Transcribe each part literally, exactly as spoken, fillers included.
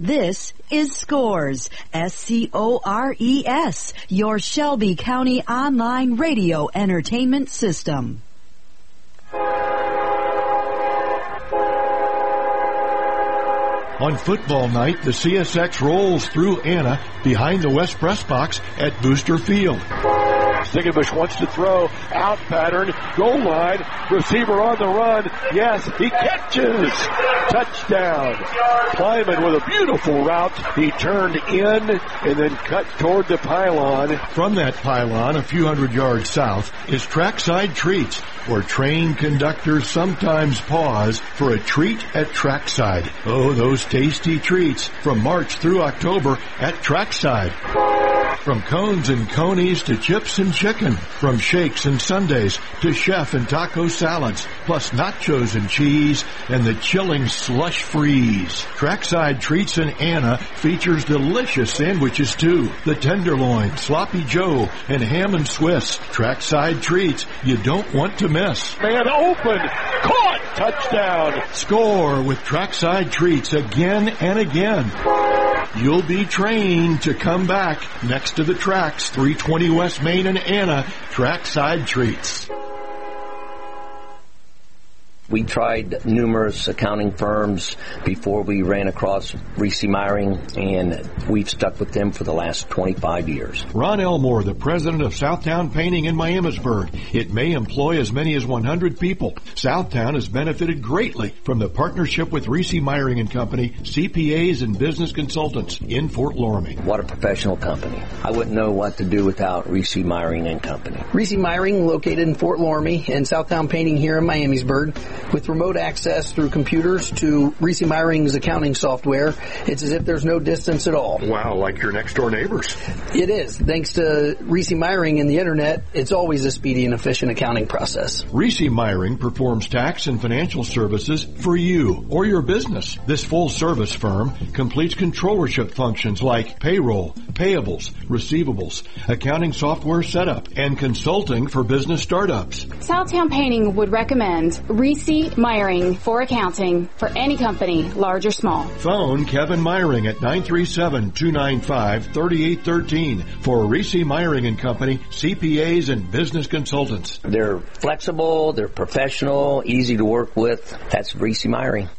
This is Scores, S C O R E S, your Shelby County online radio entertainment system. On football night, the C S X rolls through Anna behind the West Press Box at Booster Field. Stickenbush wants to throw, out pattern, goal line, receiver on the run, yes, he catches, touchdown. Kleiman with a beautiful route, he turned in and then cut toward the pylon. From that pylon, a few hundred yards south, is Trackside Treats, where train conductors sometimes pause for a treat at Trackside. Oh, those tasty treats from March through October at Trackside. From cones and conies to chips and chicken, from shakes and sundaes to chef and taco salads, plus nachos and cheese and the chilling slush freeze. Trackside Treats in Anna features delicious sandwiches too. The tenderloin, sloppy joe, and ham and Swiss. Trackside Treats you don't want to miss. Man open, caught, touchdown. Score with Trackside Treats again and again. You'll be trained to come back next to the tracks, three twenty West Main and Anna, Trackside Treats. We tried numerous accounting firms before we ran across Reese Meyering, and we've stuck with them for the last twenty-five years. Ron Elmore, the president of Southtown Painting in Miamisburg. It may employ as many as one hundred people. Southtown has benefited greatly from the partnership with Reese Meyering and Company, C P As and business consultants in Fort Loramie. What a professional company. I wouldn't know what to do without Reese Meyering and Company. Reese Meyering, located in Fort Loramie, and Southtown Painting here in Miamisburg. With remote access through computers to Reese Meyering's accounting software, it's as if there's no distance at all. Wow, like your next door neighbors. It is. Thanks to Reese Meyering and the internet, it's always a speedy and efficient accounting process. Reese Meyering performs tax and financial services for you or your business. This full-service firm completes controllership functions like payroll, payables, receivables, accounting software setup, and consulting for business startups. Southtown Painting would recommend Reese Meyering for accounting for any company, large or small. Phone Kevin Meyering at nine three seven, two nine five, three eight one three for Reese Meyering and Company, C P As and business consultants. They're flexible, they're professional, easy to work with. That's Reese Meyering.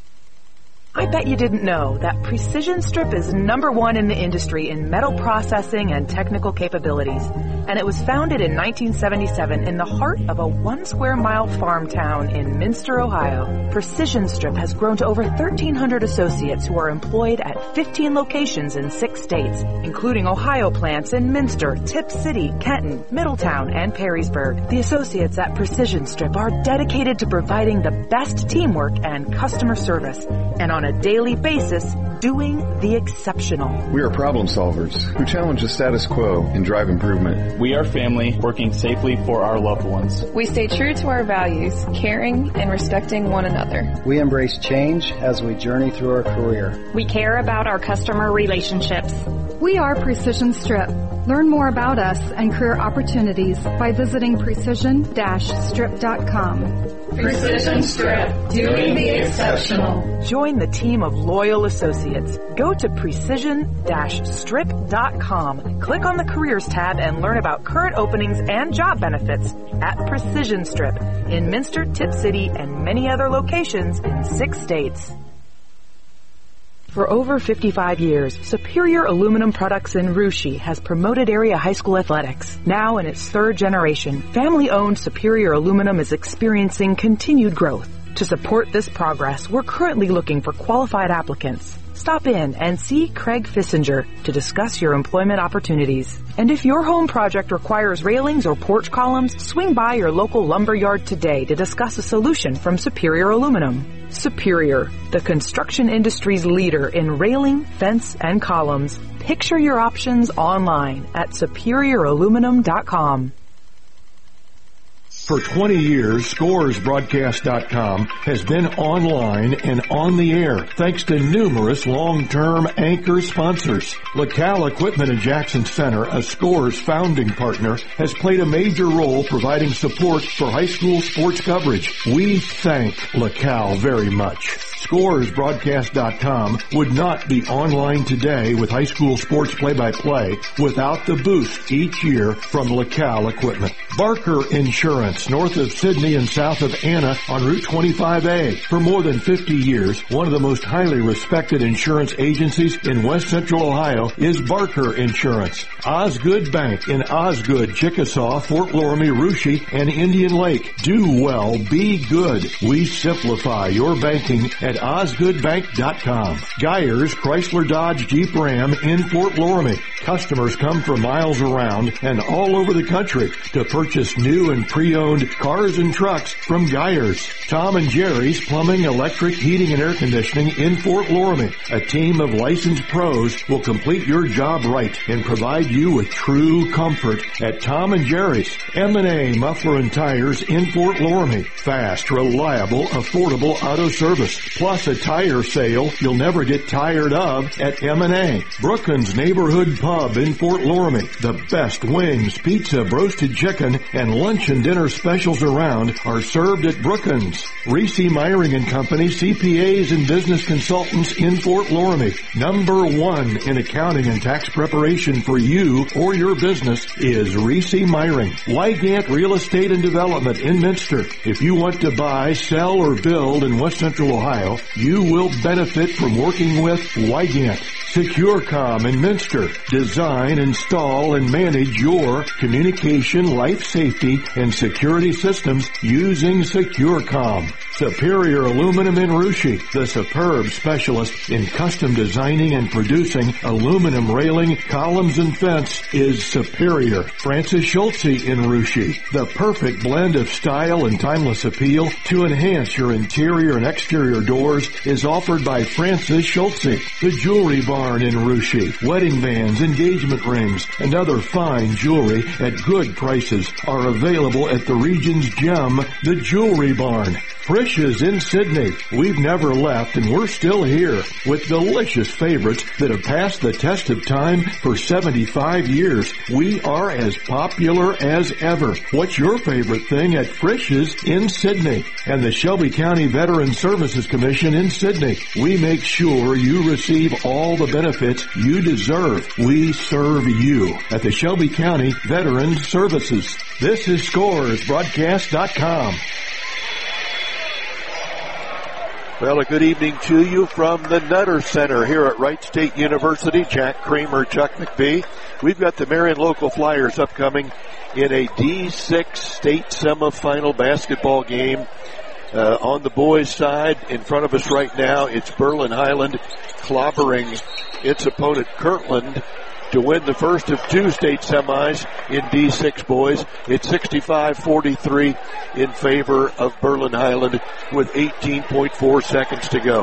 I bet you didn't know that Precision Strip is number one in the industry in metal processing and technical capabilities. And it was founded in nineteen seventy-seven in the heart of a one square mile farm town in Minster, Ohio. Precision Strip has grown to over thirteen hundred associates who are employed at fifteen locations in six states, including Ohio plants in Minster, Tip City, Kenton, Middletown, and Perrysburg. The associates at Precision Strip are dedicated to providing the best teamwork and customer service, and on a daily basis, doing the exceptional. We are problem solvers who challenge the status quo and drive improvement. We are family working safely for our loved ones. We stay true to our values, caring and respecting one another. We embrace change as we journey through our career. We care about our customer relationships. We are Precision Strip. Learn more about us and career opportunities by visiting precision strip dot com. Precision Strip, doing the exceptional. Join the team of loyal associates. Go to precision strip dot com. Click on the Careers tab and learn about current openings and job benefits at Precision Strip in Minster, Tip City, and many other locations in six states. For over fifty-five years, Superior Aluminum Products in Russia has promoted area high school athletics. Now in its third generation, family-owned Superior Aluminum is experiencing continued growth. To support this progress, we're currently looking for qualified applicants. Stop in and see Craig Fissinger to discuss your employment opportunities. And if your home project requires railings or porch columns, swing by your local lumber yard today to discuss a solution from Superior Aluminum. Superior, the construction industry's leader in railing, fence, and columns. Picture your options online at superior aluminum dot com. For twenty years, Scores Broadcast dot com has been online and on the air thanks to numerous long-term anchor sponsors. LaCal Equipment in Jackson Center, a Scores founding partner, has played a major role providing support for high school sports coverage. We thank LaCal very much. Scores Broadcast dot com would not be online today with high school sports play-by-play without the boost each year from LaCal Equipment. Barker Insurance, north of Sydney and south of Anna on Route twenty-five A. For more than fifty years, one of the most highly respected insurance agencies in West Central Ohio is Barker Insurance. Osgood Bank in Osgood, Chickasaw, Fort Loramie, Russia, and Indian Lake. Do well, be good. We simplify your banking at osgood bank dot com. Geyers Chrysler Dodge Jeep Ram in Fort Loramie. Customers come from miles around and all over the country to purchase new and pre-owned cars and trucks from Geyers. Tom and Jerry's Plumbing, Electric, Heating, and Air Conditioning in Fort Loramie. A team of licensed pros will complete your job right and provide you with true comfort at Tom and Jerry's. M and A Muffler and Tires in Fort Loramie. Fast, reliable, affordable auto service. Plus a tire sale you'll never get tired of at M and A. Brookins Neighborhood Pub in Fort Loramie. The best wings, pizza, roasted chicken, and lunch and dinner specials around are served at Brookins. Reese Myring and Company, C P As and business consultants in Fort Loramie. Number one in accounting and tax preparation for you or your business is Reese Myring. Wygant Real Estate and Development in Minster. If you want to buy, sell, or build in West Central Ohio, you will benefit from working with Wygant. SecureCom in Minster. Design, install, and manage your communication, life safety, and security systems using SecureCom. Superior Aluminum in Russia, the superb specialist in custom designing and producing aluminum railing, columns, and fence, is Superior. Francis Schultze in Russia, the perfect blend of style and timeless appeal to enhance your interior and exterior doors, is offered by Francis Schultze. The Jewelry Barn in Russia, wedding bands, engagement rings, and other fine jewelry at good prices are available at the region's gem, the Jewelry Barn. Frisch's in Sydney. We've never left and we're still here with delicious favorites that have passed the test of time for seventy-five years. We are as popular as ever. What's your favorite thing at Frisch's in Sydney? And the Shelby County Veteran Services Commission in Sydney. We make sure you receive all the benefits you deserve. We serve you at the Shelby County Veteran Services. This is Scores Broadcast dot com. Well, a good evening to you from the Nutter Center here at Wright State University. Jack Kramer, Chuck McBee. We've got the Marion Local Flyers upcoming in a D six state semifinal basketball game. Uh, on the boys' side, in front of us right now, it's Berlin Highland clobbering its opponent Kirtland to win the first of two state semis in D six boys. It's sixty-five forty-three in favor of Berlin Highland with eighteen point four seconds to go.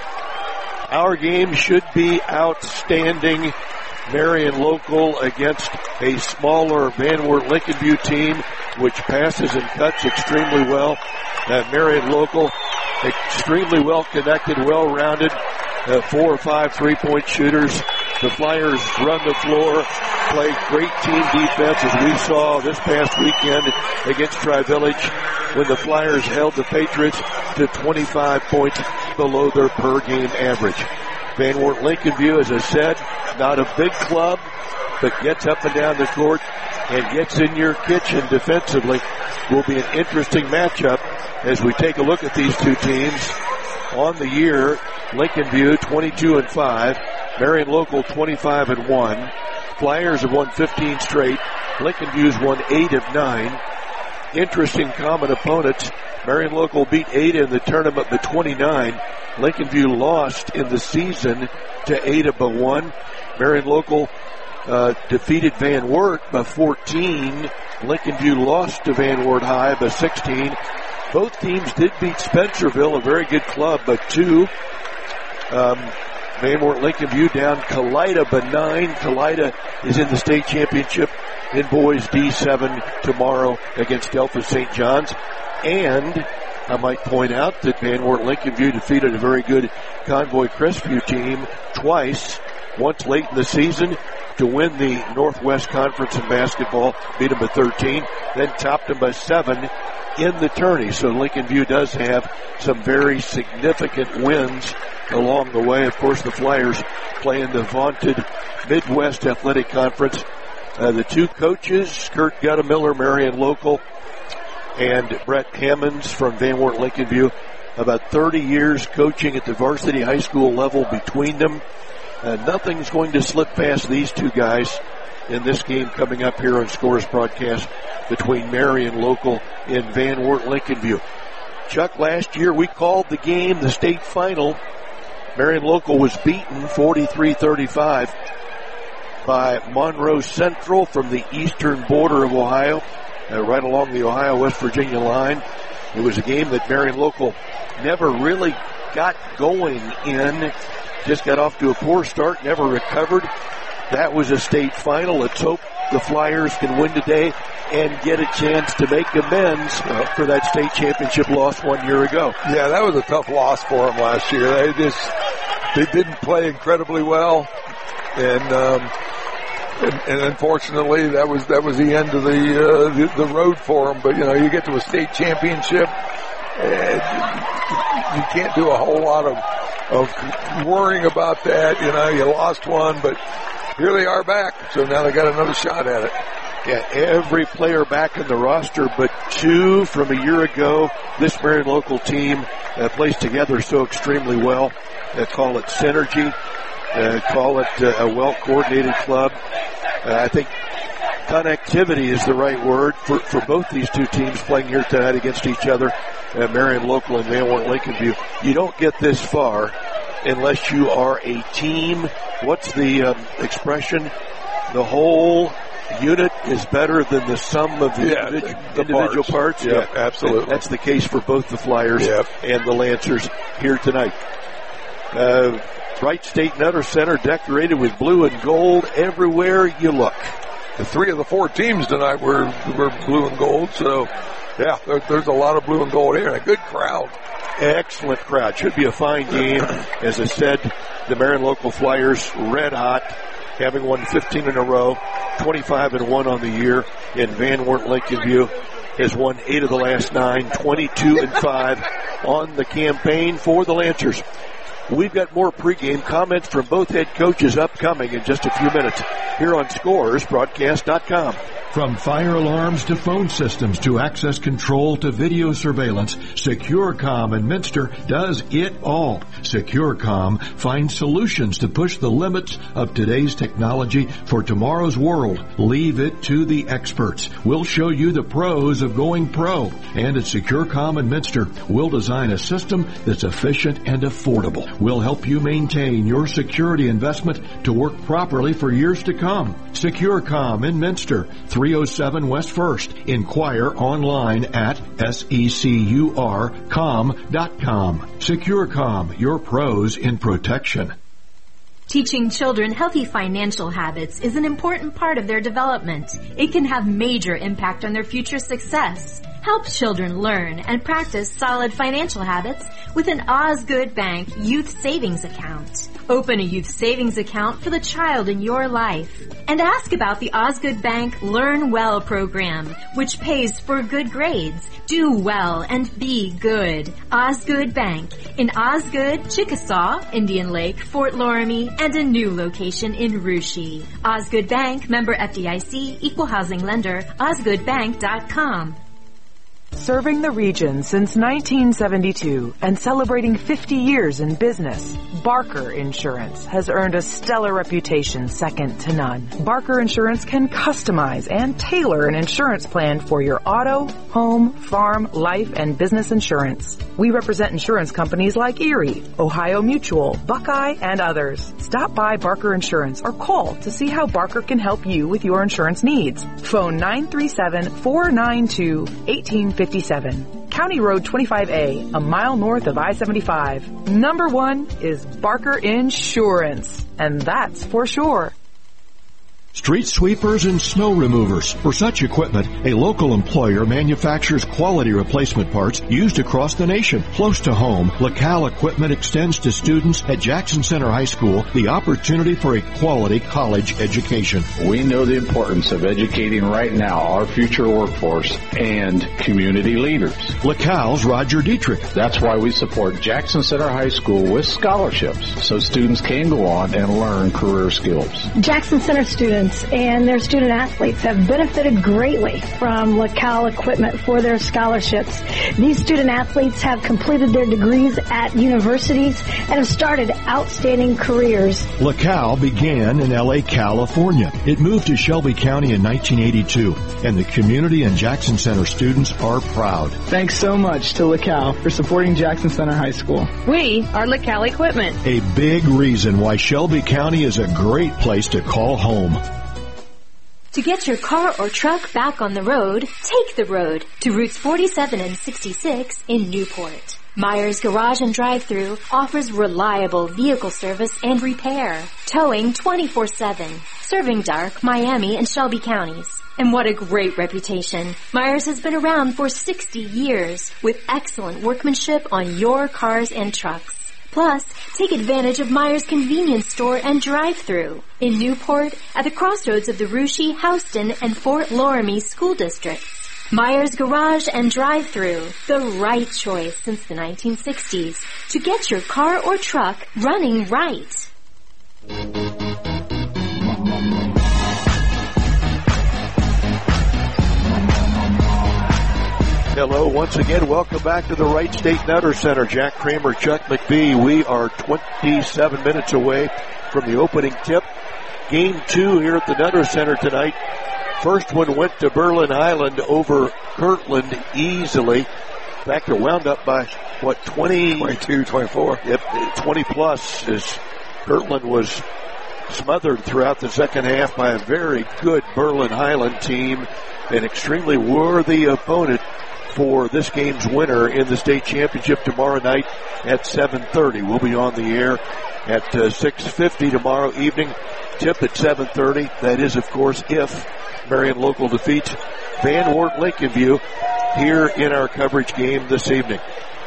Our game should be outstanding. Marion Local against a smaller Van Wert Lincoln View team which passes and cuts extremely well. Uh, Marion Local extremely well connected, well rounded, uh, four or five three-point shooters. The Flyers run the floor, play great team defense as we saw this past weekend against Tri-Village when the Flyers held the Patriots to twenty-five points below their per game average. Van Wert Lincoln View, as I said, not a big club, but gets up and down the court and gets in your kitchen defensively. Will be an interesting matchup as we take a look at these two teams. On the year, Lincoln View twenty-two and five. Marion Local twenty-five and one. Flyers have won fifteen straight. Lincoln View's won eight of nine. Interesting common opponents. Marion Local beat Ada in the tournament by twenty-nine. Lincoln View lost in the season to Ada by one. Marion Local uh, defeated Van Wert by fourteen. Lincoln View lost to Van Wert High by sixteen. Both teams did beat Spencerville, a very good club, by two. Um, Van Wert Lincoln View down Kalida by nine. Kalida is in the state championship in boys D seven tomorrow against Delta Saint John's. And I might point out that Van Wert Lincoln View defeated a very good Convoy Crestview team twice, once late in the season to win the Northwest Conference in basketball, beat them by thirteen, then topped them by seven in the tourney. So Lincoln View does have some very significant wins along the way. Of course, the Flyers play in the vaunted Midwest Athletic Conference. Uh, the two coaches, Kurt Guttemiller, Marion Local, and Brett Hammonds from Van Wert Lincoln View, about thirty years coaching at the varsity high school level between them. Uh, nothing's going to slip past these two guys in this game coming up here on Scores broadcast between Marion Local and Van Wert Lincoln View. Chuck, last year we called the game the state final. Marion Local was beaten forty-three thirty-five by Monroe Central from the eastern border of Ohio, uh, right along the Ohio-West Virginia line. It was a game that Marion Local never really got going in, just got off to a poor start, never recovered. That was a state final. Let's hope the Flyers can win today and get a chance to make amends uh, for that state championship loss one year ago. Yeah, that was a tough loss for them last year. They just, they didn't play incredibly well, and um, and, and unfortunately that was that was the end of the, uh, the the road for them. But you know, you get to a state championship, and you can't do a whole lot of of worrying about that. You know, you lost one, but here they are back, so now they got another shot at it. Yeah, every player back in the roster but two from a year ago. This Marion Local team uh, plays together so extremely well. Uh, call it synergy. Uh, call it uh, a well-coordinated club. Uh, I think connectivity is the right word for, for both these two teams playing here tonight against each other. Uh, Marion Local and Van Wert Lincoln View. You don't get this far unless you are a team. What's the um, expression? The whole unit is better than the sum of the yeah, individual, the, the individual parts. parts. Yeah, yeah, absolutely. That's the case for both the Flyers yep. and the Lancers here tonight. Uh, Wright State Nutter Center decorated with blue and gold everywhere you look. The three of the four teams tonight were were blue and gold, so yeah, there, there's a lot of blue and gold here and a good crowd. Excellent crowd. Should be a fine game. As I said, the Marion Local Flyers red hot, having won fifteen in a row, twenty-five and one on the year. And Van Wert Lincoln View has won eight of the last nine, twenty-two and five on the campaign for the Lancers. We've got more pregame comments from both head coaches upcoming in just a few minutes here on Scores Broadcast dot com. From fire alarms to phone systems to access control to video surveillance, SecureCom in Minster does it all. SecureCom finds solutions to push the limits of today's technology for tomorrow's world. Leave it to the experts. We'll show you the pros of going pro. And at SecureCom in Minster, we'll design a system that's efficient and affordable. We'll help you maintain your security investment to work properly for years to come. SecureCom in Minster, three oh seven West First. Inquire online at secur com dot com. SecureCom, your pros in protection. Teaching children healthy financial habits is an important part of their development. It can have major impact on their future success. Help children learn and practice solid financial habits with an Osgood Bank Youth Savings Account. Open a youth savings account for the child in your life. And ask about the Osgood Bank Learn Well program, which pays for good grades. Do well and be good. Osgood Bank in Osgood, Chickasaw, Indian Lake, Fort Loramie, and a new location in Russia. Osgood Bank, member F D I C, equal housing lender, osgood bank dot com. Serving the region since nineteen seventy-two and celebrating fifty years in business, Barker Insurance has earned a stellar reputation second to none. Barker Insurance can customize and tailor an insurance plan for your auto, home, farm, life, and business insurance. We represent insurance companies like Erie, Ohio Mutual, Buckeye, and others. Stop by Barker Insurance or call to see how Barker can help you with your insurance needs. Phone nine three seven, four nine two, one eight five seven. County Road twenty-five A, a mile north of I seventy-five. Number one is Barker Insurance, and that's for sure. Street sweepers and snow removers. For such equipment, a local employer manufactures quality replacement parts used across the nation. Close to home, LaCal Equipment extends to students at Jackson Center High School the opportunity for a quality college education. We know the importance of educating right now our future workforce and community leaders. LaCal's Roger Dietrich. That's why we support Jackson Center High School with scholarships so students can go on and learn career skills. Jackson Center students and their student athletes have benefited greatly from LaCal Equipment for their scholarships. These student athletes have completed their degrees at universities and have started outstanding careers. LaCal began in L A, California. It moved to Shelby County in nineteen eighty-two, and the community and Jackson Center students are proud. Thanks so much to LaCal for supporting Jackson Center High School. We are LaCal Equipment. A big reason why Shelby County is a great place to call home. To get your car or truck back on the road, take the road to routes forty-seven and sixty-six in Newport. Myers Garage and Drive-Thru offers reliable vehicle service and repair, towing twenty-four seven, serving Dark, Miami, and Shelby counties. And what a great reputation. Myers has been around for sixty years with excellent workmanship on your cars and trucks. Plus, take advantage of Myers Convenience Store and Drive-Thru in Newport at the crossroads of the Russia, Houston, and Fort Loramie school districts. Myers Garage and Drive-Thru, the right choice since the nineteen sixties to get your car or truck running right. Hello, once again, welcome back to the Wright State Nutter Center. Jack Kramer, Chuck McBee. We are twenty-seven minutes away from the opening tip. Game two here at the Nutter Center tonight. First one went to Berlin Highland over Kirtland easily. In fact, it wound up by, what, twenty? twenty-two, twenty-four. Yep, twenty plus as Kirtland was smothered throughout the second half by a very good Berlin Highland team. An extremely worthy opponent for this game's winner in the state championship tomorrow night at seven thirty. We'll be on the air at uh, six fifty tomorrow evening. Tip at seven thirty. That is, of course, if Marion Local defeats Van Wert Lincolnview here in our coverage game this evening.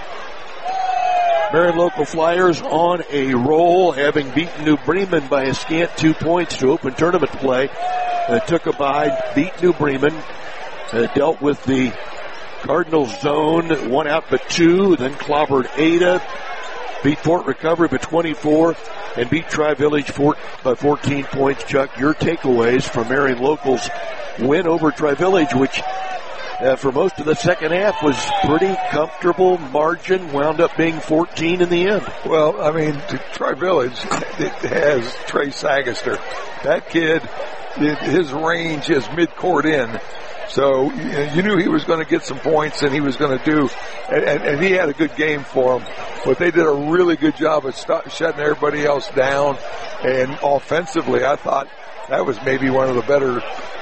Marion Local Flyers on a roll, having beaten New Bremen by a scant two points to open tournament play. Uh, took a bye, beat New Bremen, uh, dealt with the Cardinals zone, one out but two, then clobbered Ada, beat Fort Recovery by twenty-four, and beat Tri-Village for, by fourteen points. Chuck, your takeaways from Marion Local's win over Tri-Village, which uh, for most of the second half was pretty comfortable margin, wound up being fourteen in the end. Well, I mean, Tri-Village, it has Trey Sagaster. That kid, his range is mid-court in. So you knew he was going to get some points, and he was going to do, and, and, and he had a good game for him. But they did a really good job of stop, shutting everybody else down. And offensively, I thought that was maybe one of the better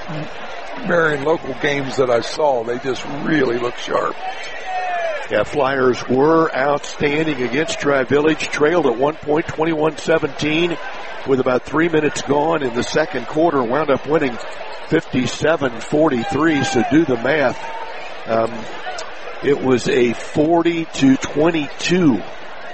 Marion Local games that I saw. They just really looked sharp. Yeah, Flyers were outstanding against Tri-Village, trailed at one point, twenty-one seventeen, with about three minutes gone in the second quarter, wound up winning fifty-seven forty-three, so do the math. Um, it was a forty to twenty-two,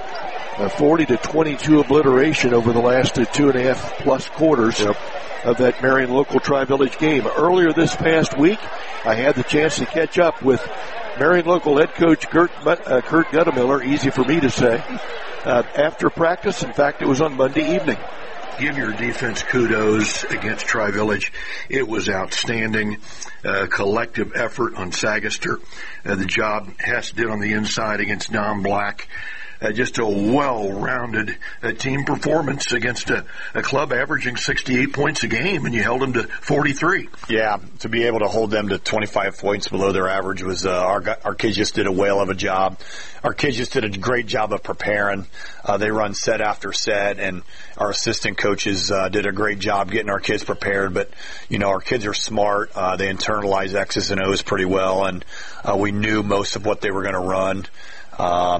a forty to twenty-two obliteration over the last uh, two and a half plus quarters yep. of that Marion Local Tri-Village game. Earlier this past week, I had the chance to catch up with Marion Local head coach Kurt, uh, Kurt Guttemiller, easy for me to say, uh, after practice. In fact, it was on Monday evening. Give your defense kudos against Tri-Village. It was outstanding. Uh, collective effort on Sagaster. Uh, the job Hess did on the inside against Don Black. Uh, just a well-rounded uh, team performance against a, a club averaging sixty-eight points a game, and you held them to forty-three. Yeah, to be able to hold them to twenty-five points below their average was uh, our our kids just did a whale of a job. Our kids just did a great job of preparing. Uh, they run set after set, and our assistant coaches uh, did a great job getting our kids prepared. But, you know, our kids are smart. Uh, they internalize X's and O's pretty well, and uh, we knew most of what they were going to run. Um,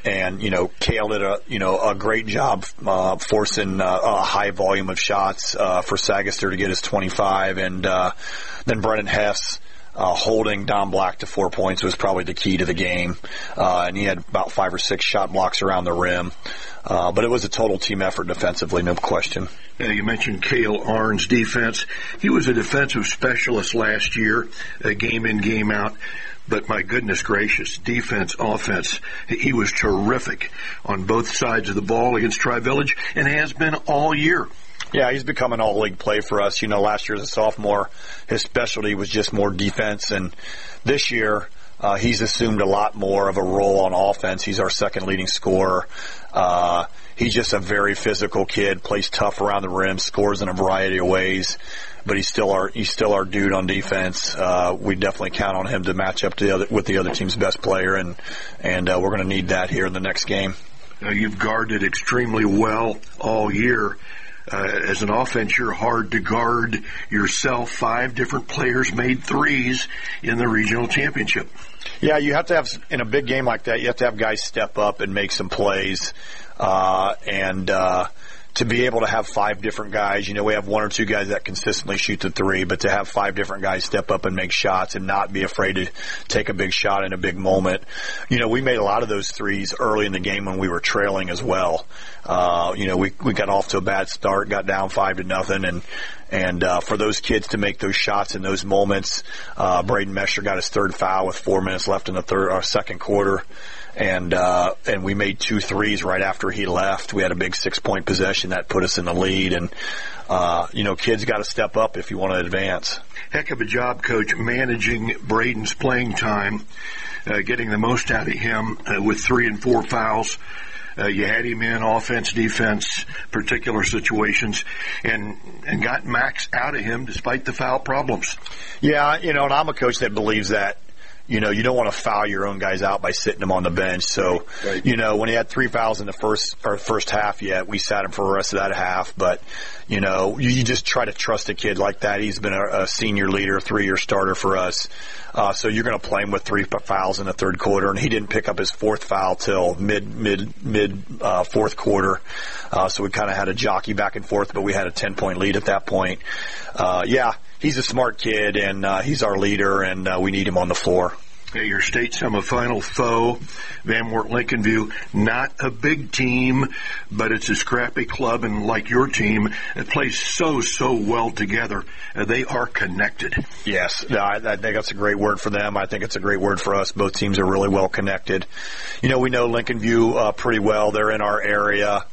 and, you know, Cale did a, you know, a great job, uh, forcing uh, a high volume of shots, uh, for Sagaster to get his twenty-five. And, uh, then Brennan Hess, uh, holding Don Black to four points was probably the key to the game. Uh, and he had about five or six shot blocks around the rim. Uh, but it was a total team effort defensively, no question. Uh, you mentioned Cale Arn's defense. He was a defensive specialist last year, uh, game in, game out. But my goodness gracious, defense, offense, he was terrific on both sides of the ball against Tri-Village and has been all year. Yeah, he's become an all-league play for us. You know, last year as a sophomore, his specialty was just more defense. And this year, uh, he's assumed a lot more of a role on offense. He's our second leading scorer. Uh, he's just a very physical kid, plays tough around the rim, scores in a variety of ways. But he's still our he's still our dude on defense. Uh, we definitely count on him to match up to the other, with the other team's best player, and and uh, we're going to need that here in the next game. Now, you've guarded extremely well all year. Uh, as an offense, you're hard to guard yourself. Five different players made threes in the regional championship. Yeah, you have to have, in a big game like that, you have to have guys step up and make some plays. Uh, and, uh, to be able to have five different guys, you know, we have one or two guys that consistently shoot the three, but to have five different guys step up and make shots and not be afraid to take a big shot in a big moment. You know, we made a lot of those threes early in the game when we were trailing as well. Uh, you know, we, we got off to a bad start, got down five to nothing, and, and, uh, for those kids to make those shots in those moments, uh, Braden Mesher got his third foul with four minutes left in the third, or second quarter. And, uh, and we made two threes right after he left. We had a big six point possession that put us in the lead. And, uh, you know, kids got to step up if you want to advance. Heck of a job, Coach, managing Braden's playing time, uh, getting the most out of him, uh, with three and four fouls. Uh, you had him in offense, defense, particular situations, and, and got max out of him despite the foul problems. Yeah, you know, and I'm a coach that believes that, you know, you don't want to foul your own guys out by sitting them on the bench. So, right. You know, when he had three fouls in the first or first half, yeah, we sat him for the rest of that half. But, you know, you, you just try to trust a kid like that. He's been a, a senior leader, three-year starter for us. Uh, so you're going to play him with three fouls in the third quarter, and he didn't pick up his fourth foul till mid, mid, mid, uh, fourth quarter. Uh, so we kind of had a jockey back and forth, but we had a ten point lead at that point. Uh, yeah. He's a smart kid, and uh, he's our leader, and uh, we need him on the floor. Okay, your state semifinal foe, Van Wert Lincoln View, not a big team, but it's a scrappy club, and like your team, it plays so, so well together. Uh, they are connected. Yes, no, I, I think that's a great word for them. I think it's a great word for us. Both teams are really well connected. You know, we know Lincoln View uh, pretty well. They're in our area.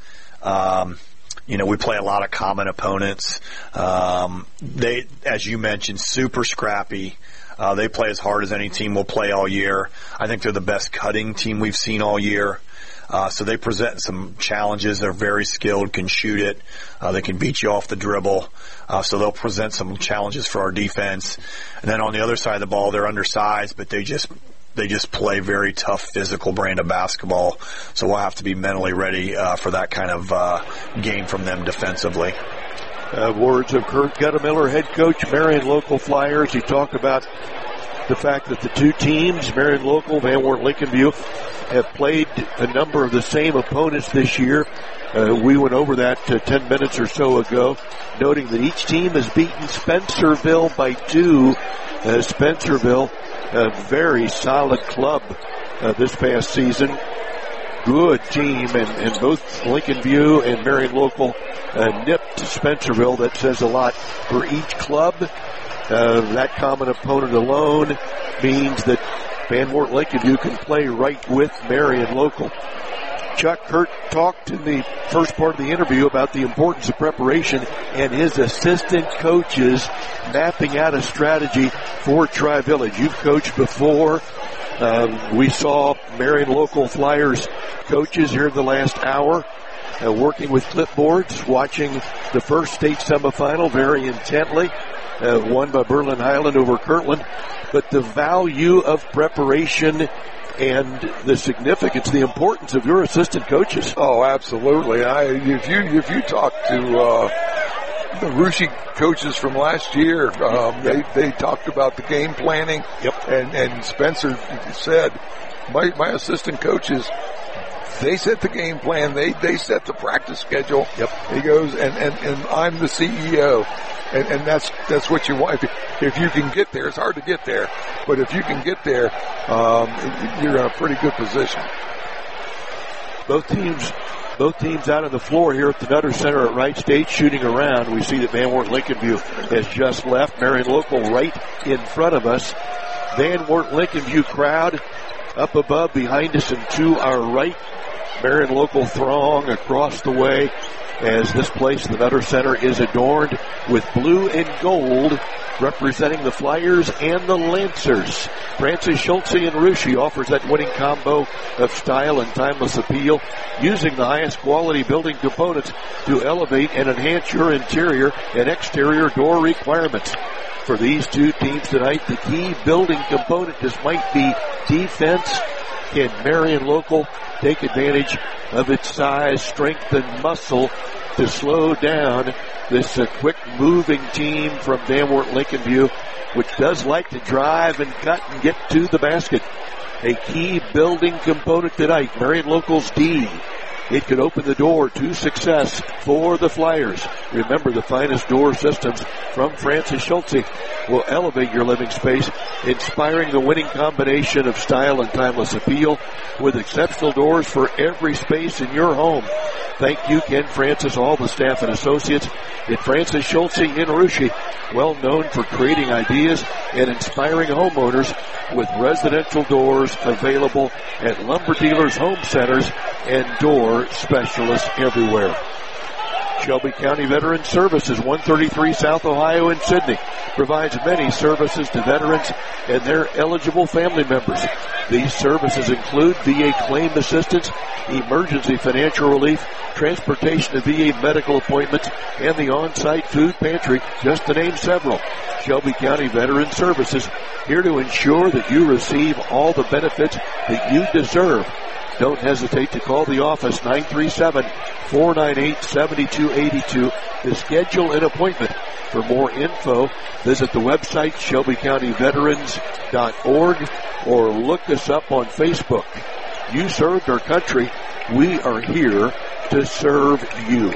Um You know, we play a lot of common opponents. Um, they, as you mentioned, super scrappy. Uh, they play as hard as any team will play all year. I think they're the best cutting team we've seen all year. Uh, so they present some challenges. They're very skilled, can shoot it. Uh, they can beat you off the dribble. Uh, so they'll present some challenges for our defense. And then on the other side of the ball, they're undersized, but they just, They just play very tough, physical brand of basketball. So we'll have to be mentally ready uh, for that kind of uh, game from them defensively. Uh, words of Kurt Guttemiller, head coach, Marion Local Flyers. He talked about the fact that the two teams, Marion Local, Van Wert Lincoln View, have played a number of the same opponents this year. Uh, we went over that uh, ten minutes or so ago, noting that each team has beaten Spencerville by two. Uh, Spencerville, a very solid club uh, this past season. Good team, and, and both Lincoln View and Marion Local uh, nipped Spencerville. That says a lot for each club. Uh, that common opponent alone means that Van Wert Lincoln View can play right with Marion Local. Chuck Hurt talked in the first part of the interview about the importance of preparation and his assistant coaches mapping out a strategy for Tri-Village. You've coached before. Um, we saw Marion Local Flyers coaches here in the last hour uh, working with clipboards, watching the first state semifinal very intently, uh, won by Berlin Highland over Kirtland. But the value of preparation and the significance, the importance of your assistant coaches. Oh, absolutely. I, if you if you talk to uh, the Russia coaches from last year, um, they they talked about the game planning. Yep. And and Spencer said, my my assistant coaches They set the game plan. They they set the practice schedule. Yep. He goes, and, and, and I'm the C E O. And, and that's that's what you want. If, if you can get there, it's hard to get there. But if you can get there, um, you're in a pretty good position. Both teams Both teams out on the floor here at the Nutter Center at Wright State shooting around. We see that Van Wert Lincoln View has just left. Marion Local right in front of us. Van Wert Lincoln View crowd up above behind us and to our right. Marion Local throng across the way as this place, the Nutter Center, is adorned with blue and gold representing the Flyers and the Lancers. Francis Schultze and Ruschi offers that winning combo of style and timeless appeal, using the highest quality building components to elevate and enhance your interior and exterior door requirements. For these two teams tonight, the key building component just might be defense. Can Marion Local take advantage of its size, strength, and muscle to slow down this uh, quick-moving team from Van Wert Lincoln View, which does like to drive and cut and get to the basket? A key building component tonight, Marion Local's D. It could open the door to success for the Flyers. Remember, the finest door systems from Francis Schultze will elevate your living space, inspiring the winning combination of style and timeless appeal with exceptional doors for every space in your home. Thank you, Ken Francis, all the staff and associates at Francis Schultze in Ruschi, well known for creating ideas and inspiring homeowners with residential doors available at lumber dealers, home centers, and door specialists everywhere. Shelby County Veterans Services, one thirty-three South Ohio in Sydney, provides many services to veterans and their eligible family members. These services include V A claim assistance, emergency financial relief, transportation to V A medical appointments, and the on-site food pantry, just to name several. Shelby County Veterans Services, here to ensure that you receive all the benefits that you deserve. Don't hesitate to call the office, nine three seven, four nine eight, seven two eight two, to schedule an appointment. For more info, visit the website, shelby county veterans dot org, or look us up on Facebook. You served our country. We are here to serve you.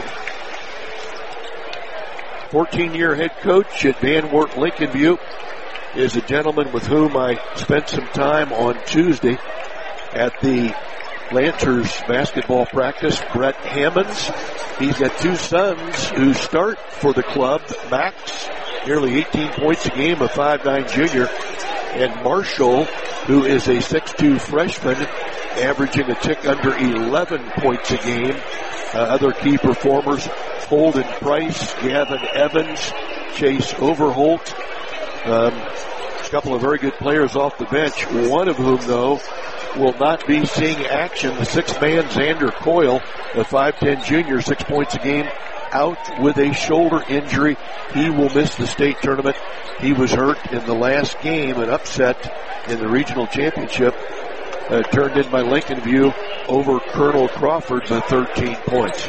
fourteen-year head coach at Van Wert Lincoln View is a gentleman with whom I spent some time on Tuesday at the Lancers basketball practice, Brett Hammonds. He's got two sons who start for the club. Max, nearly eighteen points a game, a five nine junior. And Marshall, who is a six two freshman, averaging a tick under eleven points a game. Uh, other key performers, Holden Price, Gavin Evans, Chase Overholt. Um, a couple of very good players off the bench, one of whom, though, will not be seeing action. The six-man Xander Coyle, the five ten junior, six points a game, out with a shoulder injury. He will miss the state tournament. He was hurt in the last game, an upset in the regional championship, uh, turned in by Lincoln View over Colonel Crawford by thirteen points.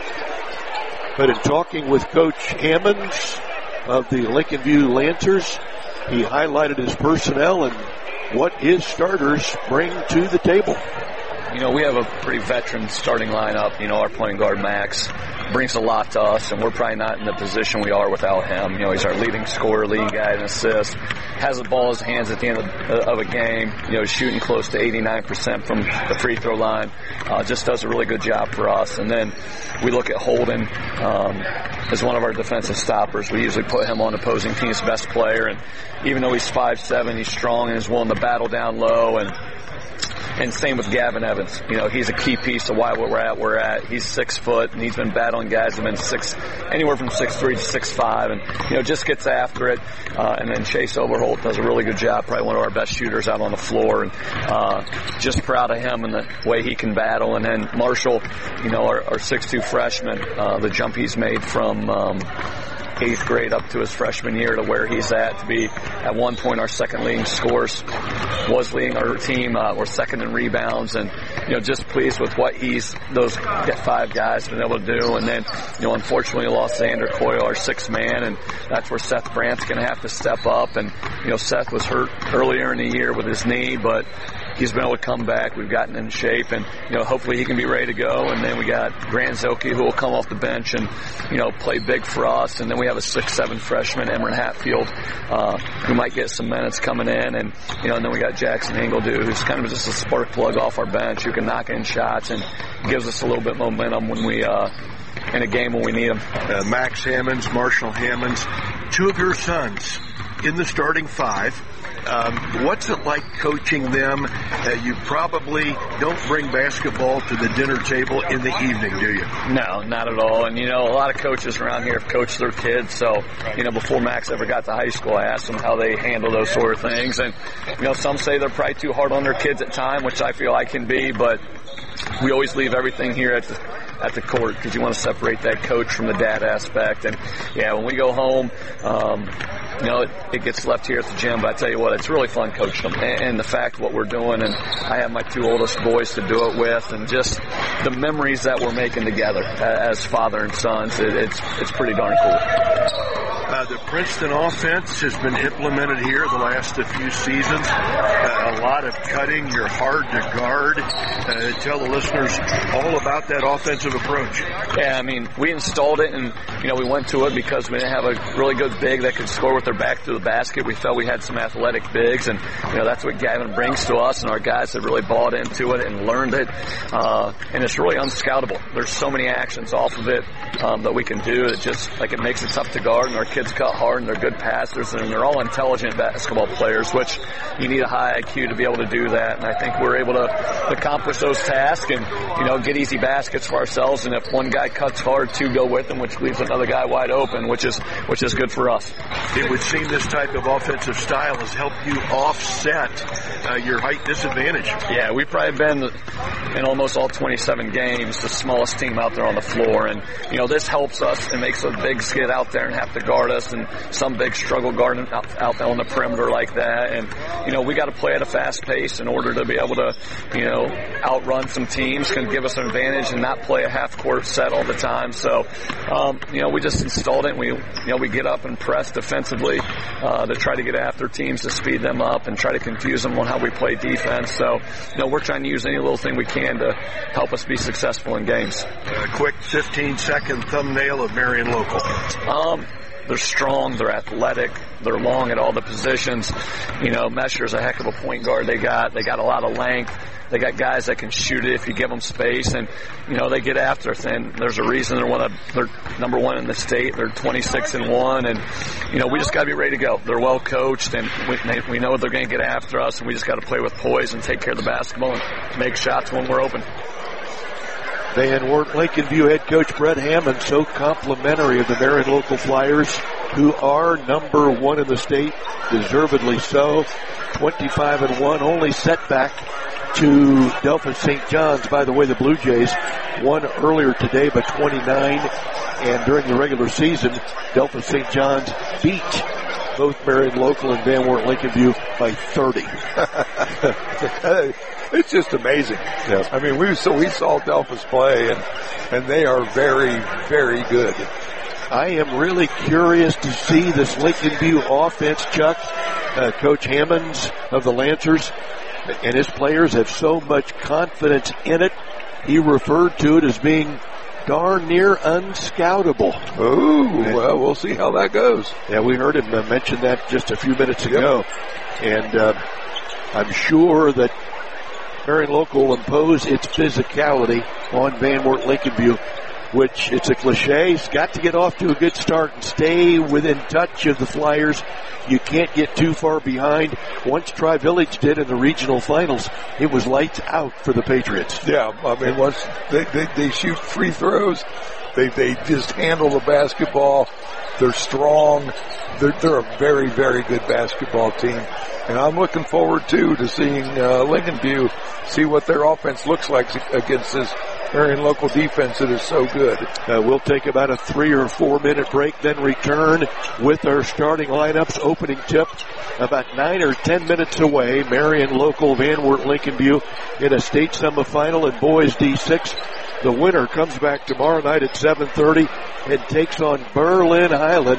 But in talking with Coach Hammonds of the Lincoln View Lancers, he highlighted his personnel and what his starters bring to the table. You know, we have a pretty veteran starting lineup. You know, our point guard, Max, brings a lot to us, and we're probably not in the position we are without him. You know, he's our leading scorer, leading guy in assists, has the ball in his hands at the end of, of a game, you know, shooting close to eighty-nine percent from the free throw line. Uh, just does a really good job for us. And then we look at Holden um, as one of our defensive stoppers. We usually put him on opposing team's best player, and even though he's five seven, he's strong and is willing to battle down low. And And same with Gavin Evans. You know, he's a key piece of why we're at where we're at. He's six foot, and he's been battling guys who've been six, anywhere from six three to six five, and you know, just gets after it. Uh, and then Chase Overholt does a really good job, probably one of our best shooters out on the floor, and uh, just proud of him and the way he can battle. And then Marshall, you know, our, our six two freshman, uh, the jump he's made from Um, eighth grade up to his freshman year to where he's at, to be at one point our second leading scores, was leading our team, uh, or second in rebounds, and you know, just pleased with what he's, those five guys been able to do. And then, you know, unfortunately lost Xander Coyle, our sixth man, and that's where Seth Brandt's going to have to step up. And you know, Seth was hurt earlier in the year with his knee, but he's been able to come back. We've gotten in shape, and, you know, hopefully he can be ready to go. And then we got Grant Zilke, who will come off the bench and, you know, play big for us. And then we have a six seven freshman, Emron Hatfield, uh, who might get some minutes coming in. And, you know, and then we got Jackson Ingledew, who's kind of just a spark plug off our bench, who can knock in shots and gives us a little bit of momentum when we, uh, in a game when we need them. Uh, Max Hammonds, Marshall Hammonds, two of your sons in the starting five. Um, what's it like coaching them? Uh, you probably don't bring basketball to the dinner table in the evening, do you? No, not at all. And, you know, a lot of coaches around here have coached their kids. So, you know, before Max ever got to high school, I asked them how they handle those sort of things. And, you know, some say they're probably too hard on their kids at time, which I feel I can be. But we always leave everything here at the at the court because you want to separate that coach from the dad aspect. And, yeah, when we go home, um, you know, it, it gets left here at the gym. But I tell you what, it's really fun coaching them. And, and the fact what we're doing, and I have my two oldest boys to do it with, and just the memories that we're making together as father and sons, it, it's it's pretty darn cool. Uh, the Princeton offense has been implemented here the last few seasons. Uh, a lot of cutting. You're hard to guard. Uh, tell the listeners all about that offensive approach. Yeah, I mean, we installed it, and, you know, we went to it because we didn't have a really good big that could score with their back to the basket. We felt we had some athletic bigs, and, you know, that's what Gavin brings to us, and our guys have really bought into it and learned it. Uh, and it's really unscoutable. There's so many actions off of it um, that we can do. It just, like, it makes it tough to guard, and our kids cut hard, and they're good passers, and they're all intelligent basketball players, which you need a high I Q to be able to do that. And I think we're able to accomplish those tasks and, you know, get easy baskets for ourselves. And if one guy cuts hard, two go with him, which leaves another guy wide open, which is which is good for us. It would seem this type of offensive style has helped you offset uh, your height disadvantage. Yeah, we've probably been in almost all twenty-seven games the smallest team out there on the floor. And, you know, this helps us and makes the bigs get out there and have to guard us, and some bigs struggle guarding out, out on the perimeter like that. And, you know, we got to play at a fast pace in order to be able to, you know, outrun some teams, can give us an advantage and not play a half-court set all the time. So, um, you know, we just installed it, and we, you know, we get up and press defensively uh, to try to get after teams, to speed them up and try to confuse them on how we play defense. So, you know, we're trying to use any little thing we can to help us be successful in games. A quick fifteen-second thumbnail of Marion Local. Um, They're strong, they're athletic, they're long at all the positions. You know, Mesher's a heck of a point guard they got. They got a lot of length. They got guys that can shoot it if you give them space, and, you know, they get after it. And there's a reason they're one of, they're number one in the state. They're twenty-six and one, and, you know, we just got to be ready to go. They're well coached, and we, we know they're going to get after us, and we just got to play with poise and take care of the basketball and make shots when we're open. Van Wert Lincoln View head coach Brett Hammond, so complimentary of the Marion Local Flyers, who are number one in the state, deservedly so. twenty-five and one, only setback to Delphos Saint John's. By the way, the Blue Jays won earlier today by twenty-nine, and during the regular season, Delphos Saint John's beat both Marion Local and Van Wert Lincoln View by thirty. It's just amazing. Yeah. I mean, we so we saw Delphos play, and and they are very, very good. I am really curious to see this Lincoln View offense, Chuck. Uh, Coach Hammonds of the Lancers and his players have so much confidence in it. He referred to it as being darn near unscoutable. Oh, well, we'll see how that goes. Yeah, we heard him uh, mention that just a few minutes ago. Yep. And uh, I'm sure that Marion Local will impose its physicality on Van Wert Lincoln View, which, it's a cliche, it's got to get off to a good start and stay within touch of the Flyers. You can't get too far behind. Once Tri-Village did in the regional finals, it was lights out for the Patriots. Yeah, I mean, once they, they, they shoot free throws, they, they just handle the basketball. They're strong. They're, they're a very, very good basketball team. And I'm looking forward, too, to seeing uh, Lincoln View see what their offense looks like against this Marion Local defense that is so good. Uh, we'll take about a three or four minute break, then return with our starting lineups. Opening tip about nine or ten minutes away. Marion Local, Van Wert Lincoln View in a state semifinal in boys D six. The winner comes back tomorrow night at seven thirty and takes on Berlin Highland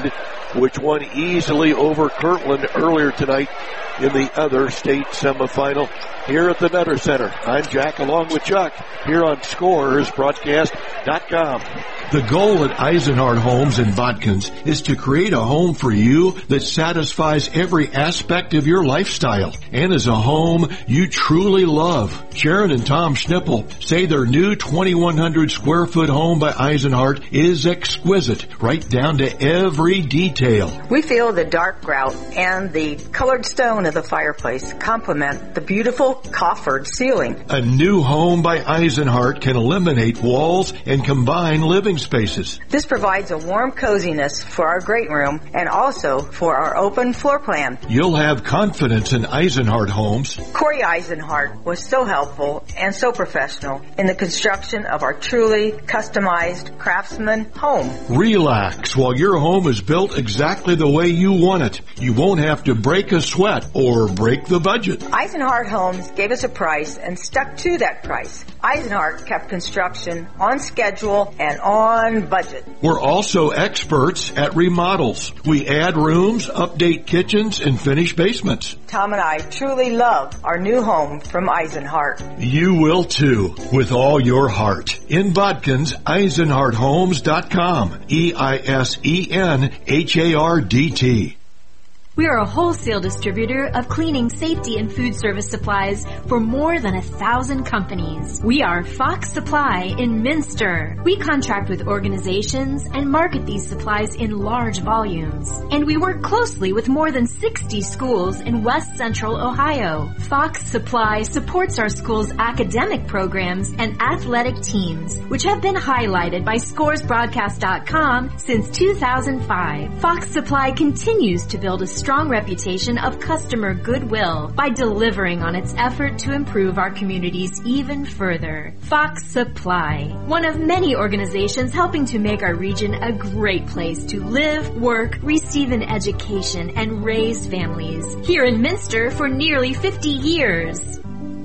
which won easily over Kirtland earlier tonight in the other state semifinal here at the Nutter Center. I'm Jack along with Chuck here on Scores Broadcast dot com. The goal at Eisenhart Homes in Watkins is to create a home for you that satisfies every aspect of your lifestyle and is a home you truly love. Sharon and Tom Schnippel say their new twenty-one hundred square foot home by Eisenhart is exquisite, right down to every detail. We feel the dark grout and the colored stone of the fireplace complement the beautiful coffered ceiling. A new home by Eisenhart can eliminate walls and combine living spaces. This provides a warm coziness for our great room and also for our open floor plan. You'll have confidence in Eisenhart Homes. Corey Eisenhart was so helpful and so professional in the construction of our truly customized craftsman home. Relax while your home is built exactly the way you want it. You won't have to break a sweat or break the budget. Eisenhart Homes gave us a price and stuck to that price. Eisenhart kept construction on schedule and on budget. We're also experts at remodels. We add rooms, update kitchens, and finish basements. Tom and I truly love our new home from Eisenhart. You will too, with all your heart. In Watkins, Eisenhart Homes dot com. E I S E N H A R D T. We are a wholesale distributor of cleaning, safety, and food service supplies for more than a thousand companies. We are Fox Supply in Minster. We contract with organizations and market these supplies in large volumes. And we work closely with more than sixty schools in West Central Ohio. Fox Supply supports our schools' academic programs and athletic teams, which have been highlighted by Scores Broadcast dot com since two thousand five. Fox Supply continues to build a strong reputation of customer goodwill by delivering on its effort to improve our communities even further. Fox Supply, one of many organizations helping to make our region a great place to live, work, receive an education, and raise families. Here in Minster for nearly fifty years.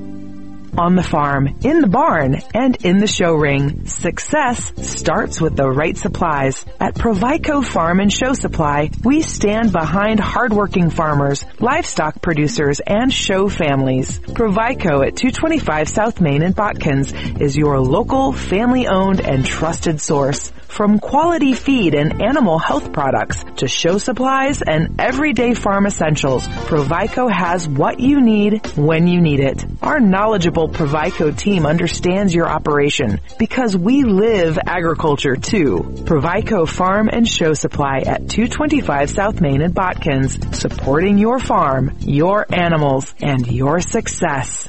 On the farm, in the barn, and in the show ring, success starts with the right supplies. At Provico Farm and Show Supply, we stand behind hardworking farmers, livestock producers, and show families. Provico at two twenty-five South Main in Botkins is your local, family-owned, and trusted source. From quality feed and animal health products to show supplies and everyday farm essentials, Provico has what you need when you need it. Our knowledgeable Provico team understands your operation because we live agriculture too. Provico Farm and Show Supply at two twenty-five South Main in Botkins, supporting your farm, your animals, and your success.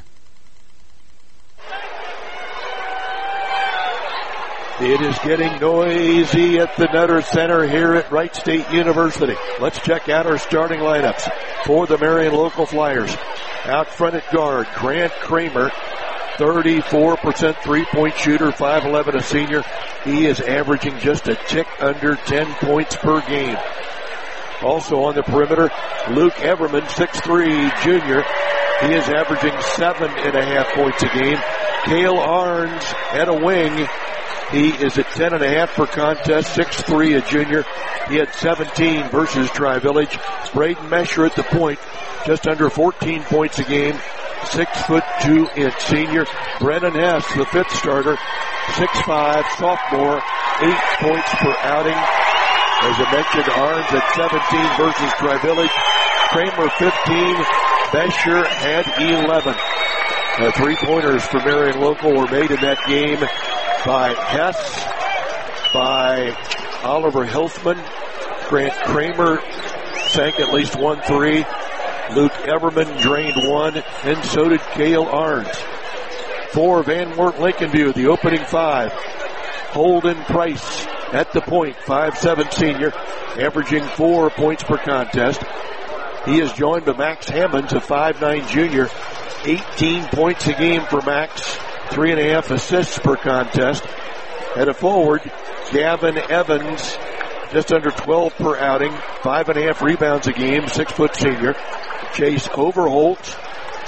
It is getting noisy at the Nutter Center here at Wright State University. Let's check out our starting lineups for the Marion Local Flyers. Out front at guard, Grant Kramer, thirty-four percent three-point shooter, five eleven a senior. He is averaging just a tick under ten points per game. Also on the perimeter, Luke Everman, six three junior. He is averaging seven and a half points a game. Cale Arns at a wing. He is at ten and a half per contest, six three a junior. He had seventeen versus Tri-Village. Braden Mesher at the point, just under fourteen points a game, six foot two inch senior. Brennan Hess, the fifth starter, six five sophomore, eight points per outing. As I mentioned, Arns at seventeen versus Tri-Village. Kramer fifteen, Mesher had eleven. The three-pointers for Marion Local were made in that game by Hess, by Oliver Hilfman. Grant Kramer sank at least one three. Luke Everman drained one, and so did Cale Arns. For Van Wert Lincolnview, the opening five. Holden Price at the point, five seven senior, averaging four points per contest. He is joined by Max Hammonds, a five nine junior, eighteen points a game for Max, three and a half assists per contest. At a forward, Gavin Evans, just under twelve per outing, five and a half rebounds a game, six foot senior. Chase Overholt,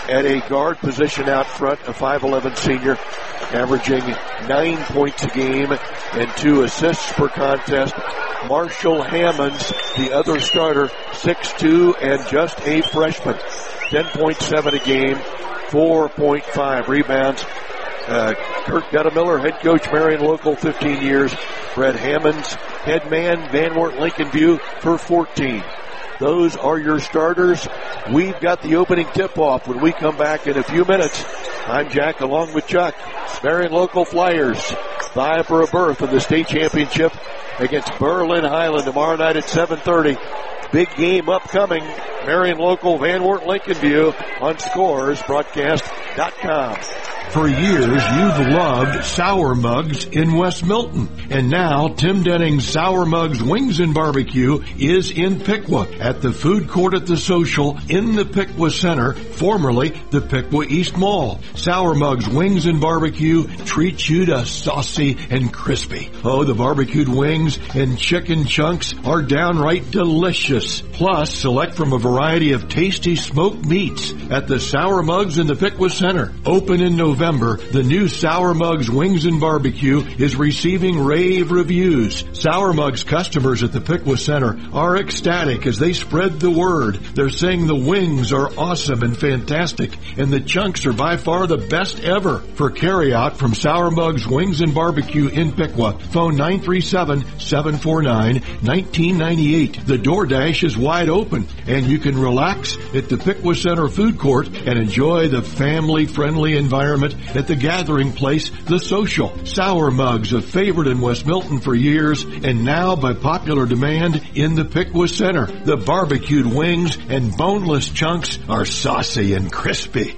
at a guard position out front, a five eleven senior, averaging nine points a game and two assists per contest. Marshall Hammonds, the other starter, six two and just a freshman, ten point seven a game, four point five rebounds. Uh, Kurt Guttemiller, head coach, Marion Local, fifteen years. Brett Hammonds, head man, Van Wert Lincoln View for fourteen. Those are your starters. We've got the opening tip-off when we come back in a few minutes. I'm Jack along with Chuck. Marion Local Flyers vie for a berth in the state championship against Berlin Highland tomorrow night at seven thirty. Big game upcoming. Marion Local, Van Wert Lincoln View on scores broadcast dot com. For years, you've loved Sour Mugs in West Milton. And now, Tim Denning's Sour Mugs Wings and Barbecue is in Piqua at the food court at the Social in the Piqua Center, formerly the Piqua East Mall. Sour Mugs Wings and Barbecue treats you to saucy and crispy. Oh, the barbecued wings and chicken chunks are downright delicious. Plus, select from a variety of tasty smoked meats at the Sour Mugs in the Piqua Center. Open in November. November, the new Sour Mugs Wings and Barbecue is receiving rave reviews. Sour Mugs customers at the Piqua Center are ecstatic as they spread the word. They're saying the wings are awesome and fantastic, and the chunks are by far the best ever. For carryout from Sour Mugs Wings and Barbecue in Piqua, phone nine three seven, seven four nine, one nine nine eight. The DoorDash is wide open, and you can relax at the Piqua Center food court and enjoy the family-friendly environment at the gathering place, The Social. Sour Mugs, a favorite in West Milton for years, and now by popular demand in the Piqua Center. The barbecued wings and boneless chunks are saucy and crispy.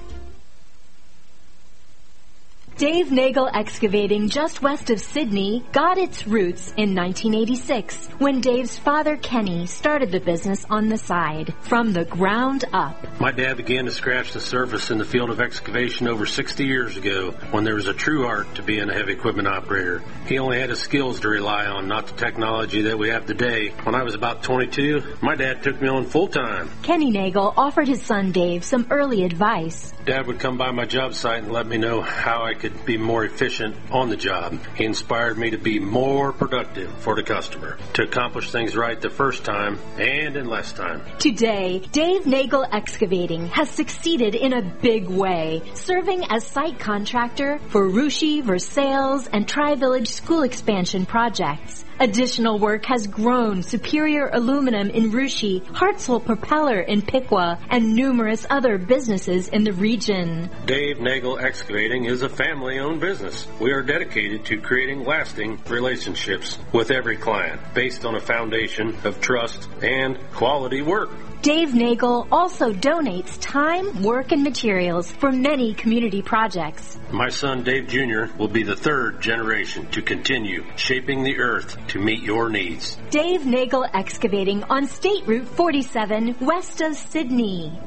Dave Nagel Excavating, just west of Sydney, got its roots in nineteen eighty-six when Dave's father, Kenny, started the business on the side, from the ground up. My dad began to scratch the surface in the field of excavation over sixty years ago when there was a true art to being a heavy equipment operator. He only had his skills to rely on, not the technology that we have today. When I was about twenty-two, my dad took me on full time. Kenny Nagel offered his son Dave some early advice. Dad would come by my job site and let me know how I could be more efficient on the job. He inspired me to be more productive for the customer, to accomplish things right the first time and in less time. Today, Dave Nagel Excavating has succeeded in a big way, serving as site contractor for Russia, Versailles, and Tri-Village school expansion projects. Additional work has grown Superior Aluminum in Russia, Hartzell Propeller in Piqua, and numerous other businesses in the region. Dave Nagel Excavating is a family-owned business. We are dedicated to creating lasting relationships with every client based on a foundation of trust and quality work. Dave Nagel also donates time, work, and materials for many community projects. My son Dave Junior will be the third generation to continue shaping the earth to meet your needs. Dave Nagel Excavating on State Route forty-seven, west of Sydney.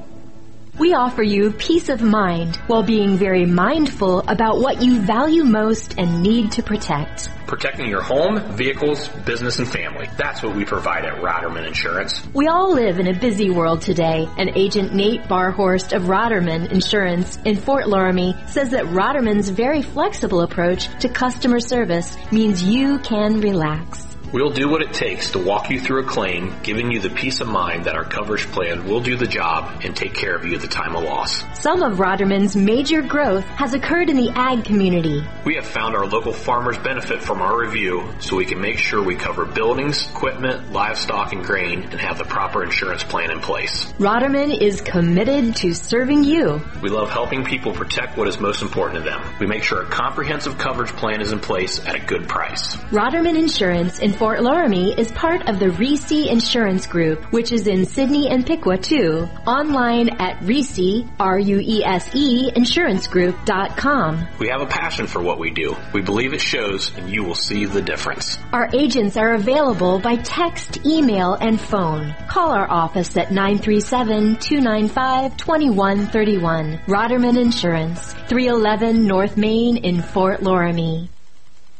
We offer you peace of mind while being very mindful about what you value most and need to protect. Protecting your home, vehicles, business, and family. That's what we provide at Roderman Insurance. We all live in a busy world today, and Agent Nate Barhorst of Roderman Insurance in Fort Loramie says that Roderman's very flexible approach to customer service means you can relax. We'll do what it takes to walk you through a claim, giving you the peace of mind that our coverage plan will do the job and take care of you at the time of loss. Some of Roderman's major growth has occurred in the ag community. We have found our local farmers benefit from our review, so we can make sure we cover buildings, equipment, livestock, and grain, and have the proper insurance plan in place. Roderman is committed to serving you. We love helping people protect what is most important to them. We make sure a comprehensive coverage plan is in place at a good price. Roderman Insurance in Fort Loramie is part of the Reese Insurance Group, which is in Sydney and Piqua too. Online at Reese, R U E S E, insurance group dot com. We have a passion for what we do. We believe it shows, and you will see the difference. Our agents are available by text, email, and phone. Call our office at nine three seven, two nine five, two one three one. Roderman Insurance, three eleven North Main in Fort Loramie.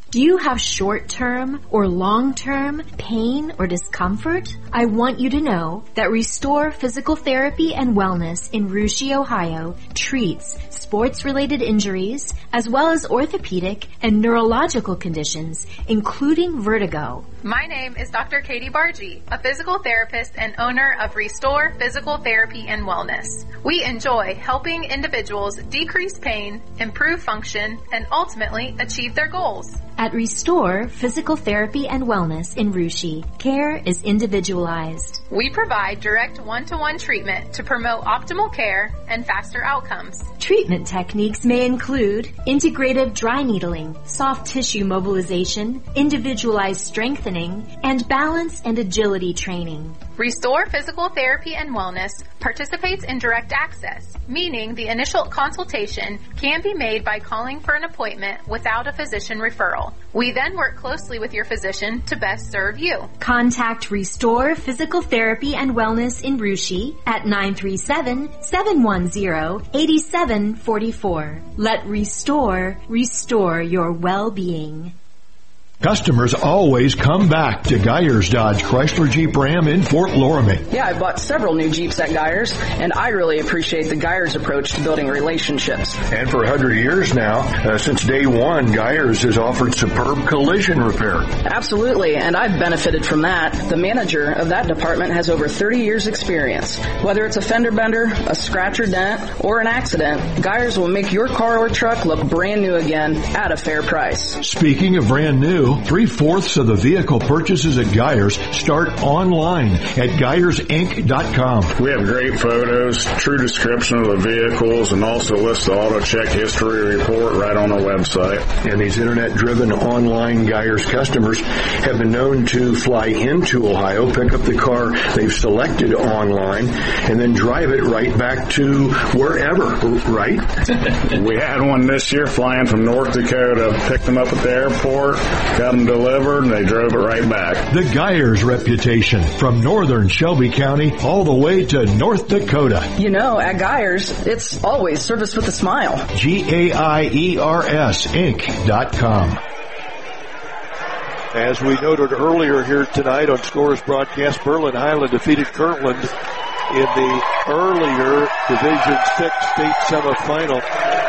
Do you have short-term or long-term pain or discomfort? I want you to know that Restore Physical Therapy and Wellness in Russia, Ohio treats sports-related injuries as well as orthopedic and neurological conditions, including vertigo. My name is Doctor Katie Bargy, a physical therapist and owner of Restore Physical Therapy and Wellness. We enjoy helping individuals decrease pain, improve function, and ultimately achieve their goals. At Restore Physical Therapy and Wellness in Russia, care is individualized. We provide direct one-to-one treatment to promote optimal care and faster outcomes. Treatment techniques may include integrative dry needling, soft tissue mobilization, individualized strengthening, and balance and agility training. Restore Physical Therapy and Wellness participates in direct access, meaning the initial consultation can be made by calling for an appointment without a physician referral. We then work closely with your physician to best serve you. Contact Restore Physical Therapy and Wellness in Russia at nine three seven, seven one zero, eight seven four four. Let Restore restore your well-being. Customers always come back to Geyers Dodge Chrysler Jeep Ram in Fort Loramie. Yeah, I bought several new Jeeps at Geyers, and I really appreciate the Geyers approach to building relationships. And for one hundred years now, uh, since day one, Geyers has offered superb collision repair. Absolutely, and I've benefited from that. The manager of that department has over thirty years experience. Whether it's a fender bender, a scratch or dent, or an accident, Geyers will make your car or truck look brand new again at a fair price. Speaking of brand new, three-fourths of the vehicle purchases at Geyers start online at Geyers Inc dot com. We have great photos, true description of the vehicles, and also list the auto check history report right on our website. And these internet-driven online Geyers customers have been known to fly into Ohio, pick up the car they've selected online, and then drive it right back to wherever, right? We had one this year flying from North Dakota, picked them up at the airport, got them delivered, and they drove it right back. The Geyers reputation, from northern Shelby County all the way to North Dakota. You know, at Geyers, it's always service with a smile. G A I E R S Inc dot com. As we noted earlier here tonight on Scores broadcast, Berlin Highland defeated Kirtland in the earlier Division six state semifinal,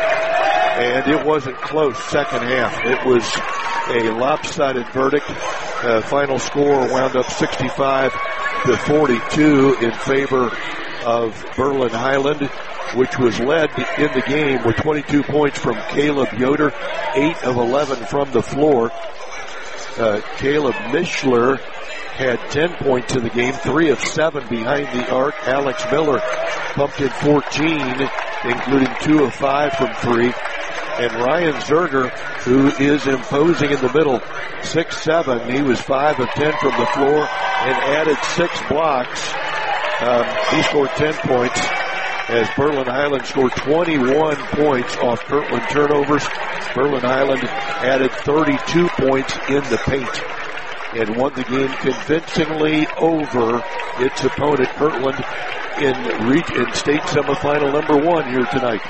and it wasn't close second half. It was a lopsided verdict. Uh, final score wound up sixty-five to forty-two in favor of Berlin Highland, which was led in the game with twenty-two points from Caleb Yoder, eight of eleven from the floor. Uh, Caleb Mischler had ten points in the game, three of seven behind the arc. Alex Miller pumped in fourteen, including two of five from three. And Ryan Zerger, who is imposing in the middle, six seven. He was five of ten from the floor and added six blocks. Um, he scored ten points as Berlin Highland scored twenty-one points off Kirtland turnovers. Berlin Highland added thirty-two points in the paint and won the game convincingly over its opponent, Kirtland, in, re- in state semifinal number one here tonight.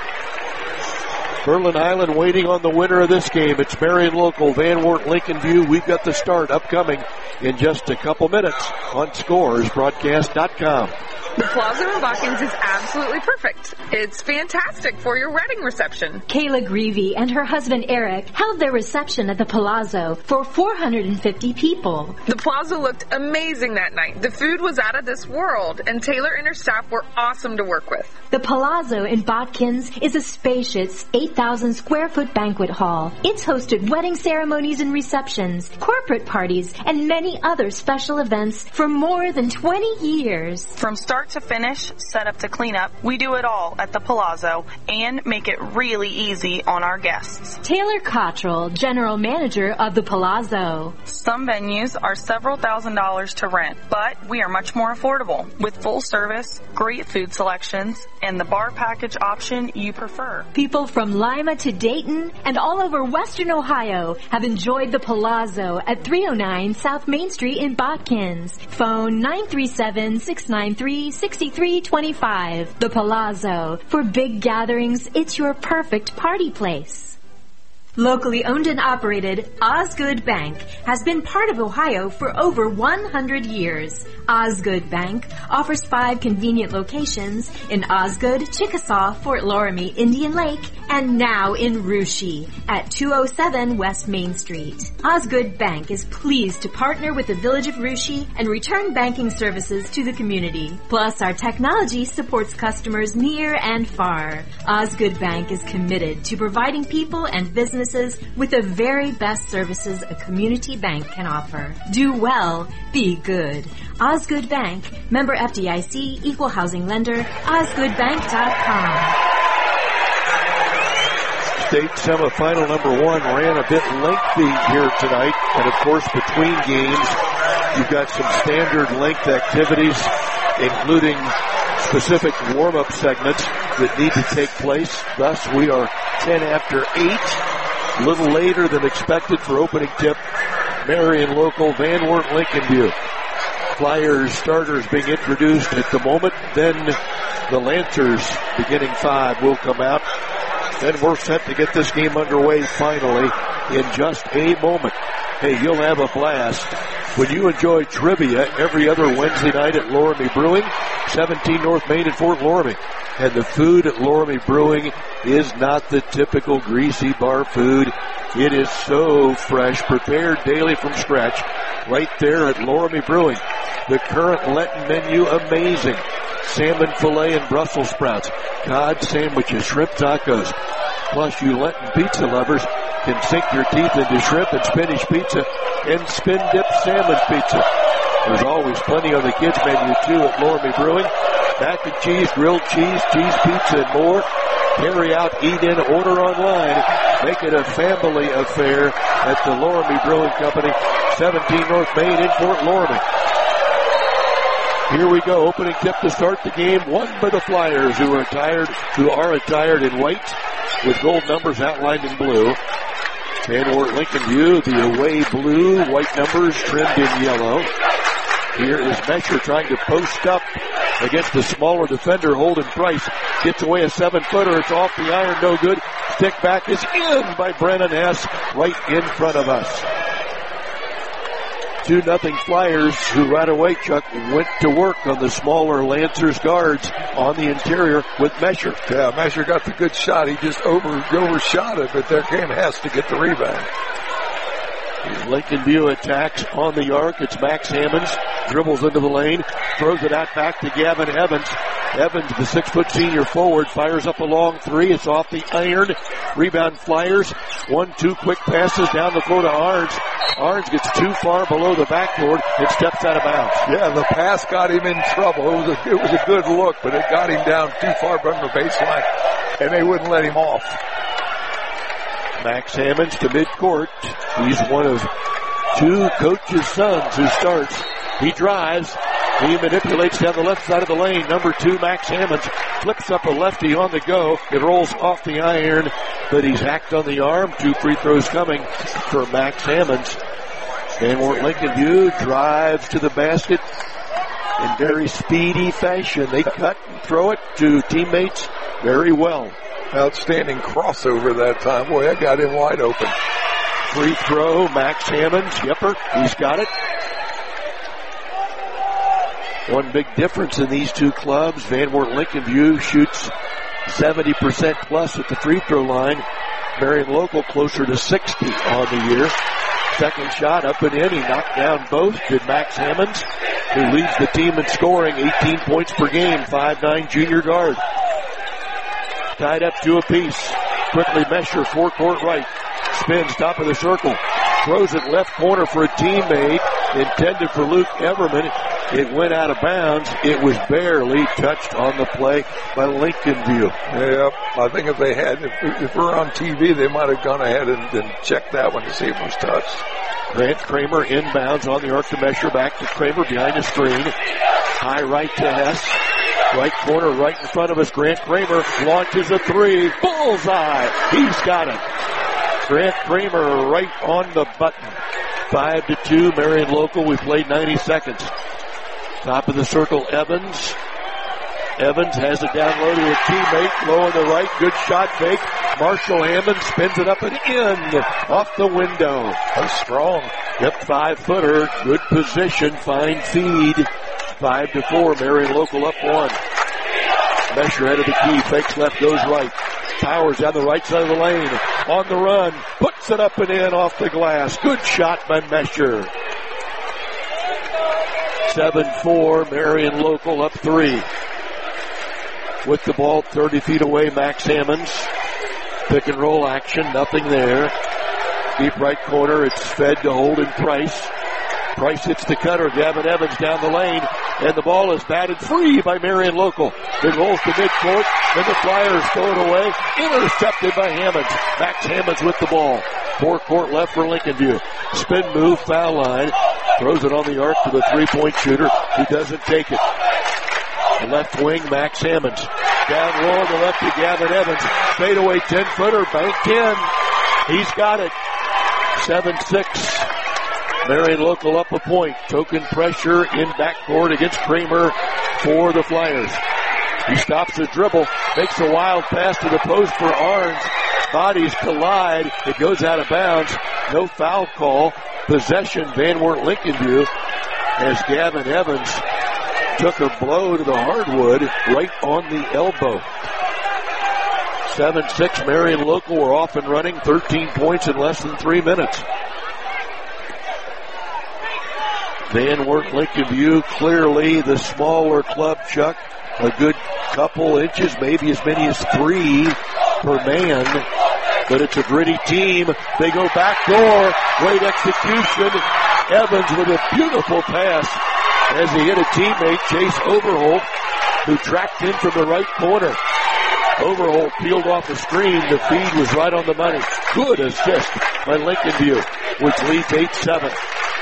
Berlin Highland waiting on the winner of this game. It's Marion Local, Van Wert, Lincoln View. We've got the start upcoming in just a couple minutes on Scores Broadcast dot com. The Plaza in Watkins is absolutely perfect. It's fantastic for your wedding reception. Kayla Greavy and her husband Eric held their reception at the Palazzo for four hundred fifty people. The Plaza looked amazing that night. The food was out of this world, and Taylor and her staff were awesome to work with. The Palazzo in Botkins is a spacious eight thousand square foot banquet hall. It's hosted wedding ceremonies and receptions, corporate parties, and many other special events for more than twenty years. From start to finish, set up to clean up, we do it all at the Palazzo and make it really easy on our guests. Taylor Cottrell, General Manager of the Palazzo. Some venues are several thousand dollars to rent, but we are much more affordable with full service, great food selections, and the bar package option you prefer. People from Lima to Dayton and all over Western Ohio have enjoyed the Palazzo at three oh nine South Main Street in Botkins. Phone nine three seven, six nine three, six three two five. The Palazzo. For big gatherings, it's your perfect party place. Locally owned and operated, Osgood Bank has been part of Ohio for over one hundred years. Osgood Bank offers five convenient locations in Osgood, Chickasaw, Fort Loramie, Indian Lake, and now in Russia at two oh seven West Main Street. Osgood Bank is pleased to partner with the Village of Russia and return banking services to the community. Plus, our technology supports customers near and far. Osgood Bank is committed to providing people and businesses with the very best services a community bank can offer. Do well, be good. Osgood Bank, member F D I C, equal housing lender, osgood bank dot com. State semifinal number one ran a bit lengthy here tonight, and of course between games you've got some standard length activities, including specific warm-up segments that need to take place. Thus, we are ten after eight. A little later than expected for opening tip. Marion local, Van Wert Lincoln View. Flyers starters being introduced at the moment. Then the Lancers beginning five will come out. Then we're set to get this game underway finally in just a moment. Hey, you'll have a blast when you enjoy trivia every other Wednesday night at Loramie Brewing, seventeen North Main in Fort Loramie. And the food at Loramie Brewing is not the typical greasy bar food. It is so fresh, prepared daily from scratch, right there at Loramie Brewing. The current Lenten menu, amazing. Salmon fillet and Brussels sprouts, cod sandwiches, shrimp tacos. Plus, you Lenten pizza lovers can sink your teeth into shrimp and spinach pizza and spin dip salmon pizza. There's always plenty on the kids menu too at Loramie Brewing. Mac and cheese, grilled cheese, cheese pizza, and more. Carry out, eat in, order online. Make it a family affair at the Loramie Brewing Company, seventeen North Main in Fort Loramie. Here we go, opening tip to start the game, won by the Flyers, who are attired, who are attired in white with gold numbers outlined in blue. Van Wert Lincoln View, the away blue, white numbers trimmed in yellow. Here is Mesher trying to post up against the smaller defender, Holden Price. Gets away a seven-footer. It's off the iron, no good. Stick back is in by Brennan Hess right in front of us. two nothing Flyers, who right away, Chuck, went to work on the smaller Lancers guards on the interior with Mesher. Yeah, Mesher got the good shot. He just over overshot it, but there came Hess to get the rebound. Lincoln View attacks on the arc. It's Max Hammonds. Dribbles into the lane. Throws it out back to Gavin Evans. Evans, the six-foot senior forward, fires up a long three. It's off the iron. Rebound Flyers. One, two quick passes down the floor to Arns. Arns gets too far below the backboard and steps out of bounds. Yeah, the pass got him in trouble. It was a, it was a good look, but it got him down too far from the baseline, and they wouldn't let him off. Max Hammonds to midcourt. He's one of two coaches' sons who starts. He drives. He manipulates down the left side of the lane. Number two, Max Hammonds, flips up a lefty on the go. It rolls off the iron, but he's hacked on the arm. Two free throws coming for Max Hammonds. Van Wert Lincoln View drives to the basket in very speedy fashion. They cut and throw it to teammates very well. Outstanding crossover that time. Boy, that got him wide open. Free throw, Max Hammonds. Yepper, he's got it. One big difference in these two clubs, Van Wert Lincoln View shoots seventy percent plus at the free throw line. Marion Local closer to sixty on the year. Second shot up and in. He knocked down both. Did Max Hammonds, who leads the team in scoring, eighteen points per game, five nine junior guard. Tied up two apiece. Quickly Mesher, forecourt right. Spins top of the circle. Throws it left corner for a teammate. Intended for Luke Everman. It went out of bounds. It was barely touched on the play by Lincoln View. Yep. I think if they had, if, if we're on T V, they might have gone ahead and, and checked that one to see if it was touched. Grant Kramer inbounds on the arc to Mesher. Back to Kramer behind the screen. High right to Hess. Right corner, right in front of us. Grant Kramer launches a three. Bullseye. He's got it. Grant Kramer right on the button. Five to two, Marion Local. We played ninety seconds. Top of the circle, Evans. Evans has it down low to a teammate. Low on the right. Good shot fake. Marshall Hammond spins it up and in off the window. That's strong. Yep, five-footer. Good position. Fine feed. Five to four. Marion Local up one. Mesher head of the key. Fakes left, goes right. Powers down the right side of the lane. On the run. Puts it up and in off the glass. Good shot by Mesher. seven four. Marion Local up three. With the ball thirty feet away, Max Hammonds. Pick and roll action. Nothing there. Deep right corner. It's fed to Holden Price. Price hits the cutter. Gavin Evans down the lane. And the ball is batted free by Marion Local. It rolls to midcourt. Then the Flyers throw it away. Intercepted by Hammonds. Max Hammonds with the ball. Four-court left for Lincoln View. Spin move, foul line. Throws it on the arc to the three-point shooter. He doesn't take it. The left wing, Max Hammonds. Down low on the left to Gavin Evans. Fadeaway ten-footer. Banked in. He's got it. seven six. Marion Local up a point. Token pressure in backcourt against Kramer for the Flyers. He stops the dribble. Makes a wild pass to the post for Arns. Bodies collide. It goes out of bounds. No foul call. Possession, Van Wert Lincoln View, as Gavin Evans took a blow to the hardwood right on the elbow. seven six, Marion Local were off and running. thirteen points in less than three minutes. Van Wert Lincoln View, clearly the smaller club, Chuck. A good couple inches, maybe as many as three per man. But it's a gritty team. They go back door. Great execution. Evans with a beautiful pass as he hit a teammate, Chase Overholt, who tracked him from the right corner. Overholt peeled off the screen. The feed was right on the money. Good assist by Lincoln View, which leads eight seven.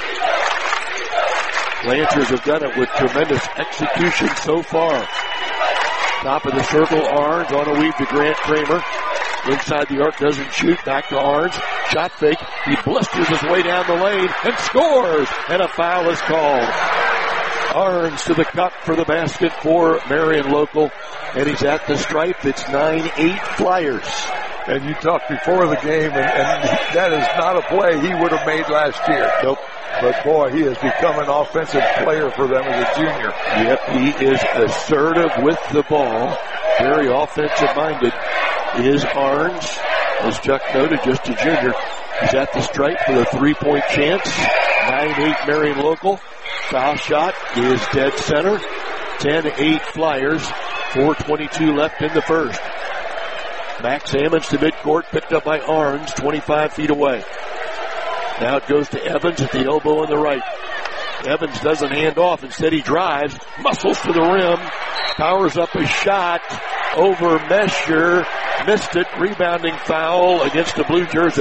Lancers have done it with tremendous execution so far. Top of the circle, Arns on a weave to Grant Kramer. Inside the arc, doesn't shoot. Back to Arns. Shot fake. He blisters his way down the lane and scores. And a foul is called. Arns to the cup for the basket for Marion Local. And he's at the stripe. It's nine eight Flyers. And you talked before the game, and, and that is not a play he would have made last year. Nope. But boy, he has become an offensive player for them as a junior. Yep, he is assertive with the ball. Very offensive minded. Is Arns, as Chuck noted, just a junior. He's at the stripe for the three-point chance. nine eight Marion Local. Foul shot is dead center. ten eight Flyers. four twenty-two left in the first. Max Hammonds to midcourt, picked up by Arns, twenty-five feet away. Now it goes to Evans at the elbow on the right. Evans doesn't hand off. Instead he drives, muscles to the rim, powers up a shot over Mesher, missed it, rebounding foul against the blue jersey.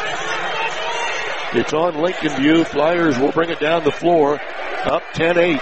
It's on Lincoln View. Flyers will bring it down the floor, up ten eight.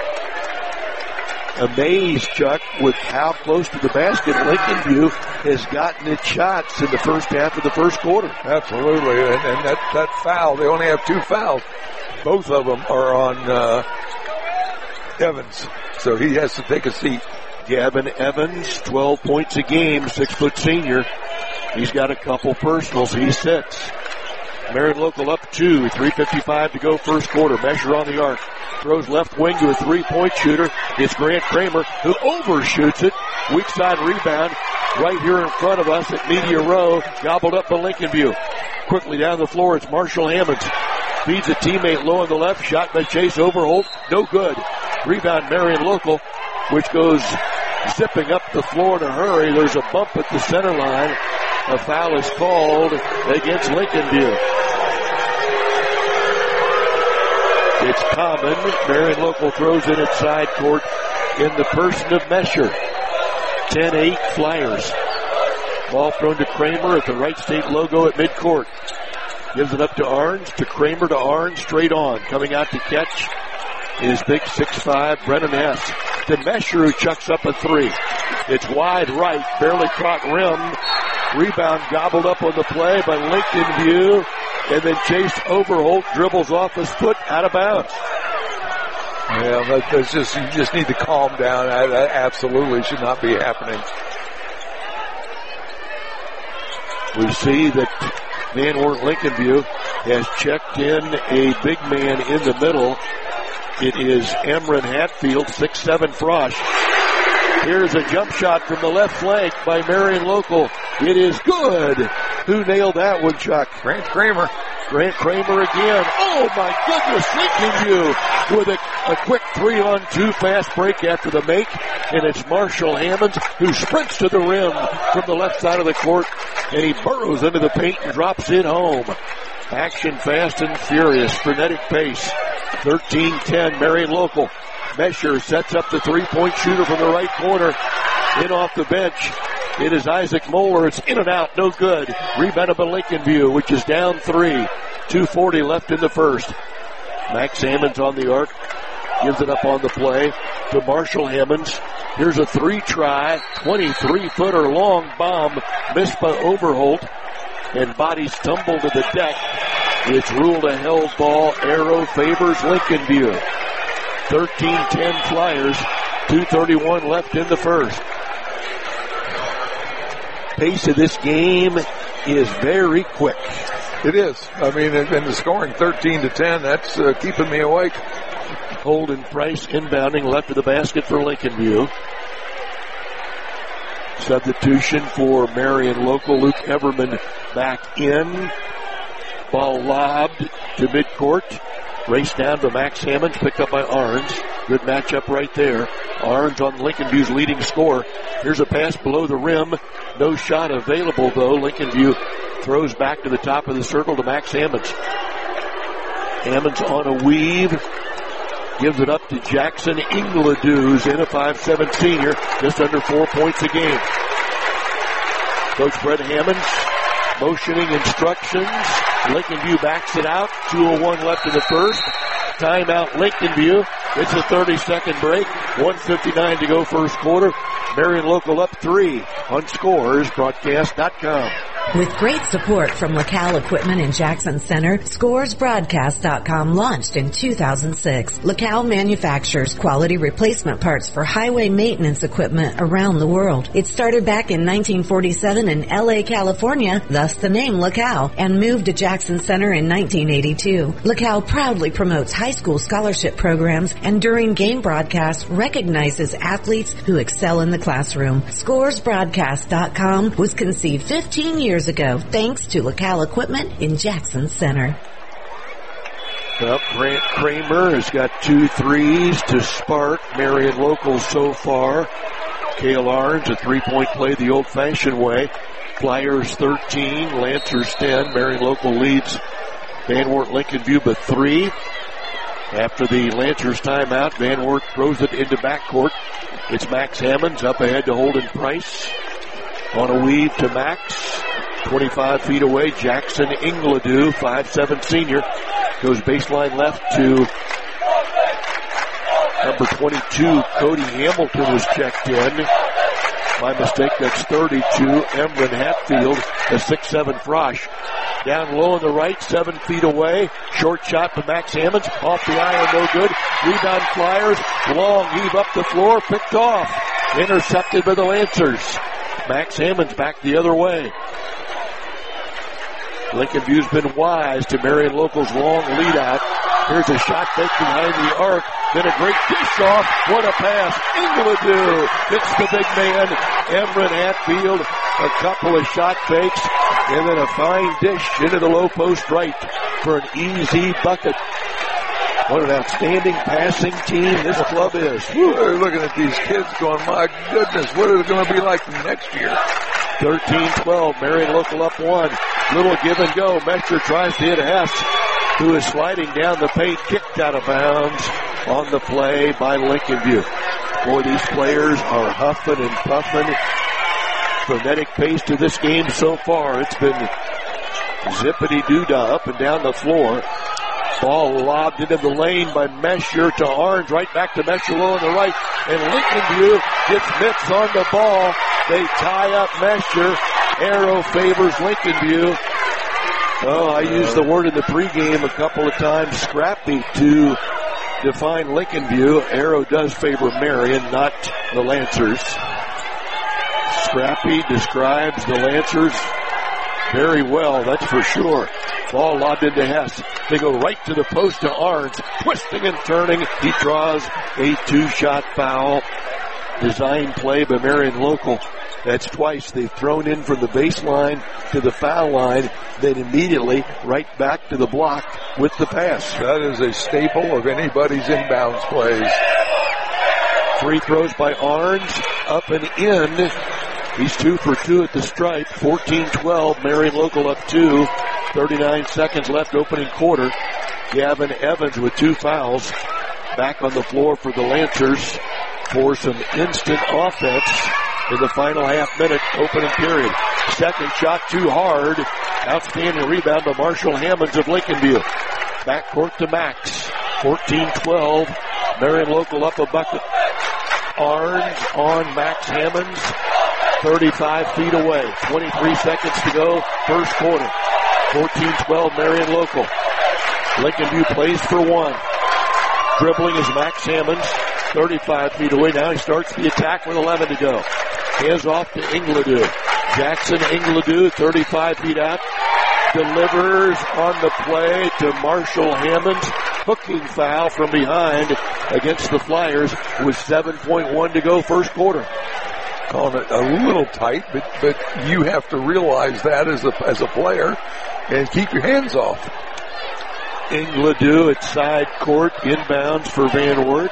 Amazed, Chuck, with how close to the basket Lincoln View has gotten its shots in the first half of the first quarter. Absolutely, and, and that, that foul, they only have two fouls. Both of them are on uh, Evans, so he has to take a seat. Gavin Evans, twelve points a game, six-foot senior. He's got a couple personals. He sits. Marion Local up two, three fifty-five to go first quarter. Mesher on the arc. Throws left wing to a three-point shooter. It's Grant Kramer who overshoots it. Weak side rebound right here in front of us at Media Row. Gobbled up by Lincoln View. Quickly down the floor, it's Marshall Hammonds. Feeds a teammate low on the left. Shot by Chase Overholt. No good. Rebound Marion Local, which goes zipping up the floor in a hurry. There's a bump at the center line. A foul is called against Lincoln View. It's common. Marion Local throws in at side court in the person of Mesher. ten eight Flyers. Ball thrown to Kramer at the Wright State logo at midcourt. Gives it up to Arns, to Kramer, to Arns, straight on. Coming out to catch is big six five Brennan Hess. To Mesher, who chucks up a three. It's wide right, barely caught rim. Rebound gobbled up on the play by Lincoln View. And then Chase Overholt dribbles off his foot out of bounds. Yeah, but that's just, you just need to calm down. That absolutely should not be happening. We see that Van Wert Lincolnview has checked in a big man in the middle. It is Emron Hatfield, six seven Frosch. Here's a jump shot from the left flank by Marion Local. It is good. Who nailed that one, Chuck? Grant Kramer. Grant Kramer again. Oh my goodness, Lincolnview with a, a quick three on two fast break after the make. And it's Marshall Hammonds who sprints to the rim from the left side of the court. And he burrows into the paint and drops it home. Action fast and furious, frenetic pace. thirteen ten, Marion Local. Mesher sets up the three-point shooter from the right corner. In off the bench. It is Isaac Moeller. It's in and out. No good. Rebounded by Lincolnview, which is down three. two forty left in the first. Max Hammonds on the arc. Gives it up on the play to Marshall Hammonds. Here's a three-try. twenty-three footer long bomb. Missed by Overholt. And bodies tumble to the deck. It's ruled a held ball. Arrow favors Lincolnview. thirteen ten Flyers. two thirty-one left in the first. Pace of this game is very quick. It is. I mean, and the scoring thirteen to ten, that's uh, keeping me awake. Holden Price inbounding left of the basket for Lincolnview. Substitution for Marion Local. Luke Everman back in. Ball lobbed to midcourt. Race down to Max Hammonds, picked up by Arns. Good matchup right there. Arns on Lincolnview's leading scorer. Here's a pass below the rim. No shot available though. Lincolnview throws back to the top of the circle to Max Hammonds. Hammonds on a weave. Gives it up to Jackson Ingledew, who's in a five seven senior. Just under four points a game. Coach Brett Hammonds motioning instructions. Lincolnview backs it out. two oh one left in the first. Timeout Lincolnview. It's a thirty-second break. one fifty-nine to go first quarter. Marion Local up three on Scores Broadcast dot com. With great support from LaCal Equipment in Jackson Center, Scores Broadcast dot com launched in two thousand six. LaCal manufactures quality replacement parts for highway maintenance equipment around the world. It started back in nineteen forty-seven in L A, California, thus the name LaCal, and moved to Jackson Center in nineteen eighty-two. LaCal proudly promotes high school scholarship programs and during game broadcasts recognizes athletes who excel in the classroom. Scores Broadcast dot com was conceived fifteen years ago, thanks to LaCal Equipment in Jackson Center. Well, Grant Kramer has got two threes to spark Marion Local so far. Cale Arns, a three-point play the old-fashioned way. Flyers thirteen, Lancers ten. Marion Local leads Van Wert Lincolnview by three. After the Lancers timeout, Van Wert throws it into backcourt. It's Max Hammonds up ahead to Holden Price. On a weave to Max. twenty-five feet away, Jackson Ingledew, five seven senior. Goes baseline left to number twenty-two, Cody Hamilton was checked in. My mistake, that's thirty-two, Emron Hatfield, a six seven Frosch. Down low on the right, seven feet away. Short shot to Max Hammonds. Off the iron, no good. Rebound Flyers. Long heave up the floor, picked off. Intercepted by the Lancers. Max Hammonds back the other way. Lincolnview's been wise to Marion Local's long lead out. Here's a shot fake behind the arc. Then a great dish off. What a pass. Ingledew hits the big man. Emron Hatfield. A couple of shot fakes. And then a fine dish into the low post right for an easy bucket. What an outstanding passing team this club is. We're looking at these kids going, my goodness, what are they going to be like next year? thirteen twelve, Marion Local up one. Little give and go. Mesher tries to hit Hess, who is sliding down the paint, kicked out of bounds on the play by Lincolnview. Boy, these players are huffing and puffing. Frenetic pace to this game so far. It's been zippity-doo-dah up and down the floor. Ball lobbed into the lane by Mesher to Arns, right back to Mesher low on the right. And Lincolnview gets mitts on the ball. They tie up Mesher. Arrow favors Lincolnview. Oh, I used the word in the pregame a couple of times, scrappy, to define Lincolnview. Arrow does favor Marion, not the Lancers. Scrappy describes the Lancers. very well, that's for sure. Ball lobbed into Hess. They go right to the post to Arns. Twisting and turning. He draws a two-shot foul. Design play by Marion Local. That's twice. They've thrown in from the baseline to the foul line, then immediately right back to the block with the pass. That is a staple of anybody's inbounds plays. Free throws by Arns. Up and in. He's two for two at the stripe. fourteen twelve. Marion Local up two. thirty-nine seconds left opening quarter. Gavin Evans with two fouls. Back on the floor for the Lancers for some instant offense in the final half minute opening period. Second shot too hard. Outstanding rebound by Marshall Hammonds of Lincoln View. Backcourt to Max. fourteen twelve. Marion Local up a bucket. Arns on Max Hammonds. thirty-five feet away. twenty-three seconds to go. First quarter. fourteen twelve Marion Local. Lincoln View plays for one. Dribbling is Max Hammonds. thirty-five feet away. Now he starts the attack with eleven to go. Hands off to Ingledew. Jackson Ingledew, thirty-five feet out. Delivers on the play to Marshall Hammonds. Hooking foul from behind against the Flyers with seven point one to go first quarter. Calling it a little tight, but, but you have to realize that as a, as a player and keep your hands off. Ingledew at side court, inbounds for Van Wert.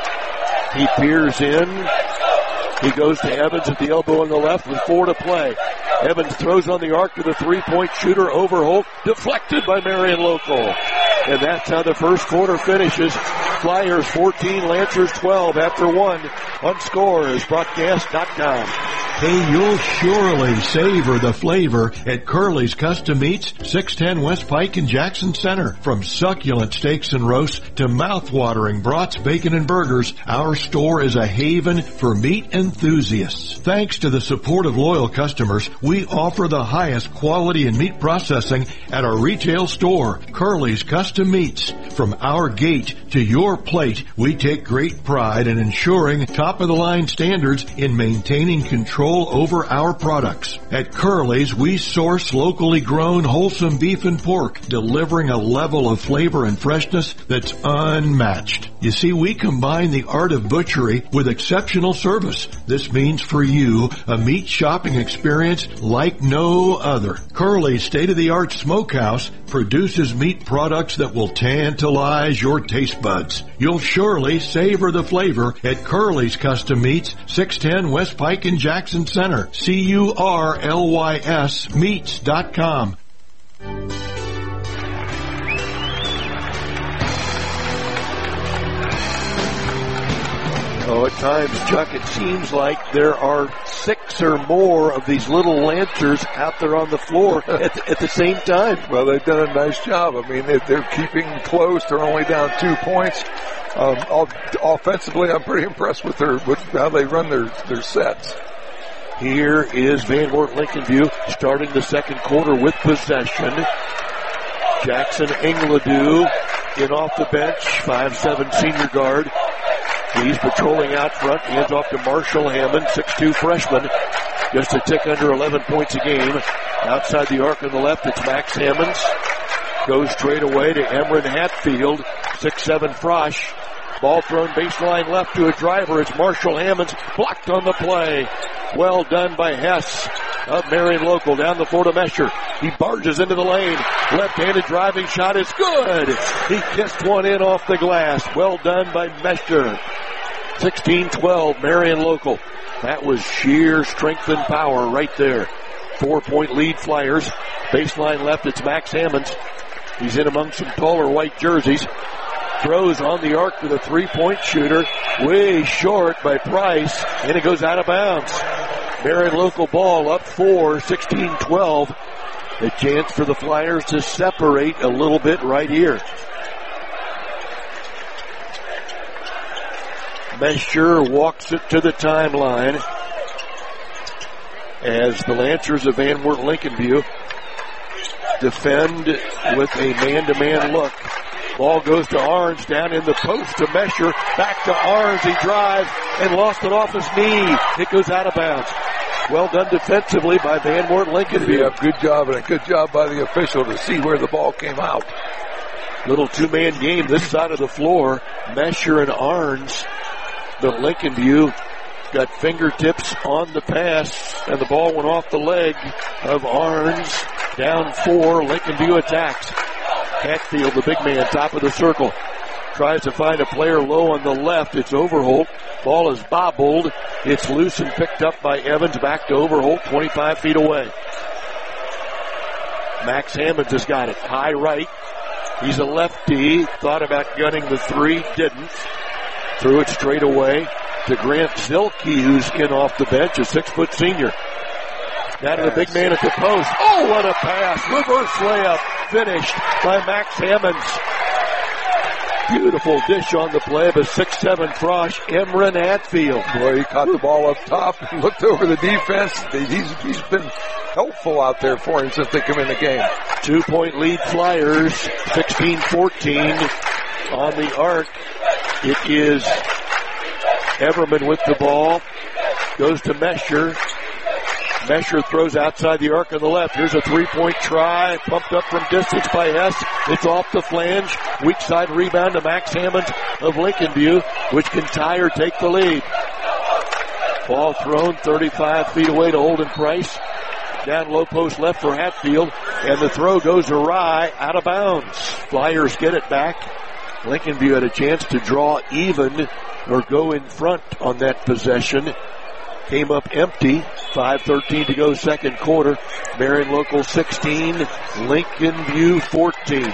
He peers in. He goes to Evans at the elbow on the left with four to play. Evans throws on the arc to the three-point shooter. Overholt deflected by Marion Local. And that's how the first quarter finishes. Flyers fourteen, Lancers twelve after one on Scores Broadcast dot com. Hey, you'll surely savor the flavor at Curly's Custom Meats, six ten West Pike in Jackson Center. From succulent steaks and roasts to mouth-watering brats, bacon, and burgers, our store is a haven for meat enthusiasts. Thanks to the support of loyal customers, we offer the highest quality in meat processing at our retail store, Curly's Custom Meats. From our gate to your plate, we take great pride in ensuring top-of-the-line standards in maintaining control over our products. At Curly's, we source locally grown wholesome beef and pork, delivering a level of flavor and freshness that's unmatched. You see, we combine the art of butchery with exceptional service. This means for you a meat shopping experience like no other. Curly's state-of-the-art smokehouse produces meat products that will tantalize your taste buds. You'll surely savor the flavor at Curly's Custom Meats, six ten West Pike in Jackson Center. C U R L Y S meats dot com. Oh, at times, Chuck, it seems like there are six or more of these little Lancers out there on the floor at, the, at the same time. Well, they've done a nice job. I mean, they're keeping close. They're only down two points. Um, offensively, I'm pretty impressed with their with how they run their, their sets. Here is Van Wert Lincoln View starting the second quarter with possession. Jackson Ingledew in off the bench, five seven senior guard. He's patrolling out front, hands off to Marshall Hammond, six two freshman, just a tick under eleven points a game. Outside the arc on the left, it's Max Hammonds. Goes straight away to Emron Hatfield, six seven Frosch. Ball thrown baseline left to a driver. It's Marshall Hammonds, blocked on the play. Well done by Hess of Marion Local. Down the floor to Mesher. He barges into the lane. Left-handed driving shot is good. He kissed one in off the glass. Well done by Mesher. sixteen twelve Marion Local. That was sheer strength and power right there. Four-point lead Flyers. Baseline left, it's Max Hammonds. He's in among some taller white jerseys. Throws on the arc to the three-point shooter. Way short by Price, and it goes out of bounds. Marion Local ball up four, sixteen twelve. A chance for the Flyers to separate a little bit right here. Mesher walks it to the timeline as the Lancers of Van Wert Lincoln View defend with a man-to-man look. Ball goes to Arns, down in the post to Mesher, back to Arns, he drives and lost it off his knee. It goes out of bounds. Well done defensively by Van Wert Lincoln. Yeah, good job, and a good job by the official to see where the ball came out. Little two-man game this side of the floor. Mesher and Arns. But Lincoln View got fingertips on the pass, and the ball went off the leg of Arns. Down four, Lincoln View attacks. Hatfield, the big man, top of the circle. Tries to find a player low on the left. It's Overholt. Ball is bobbled. It's loose and picked up by Evans. Back to Overholt, twenty-five feet away. Max Hammonds has got it. High right. He's a lefty. Thought about gunning the three. Didn't. Threw it straight away to Grant Zilke, who's in off the bench, a six-foot senior. Down to the big man at the post. Oh, what a pass. Reverse layup. Finished by Max Hammonds. Beautiful dish on the play of a six seven Frosh, Emron Hatfield. Boy, he caught the ball up top, looked over the defense. He's, he's been helpful out there for him since they come in the game. Two-point lead Flyers, sixteen fourteen on the arc. It is Everman with the ball. Goes to Mesher. Mesher throws outside the arc on the left. Here's a three-point try. Pumped up from distance by Hess. It's off the flange. Weak side rebound to Max Hammonds of Lincoln View, which can tie or take the lead. Ball thrown thirty-five feet away to Holden Price. Down low post left for Hatfield. And the throw goes awry, out of bounds. Flyers get it back. Lincoln View had a chance to draw even or go in front on that possession. Came up empty. five thirteen to go second quarter. Marion Local sixteen, Lincoln View fourteen.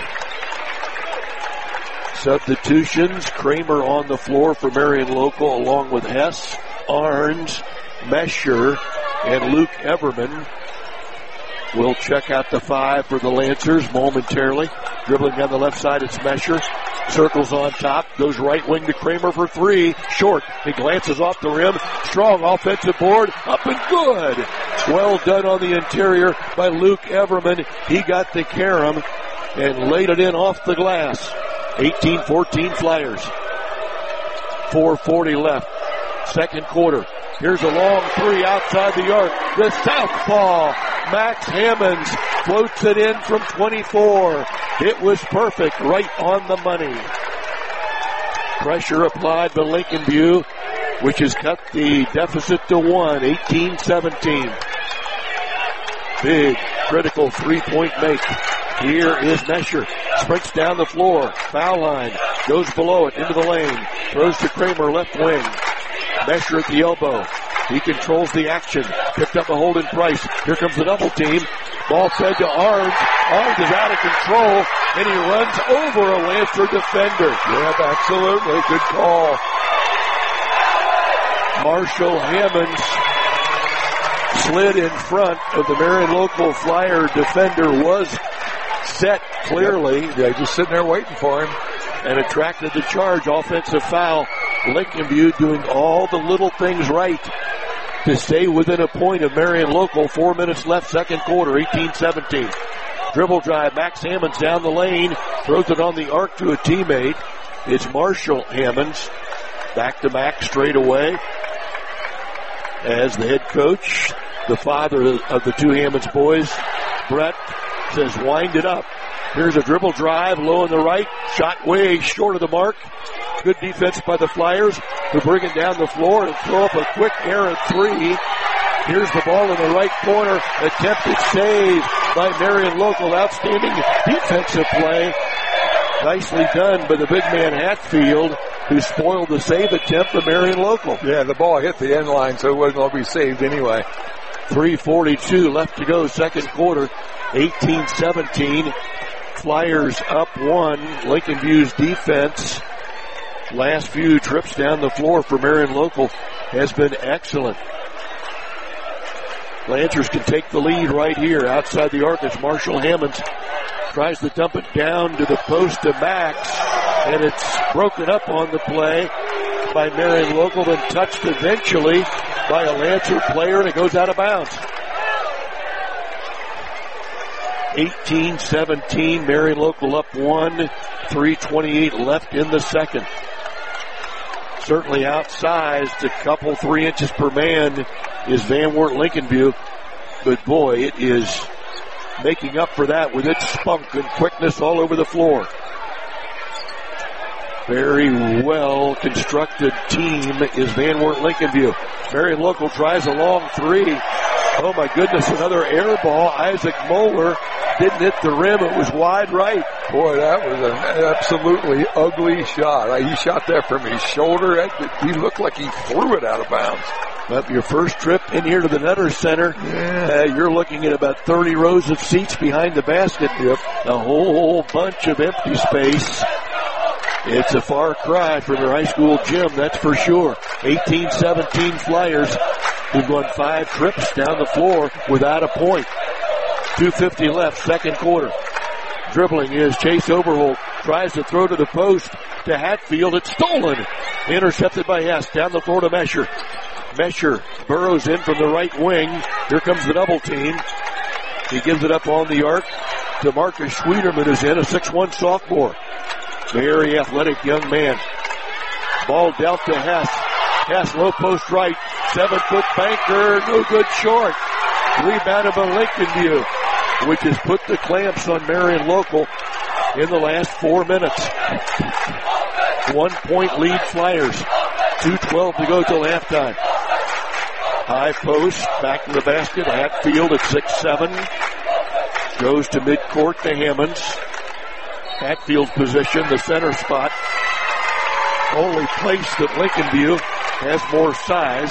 Substitutions. Kramer on the floor for Marion Local along with Hess, Arns, Mesher, and Luke Everman. We'll check out the five for the Lancers momentarily. Dribbling down the left side, it's Mesher. Circles on top, goes right wing to Kramer for three. Short, he glances off the rim. Strong offensive board, up and good. Well done on the interior by Luke Everman. He got the carom and laid it in off the glass. eighteen fourteen Flyers. four forty left. Second quarter. Here's a long three outside the arc. The southpaw, Max Hammonds, floats it in from twenty-four. It was perfect, right on the money. Pressure applied by Lincoln View, which has cut the deficit to one, eighteen seventeen. Big, critical three-point make. Here is Mesher. Sprints down the floor. Foul line. Goes below it into the lane. Throws to Kramer, left wing. Mesher at the elbow. He controls the action. Picked up a Holden Price. Here comes the double team. Ball fed to Arns. Arns is out of control, and he runs over a Lancer defender. Yep, absolutely. Good call. Marshall Hammonds slid in front of the Marion Local Flyer defender. Was set clearly. Yep. Yeah, just sitting there waiting for him. And attracted the charge. Offensive foul. Lincoln View doing all the little things right to stay within a point of Marion Local. Four minutes left, second quarter, eighteen seventeen. Dribble drive, Max Hammonds down the lane, throws it on the arc to a teammate. It's Marshall Hammonds. Back to Max straight away. As the head coach, the father of the two Hammonds boys, Brett, says wind it up. Here's a dribble drive, low on the right, shot way short of the mark. Good defense by the Flyers, who bring it down the floor and throw up a quick errant three. Here's the ball in the right corner, attempted save by Marion Local. Outstanding defensive play. Nicely done by the big man Hatfield, who spoiled the save attempt for Marion Local. Yeah, the ball hit the end line, so it wasn't going to be saved anyway. three forty-two left to go, second quarter, eighteen seventeen. Flyers up one. Lincoln View's defense, last few trips down the floor for Marion Local, has been excellent. Lancers can take the lead right here. Outside the arc, it's Marshall Hammonds. Tries to dump it down to the post to Max, and it's broken up on the play by Marion Local, then touched eventually by a Lancer player, and it goes out of bounds. eighteen seventeen, Marion Local up one, three twenty-eight left in the second. Certainly outsized, a couple three inches per man is Van Wert Lincolnview. But boy, it is making up for that with its spunk and quickness all over the floor. Very well constructed team is Van Wert Lincolnview. Marion Local tries a long three. Oh my goodness, another air ball. Isaac Moeller didn't hit the rim. It was wide right. Boy, that was an absolutely ugly shot. He shot that from his shoulder. He looked like he threw it out of bounds. But your first trip in here to the Nutter Center, yeah. uh, you're looking at about thirty rows of seats behind the basket. Yep. A whole bunch of empty space. It's a far cry from your high school gym, that's for sure. eighteen seventeen Flyers, who've gone five trips down the floor without a point. two fifty left, second quarter. Dribbling is Chase Overholt. Tries to throw to the post to Hatfield. It's stolen. Intercepted by Hess. Down the floor to Mesher. Mesher burrows in from the right wing. Here comes the double team. He gives it up on the arc to Marcus Schwederman, who's in, a six one sophomore. Very athletic young man. Ball dealt to Hess. Hess low post right. Seven foot banker. No good short. Rebounded by Lincolnview, which has put the clamps on Marion Local in the last four minutes. One point lead Flyers. two twelve to go till halftime. High post, back to the basket. Hatfield at six seven. Goes to midcourt to Hammonds. Hatfield's position, the center spot. Only place that Lincolnview has more size.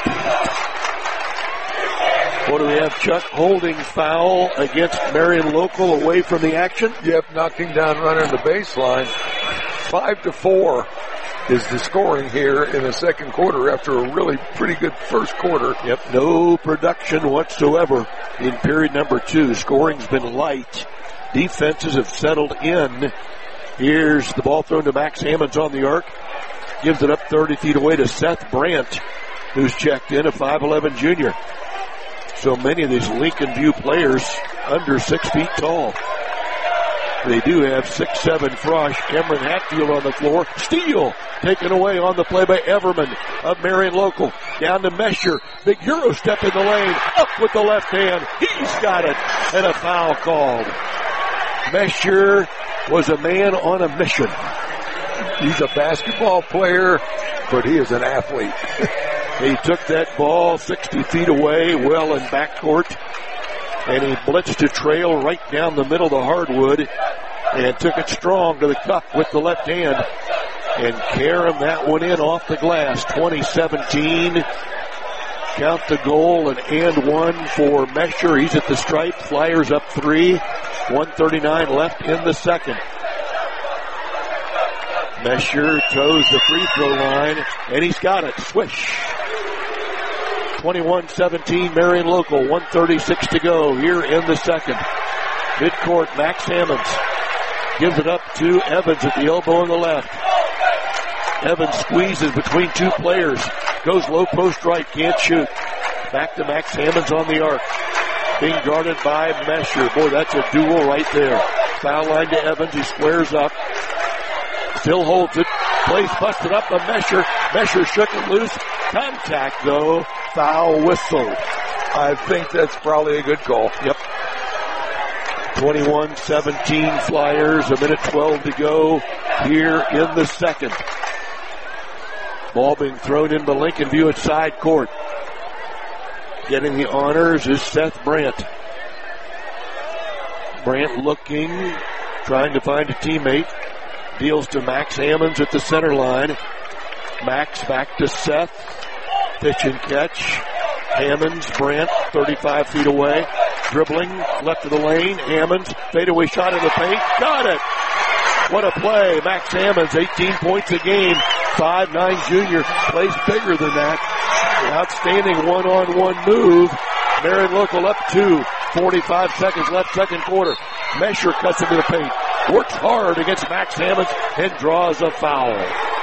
What do we have, Chuck? Holding foul against Marion Local away from the action? Yep, knocking down runner in the baseline. Five to four is the scoring here in the second quarter after a really pretty good first quarter. Yep, no production whatsoever in period number two. Scoring's been light. Defenses have settled in. Here's the ball thrown to Max Hammonds on the arc. Gives it up thirty feet away to Seth Brandt, who's checked in, a five eleven junior. So many of these Lincolnview players under six feet tall. They do have six seven Frosch. Cameron Hatfield on the floor. Steal taken away on the play by Everman of Marion Local. Down to Mesher. Big Euro step in the lane. Up with the left hand. He's got it. And a foul called. Mesher was a man on a mission. He's a basketball player, but he is an athlete. He took that ball sixty feet away, well in backcourt, and he blitzed a trail right down the middle of the hardwood and took it strong to the cup with the left hand and caromed that one in off the glass. twenty seventeen. Count the goal and and one for Mesher. He's at the stripe. Flyers up three. one thirty-nine left in the second. Mesher toes the free throw line, and he's got it. Swish. twenty-one seventeen Marion Local. one thirty-six to go here in the second. Midcourt, Max Hammonds gives it up to Evans at the elbow on the left. Evans squeezes between two players. Goes low post right, can't shoot. Back to Max Hammonds on the arc. Being guarded by Mesher. Boy, that's a duel right there. Foul line to Evans. He squares up. Still holds it. Plays busted up by Mesher. Mesher shook it loose. Contact, though. Foul whistle. I think that's probably a good call. Yep. twenty-one seventeen Flyers. A minute twelve to go here in the second. Ball being thrown into Lincolnview at side court. Getting the honors is Seth Brandt. Brandt looking, trying to find a teammate. Deals to Max Hammonds at the center line. Max back to Seth. Pitch and catch. Hammonds, Brandt, thirty-five feet away. Dribbling, left of the lane. Hammonds, fadeaway shot in the paint. Got it! What a play. Max Hammonds, eighteen points a game. five nine junior, plays bigger than that. Outstanding one-on-one move. Marion Local up two. forty-five seconds left, second quarter. Mesher cuts into the paint. Works hard against Max Hammonds and draws a foul.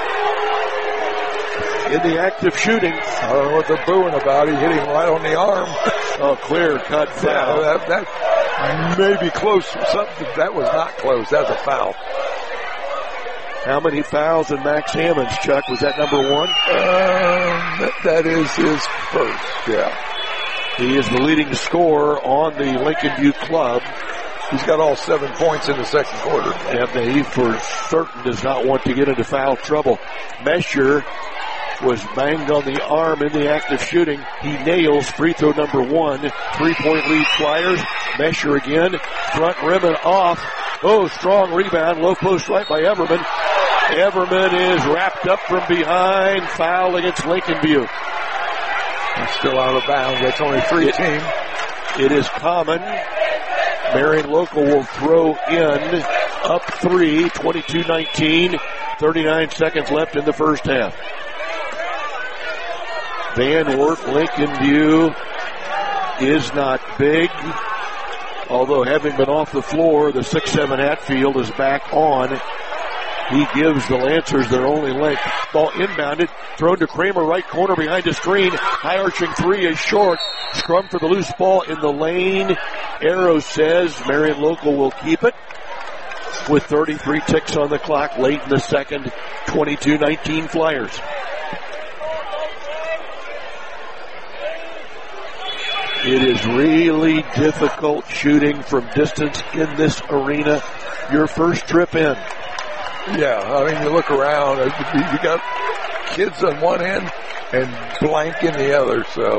In the act of shooting. I don't know what they're booing about. He hit him right on the arm. Oh, clear cut foul. Yeah, that, that may be close or something. That was not close. That was a foul. How many fouls in Max Hammonds, Chuck? Was that number one? Um, that, that is his first, yeah. He is the leading scorer on the Lincoln View club. He's got all seven points in the second quarter. And he for certain does not want to get into foul trouble. Mesher was banged on the arm in the act of shooting. He nails free throw number one. Three-point lead Flyers. Mesher again. Front rim and off. Oh, strong rebound. Low post right by Everman. Everman is wrapped up from behind. Foul against Lincoln View. He's still out of bounds. That's only three it, team. It is common. Marion Local will throw in up three, twenty-two nineteen. thirty-nine seconds left in the first half. Van Wert, Lincoln View is not big. Although having been off the floor, the six seven Hatfield is back on. He gives the Lancers their only length. Ball inbounded, thrown to Kramer, right corner behind the screen. High arching three is short. Scrum for the loose ball in the lane. Arrow says Marion Local will keep it. With thirty-three ticks on the clock late in the second, twenty-two nineteen Flyers. It is really difficult shooting from distance in this arena. Your first trip in. Yeah, I mean, you look around, you got kids on one end and blank in the other, so.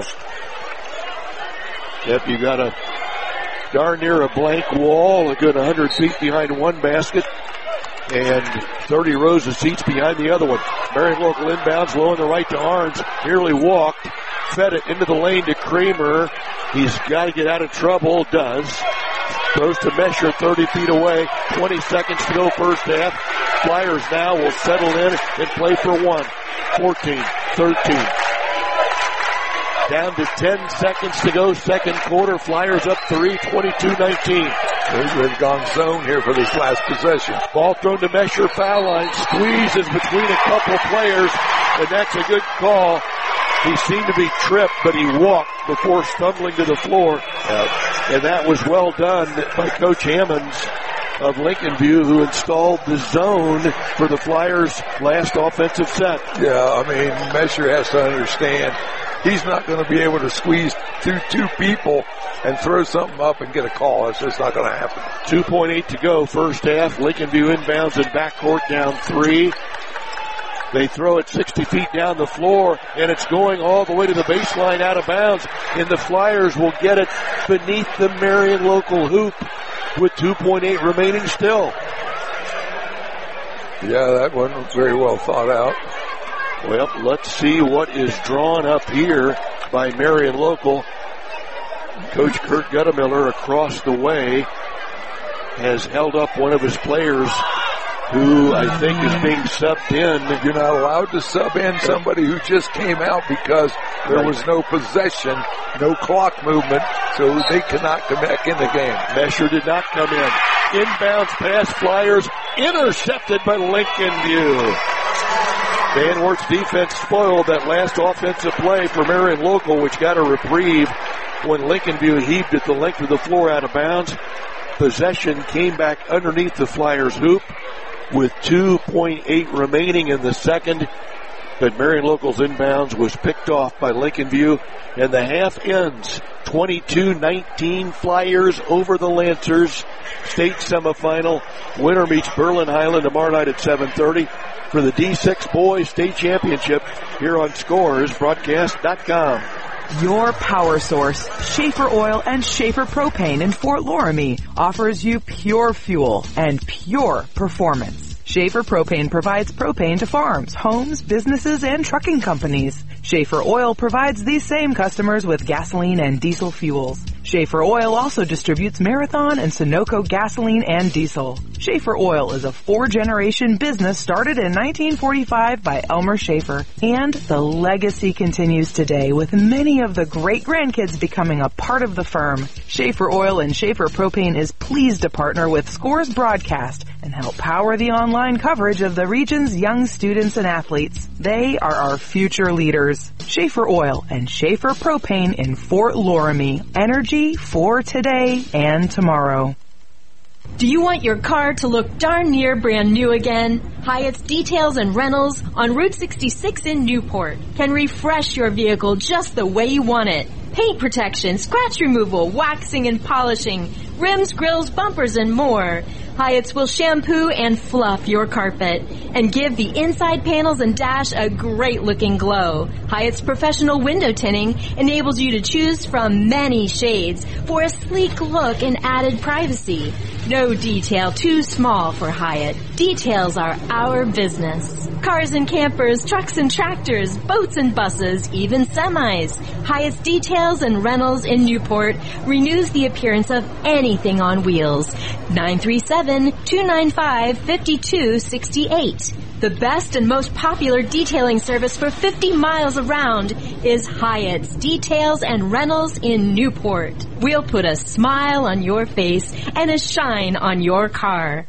Yep, you got a darn near a blank wall, a good one hundred feet behind one basket, and thirty rows of seats behind the other one. Marion Local inbounds, low on the right to Arns, nearly walked, fed it into the lane to Kramer. He's got to get out of trouble, does. Throws to Mesher, thirty feet away, twenty seconds to go first half. Flyers now will settle in and play for one. fourteen thirteen. Down to ten seconds to go, second quarter. Flyers up three, twenty-two nineteen. They've gone zone here for this last possession. Ball thrown to Mesher, foul line, squeezes between a couple players, and that's a good call. He seemed to be tripped, but he walked before stumbling to the floor. Uh, and that was well done by Coach Hammonds of Lincoln View, who installed the zone for the Flyers' last offensive set. Yeah, I mean, Mesher has to understand he's not going to be able to squeeze through two people and throw something up and get a call. It's just not going to happen. two point eight to go, first half. Lincoln View inbounds in backcourt down three. They throw it sixty feet down the floor, and it's going all the way to the baseline out of bounds. And the Flyers will get it beneath the Marion Local hoop with two point eight remaining still. Yeah, that one was very well thought out. Well, let's see what is drawn up here by Marion Local. Coach Kurt Guttemiller across the way has held up one of his players who I think is being subbed in. You're not allowed to sub in somebody who just came out because there right. was no possession, no clock movement, so they cannot come back in the game. Mesher did not come in. Inbounds pass, Flyers intercepted by Lincoln View. Van Wert's defense spoiled that last offensive play for Marion Local, which got a reprieve when Lincoln View heaved it the length of the floor out of bounds. Possession came back underneath the Flyers hoop with two point eight remaining in the second. But Marion Local's inbounds was picked off by Lincoln View, and the half ends twenty-two nineteen Flyers over the Lancers. State semifinal. Winner meets Berlin Highland tomorrow night at seven thirty for the D six Boys State Championship here on Scores Broadcast dot com. Your power source, Schaefer Oil and Schaefer Propane in Fort Loramie, offers you pure fuel and pure performance. Schaefer Propane provides propane to farms, homes, businesses, and trucking companies. Schaefer Oil provides these same customers with gasoline and diesel fuels. Schaefer Oil also distributes Marathon and Sunoco gasoline and diesel. Schaefer Oil is a four-generation business started in nineteen forty-five by Elmer Schaefer, and the legacy continues today with many of the great-grandkids becoming a part of the firm. Schaefer Oil and Schaefer Propane is pleased to partner with Scores Broadcast and help power the online coverage of the region's young students and athletes. They are our future leaders. Schaefer Oil and Schaefer Propane in Fort Loramie. Energy for today and tomorrow. Do you want your car to look darn near brand new again? Hyatt's Details and Rentals on Route sixty-six in Newport can refresh your vehicle just the way you want it. Paint protection, scratch removal, waxing and polishing, rims, grills, bumpers, and more. Hyatt's will shampoo and fluff your carpet and give the inside panels and dash a great-looking glow. Hyatt's professional window tinting enables you to choose from many shades for a sleek look and added privacy. No detail too small for Hyatt. Details are our business. Cars and campers, trucks and tractors, boats and buses, even semis. Hyatt's Details and Rentals in Newport renews the appearance of anything on wheels. nine three seven, two nine five, five two six eight. The best and most popular detailing service for fifty miles around is Hyatt's Details and Rentals in Newport. We'll put a smile on your face and a shine on your car.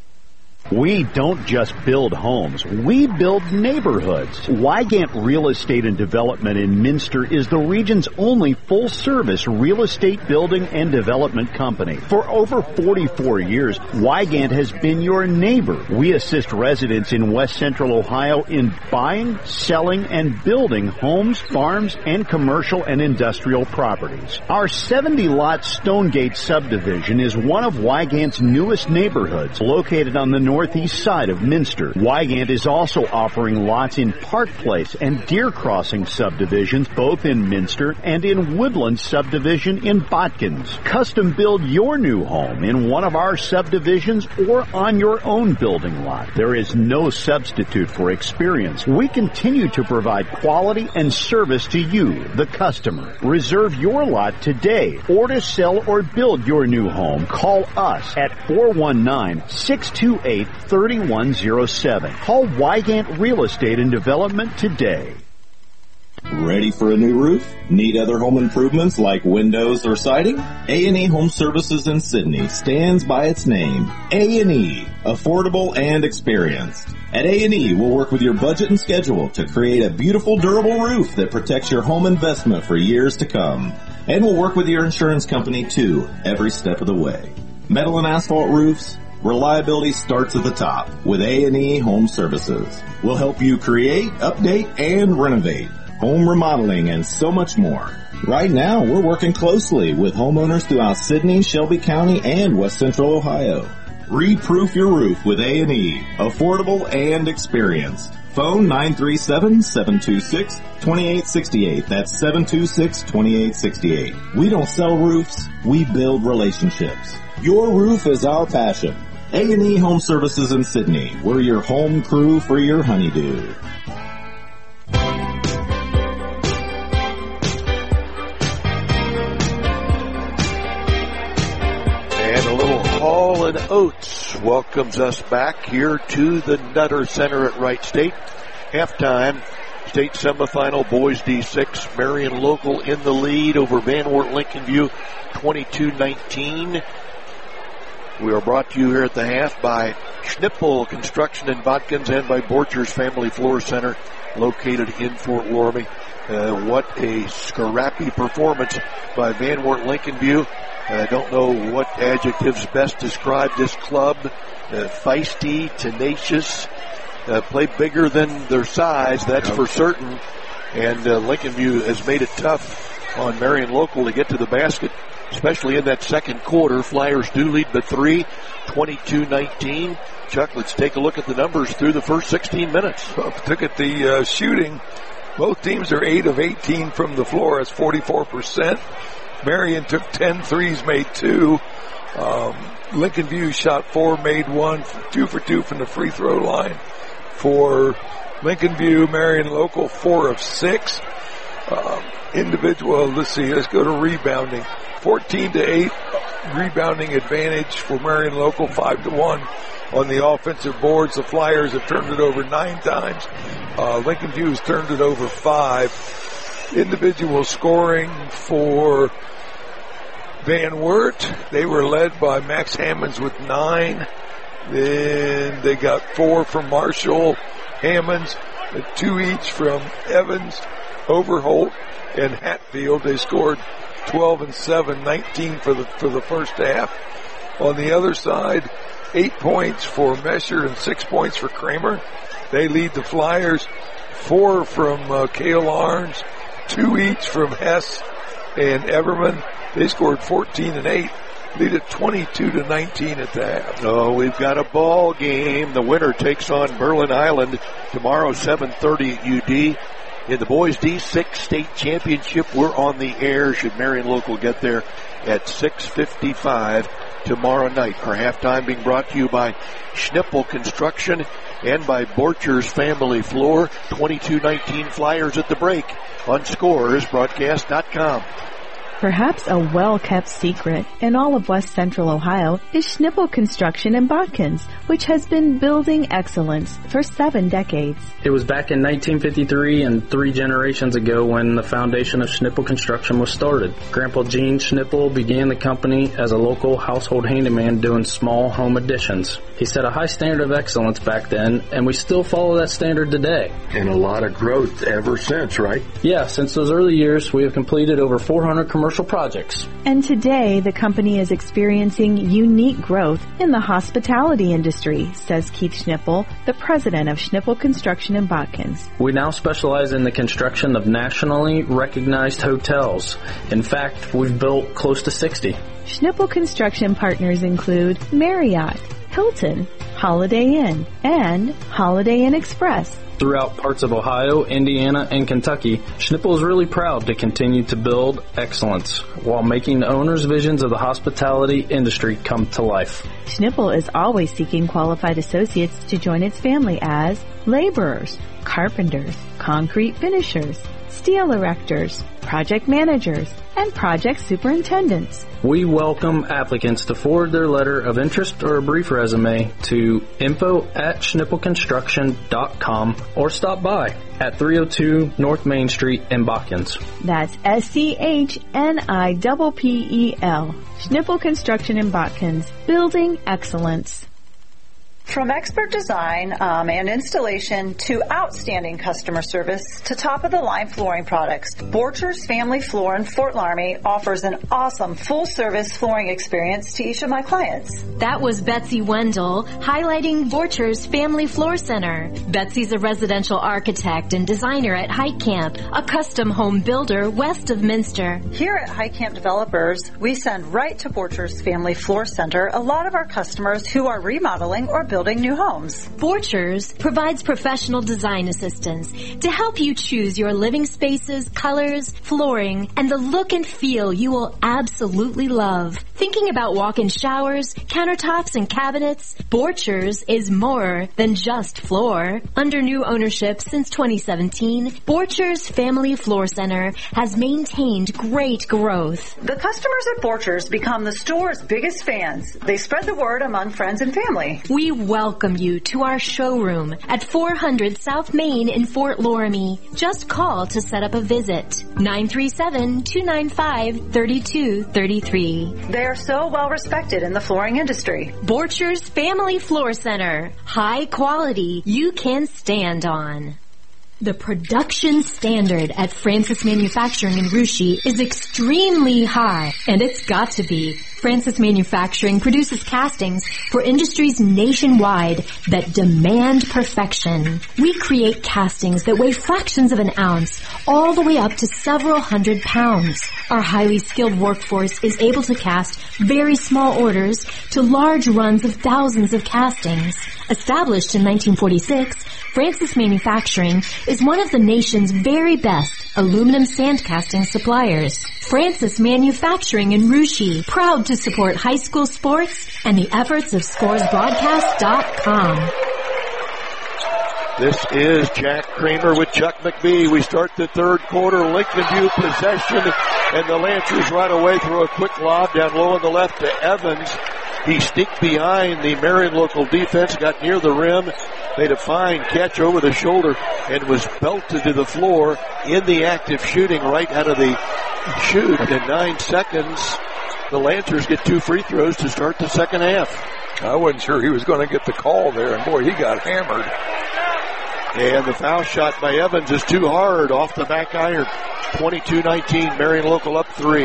We don't just build homes, we build neighborhoods. Wygant Real Estate and Development in Minster is the region's only full-service real estate building and development company. For over forty-four years, Wygant has been your neighbor. We assist residents in West Central Ohio in buying, selling, and building homes, farms, and commercial and industrial properties. Our seventy-lot Stonegate subdivision is one of Wygant's newest neighborhoods, located on the north northeast side of Minster. Wygant is also offering lots in Park Place and Deer Crossing subdivisions, both in Minster, and in Woodland subdivision in Botkins. Custom build your new home in one of our subdivisions or on your own building lot. There is no substitute for experience. We continue to provide quality and service to you, the customer. Reserve your lot today, or to sell or build your new home, call us at four one nine, six two eight, three one zero seven. Call Wygant Real Estate and Development today. Ready for a new roof? Need other home improvements like windows or siding? A and E Home Services in Sydney stands by its name. A and E, affordable and experienced. At A and E, we'll work with your budget and schedule to create a beautiful, durable roof that protects your home investment for years to come. And we'll work with your insurance company too, every step of the way. Metal and asphalt roofs? Reliability starts at the top with A and E Home Services. We'll help you create, update, and renovate, home remodeling, and so much more. Right now, we're working closely with homeowners throughout Sydney, Shelby County, and West Central Ohio. Re-proof your roof with A and E, affordable and experienced. Phone nine three seven, seven two six, two eight six eight. That's seven two six, two eight six eight. We don't sell roofs, we build relationships. Your roof is our passion. A and E Home Services in Sydney. We're your home crew for your honeydew. And a little Hall and Oates welcomes us back here to the Nutter Center at Wright State. Halftime, state semifinal, boys D six, Marion Local in the lead over Van Wert Lincoln View, twenty-two nineteen. We are brought to you here at the half by Schnippel Construction in Botkins and by Borchers Family Floor Center, located in Fort Loramie. Uh, what a scrappy performance by Van Wert Lincoln View. I don't know what adjectives best describe this club. Uh, feisty, tenacious, uh, play bigger than their size, that's yep. for certain. And uh, Lincoln View has made it tough on Marion Local to get to the basket, especially in that second quarter. Flyers do lead by three, twenty-two nineteen. Chuck, let's take a look at the numbers through the first sixteen minutes. Well, if we look at the uh, shooting, both teams are eight of eighteen from the floor. That's forty-four percent. Marion took ten threes, made two. Um, Lincoln View shot four, made one, two for two from the free throw line. For Lincoln View, Marion Local, four of six. Um, individual, let's see, let's go to rebounding. fourteen to eight rebounding advantage for Marion Local, five to one on the offensive boards. The Flyers have turned it over nine times. Uh, Lincoln View has turned it over five. Individual scoring for Van Wert, they were led by Max Hammonds with nine. Then they got four from Marshall Hammonds, two each from Evans, Overholt, and Hatfield. They scored twelve and seven, nineteen for the for the first half. On the other side, eight points for Mesher and six points for Kramer. They lead the Flyers. Four from uh, Cale Arns, two each from Hess and Everman. They scored fourteen and eight. Lead at twenty-two to nineteen at the half. Oh, we've got a ball game. The winner takes on Berlin Island tomorrow, seven thirty at U D. In the boys D six state championship, we're on the air. Should Marion Local get there at six fifty-five tomorrow night. Our halftime being brought to you by Schnippel Construction and by Borchers Family Floor. twenty-two nineteen Flyers at the break on Scores Broadcast dot com. Perhaps a well-kept secret in all of West Central Ohio is Schnippel Construction in Botkins, which has been building excellence for seven decades. It was back in nineteen fifty-three and three generations ago when the foundation of Schnippel Construction was started. Grandpa Gene Schnippel began the company as a local household handyman doing small home additions. He set a high standard of excellence back then, and we still follow that standard today. And a lot of growth ever since, right? Yeah, since those early years, we have completed over four hundred commercial projects. And today, the company is experiencing unique growth in the hospitality industry, says Keith Schnippel, the president of Schnippel Construction in Botkins. We now specialize in the construction of nationally recognized hotels. In fact, we've built close to sixty. Schnippel Construction partners include Marriott, Hilton, Holiday Inn, and Holiday Inn Express. Throughout parts of Ohio, Indiana, and Kentucky, Schnippel is really proud to continue to build excellence while making the owners' visions of the hospitality industry come to life. Schnippel is always seeking qualified associates to join its family as laborers, carpenters, concrete finishers, steel erectors, project managers, and project superintendents. We welcome applicants to forward their letter of interest or a brief resume to info at schnippel construction dot com or stop by at three oh two North Main Street in Botkins. That's S C H N I P P E L. Schnippel Construction in Botkins. Building excellence. From expert design um, and installation to outstanding customer service to top-of-the-line flooring products, Borchers Family Floor in Fort Laramie offers an awesome full-service flooring experience to each of my clients. That was Betsy Wendell highlighting Borchers Family Floor Center. Betsy's a residential architect and designer at Heitkamp, a custom home builder west of Minster. Here at Heitkamp Developers, we send right to Borchers Family Floor Center a lot of our customers who are remodeling or building building new homes. Borchers provides professional design assistance to help you choose your living spaces, colors, flooring, and the look and feel you will absolutely love. Thinking about walk-in showers, countertops, and cabinets? Borchers is more than just floor. Under new ownership since twenty seventeen, Borchers Family Floor Center has maintained great growth. The customers at Borchers become the store's biggest fans. They spread the word among friends and family. We welcome you to our showroom at four hundred South Main in Fort Laramie. Just call to set up a visit. nine three seven, two nine five, three two three three. They are so well respected in the flooring industry. Borchers Family Floor Center. High quality you can stand on. The production standard at Francis Manufacturing in Russia is extremely high, and it's got to be. Francis Manufacturing produces castings for industries nationwide that demand perfection. We create castings that weigh fractions of an ounce, all the way up to several hundred pounds. Our highly skilled workforce is able to cast very small orders to large runs of thousands of castings. Established in nineteen forty-six, Francis Manufacturing is one of the nation's very best aluminum sand casting suppliers. Francis Manufacturing in Russia, proud to support high school sports and the efforts of Scores Broadcast dot com. This is Jack Kramer with Chuck McBee. We start the third quarter, Lincoln View possession, and the Lancers right away throw a quick lob down low on the left to Evans. He sneaked behind the Marion local defense, got near the rim, made a fine catch over the shoulder, and was belted to the floor in the active shooting right out of the shoot. In nine seconds, the Lancers get two free throws to start the second half. I wasn't sure he was going to get the call there, and boy, he got hammered. And the foul shot by Evans is too hard off the back iron. twenty-two nineteen, Marion local up three.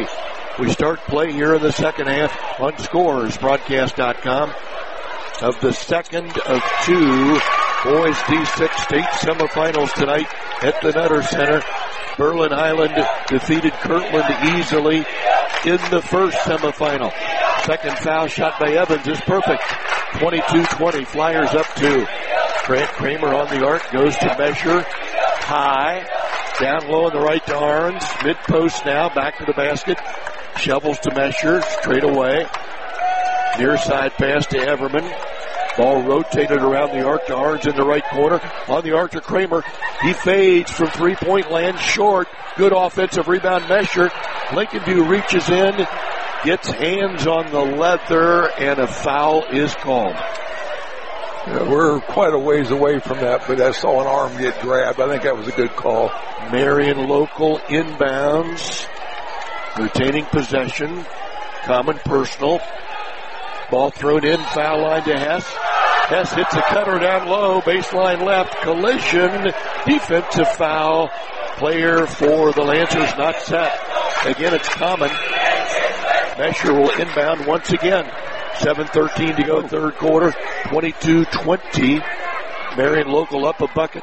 We start play here in the second half on Scores Broadcast dot com of the second of two boys D six state semifinals tonight at the Nutter Center. Berlin Highland defeated Kirtland easily in the first semifinal. Second foul shot by Evans is perfect. twenty-two twenty, Flyers up two. Grant Kramer on the arc, goes to Mesher. High. Down low on the right to Arns. Mid post now, back to the basket. Shovels to Mesher, straight away. Near side pass to Everman. Ball rotated around the arc to Arns in the right corner. On the arc to Kramer. He fades from three-point land, short. Good offensive rebound, Mesher. Lincoln View reaches in, gets hands on the leather, and a foul is called. Yeah, we're quite a ways away from that, but I saw an arm get grabbed. I think that was a good call. Marion Local inbounds, retaining possession, common personal. Ball thrown in, foul line to Hess. Hess hits a cutter down low, baseline left, collision, defensive foul. Player for the Lancers not set. Again, it's common. Mesher will inbound once again. seven thirteen to go, third quarter, twenty-two twenty. Marion Local up a bucket.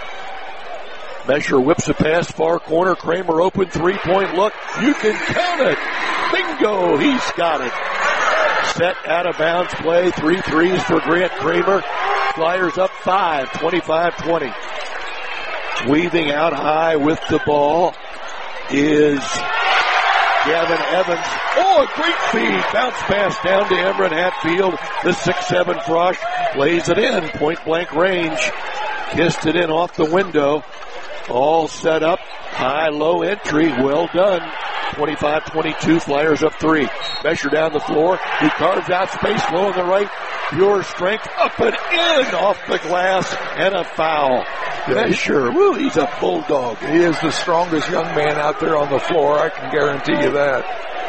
Mesher whips a pass, far corner. Kramer open, three-point look. You can count it. Bingo, he's got it. Set out of bounds play, three threes for Grant Kramer. Flyers up five, twenty-five twenty. Weaving out high with the ball is Gavin Evans. Oh, a great feed. Bounce pass down to Emron Hatfield. The six seven Frosch lays it in. Point blank range. Kissed it in off the window. All set up. High, low entry. Well done. twenty-five twenty-two. Flyers up three. Mesher down the floor. He carves out space low on the right. Pure strength. Up and in off the glass. And a foul. Yeah, Mesher. Woo, he's a bulldog. He is the strongest young man out there on the floor. I can guarantee you that.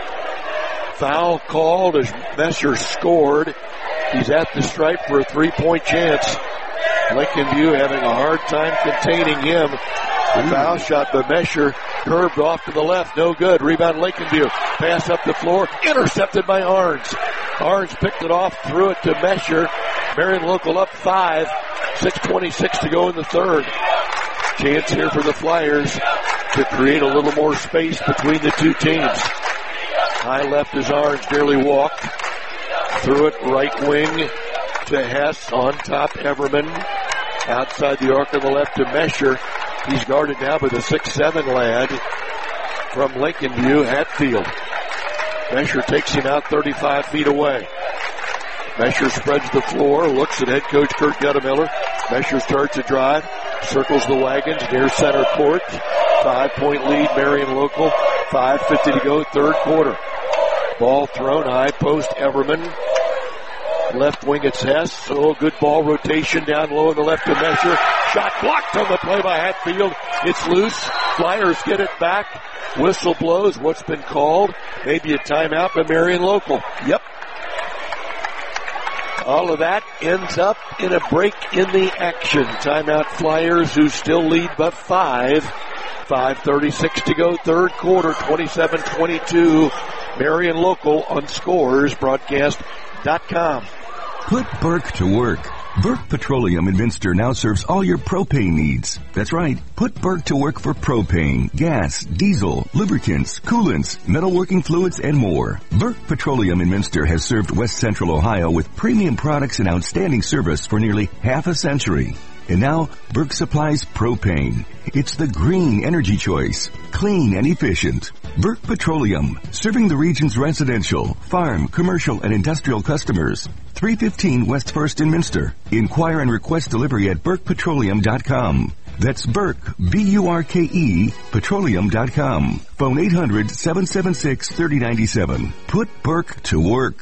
Foul called as Mesher scored. He's at the stripe for a three-point chance. Lincoln View having a hard time containing him. The foul shot by Mesher, curved off to the left, no good. Rebound Lincoln View. Pass up the floor, intercepted by Arns. Arns picked it off, threw it to Mesher. Marion Local up five, six twenty-six to go in the third. Chance here for the Flyers to create a little more space between the two teams. High left as Arns barely walked. Threw it right wing to Hess, on top Everman. Outside the arc on the left to Mesher. He's guarded now by the six seven lad from Lincoln View, Hatfield. Mesher takes him out thirty-five feet away. Mesher spreads the floor, looks at head coach Kurt Guttemiller. Mesher starts a drive, circles the wagons near center court. Five-point lead, Marion Local. five fifty to go, third quarter. Ball thrown, high post, Everman. Left wing, it's Hess. Oh, good ball rotation down low on the left to Mesher. Shot blocked on the play by Hatfield. It's loose. Flyers get it back. Whistle blows. What's been called? Maybe a timeout by Marion Local. Yep. All of that ends up in a break in the action. Timeout Flyers, who still lead by five. five thirty-six to go, third quarter, twenty-seven twenty-two. Marion Local on Scores Broadcast dot com. Put Burke to work. Burke Petroleum in Minster now serves all your propane needs. That's right. Put Burke to work for propane, gas, diesel, lubricants, coolants, metalworking fluids, and more. Burke Petroleum in Minster has served West Central Ohio with premium products and outstanding service for nearly half a century. And now, Burke supplies propane. It's the green energy choice. Clean and efficient. Burke Petroleum, serving the region's residential, farm, commercial, and industrial customers. three fifteen West First in Minster. Inquire and request delivery at burke petroleum dot com. That's Burke, B U R K E, petroleum dot com. Phone eight hundred, seven seven six, three oh nine seven. Put Burke to work.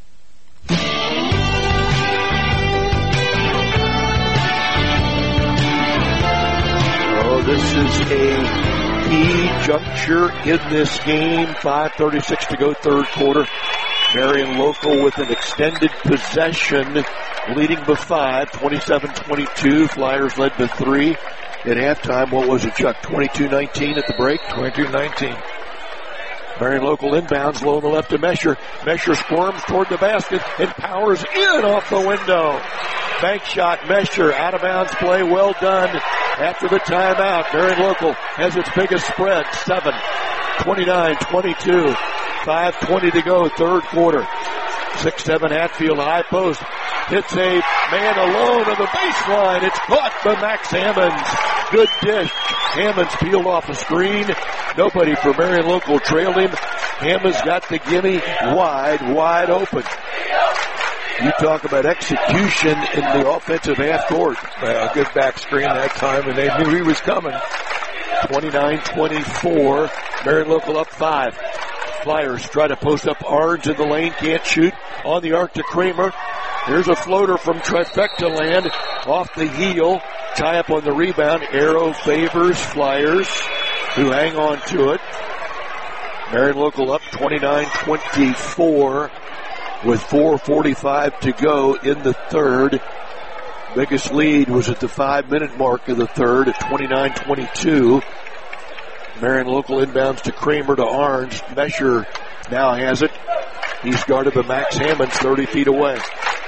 This is a key juncture in this game. five thirty-six to go, third quarter. Marion Local with an extended possession, leading by five, twenty-seven twenty-two. Flyers led by three. At halftime, what was it, Chuck? twenty-two nineteen at the break? twenty-two nineteen. Marion Local inbounds low on the left to Mesher. Mesher squirms toward the basket and powers in off the window. Bank shot, Mesher, out of bounds play, well done after the timeout. Marion Local has its biggest spread, seven, twenty-nine twenty-two, five twenty to go, third quarter. six seven Hatfield, high post, hits a man alone on the baseline. It's caught by Max Hammonds. Good dish. Hammonds peeled off a screen. Nobody for Marion Local trailed him. Hammonds got the gimme wide, wide open. You talk about execution in the offensive half court. Uh, a good back screen that time, and they knew he was coming. twenty-nine twenty-four. Marion Local up five. Flyers try to post up Arns in the lane, can't shoot. On the arc to Kramer. Here's a floater from Trifecta land off the heel. Tie up on the rebound. Arrow favors Flyers, who hang on to it. Marion Local up twenty-nine twenty-four with four forty-five to go in the third. Biggest lead was at the five-minute mark of the third at twenty-nine twenty-two. Marion Local inbounds to Kramer to Arns. Mesher now has it. He's guarded by Max Hammonds thirty feet away.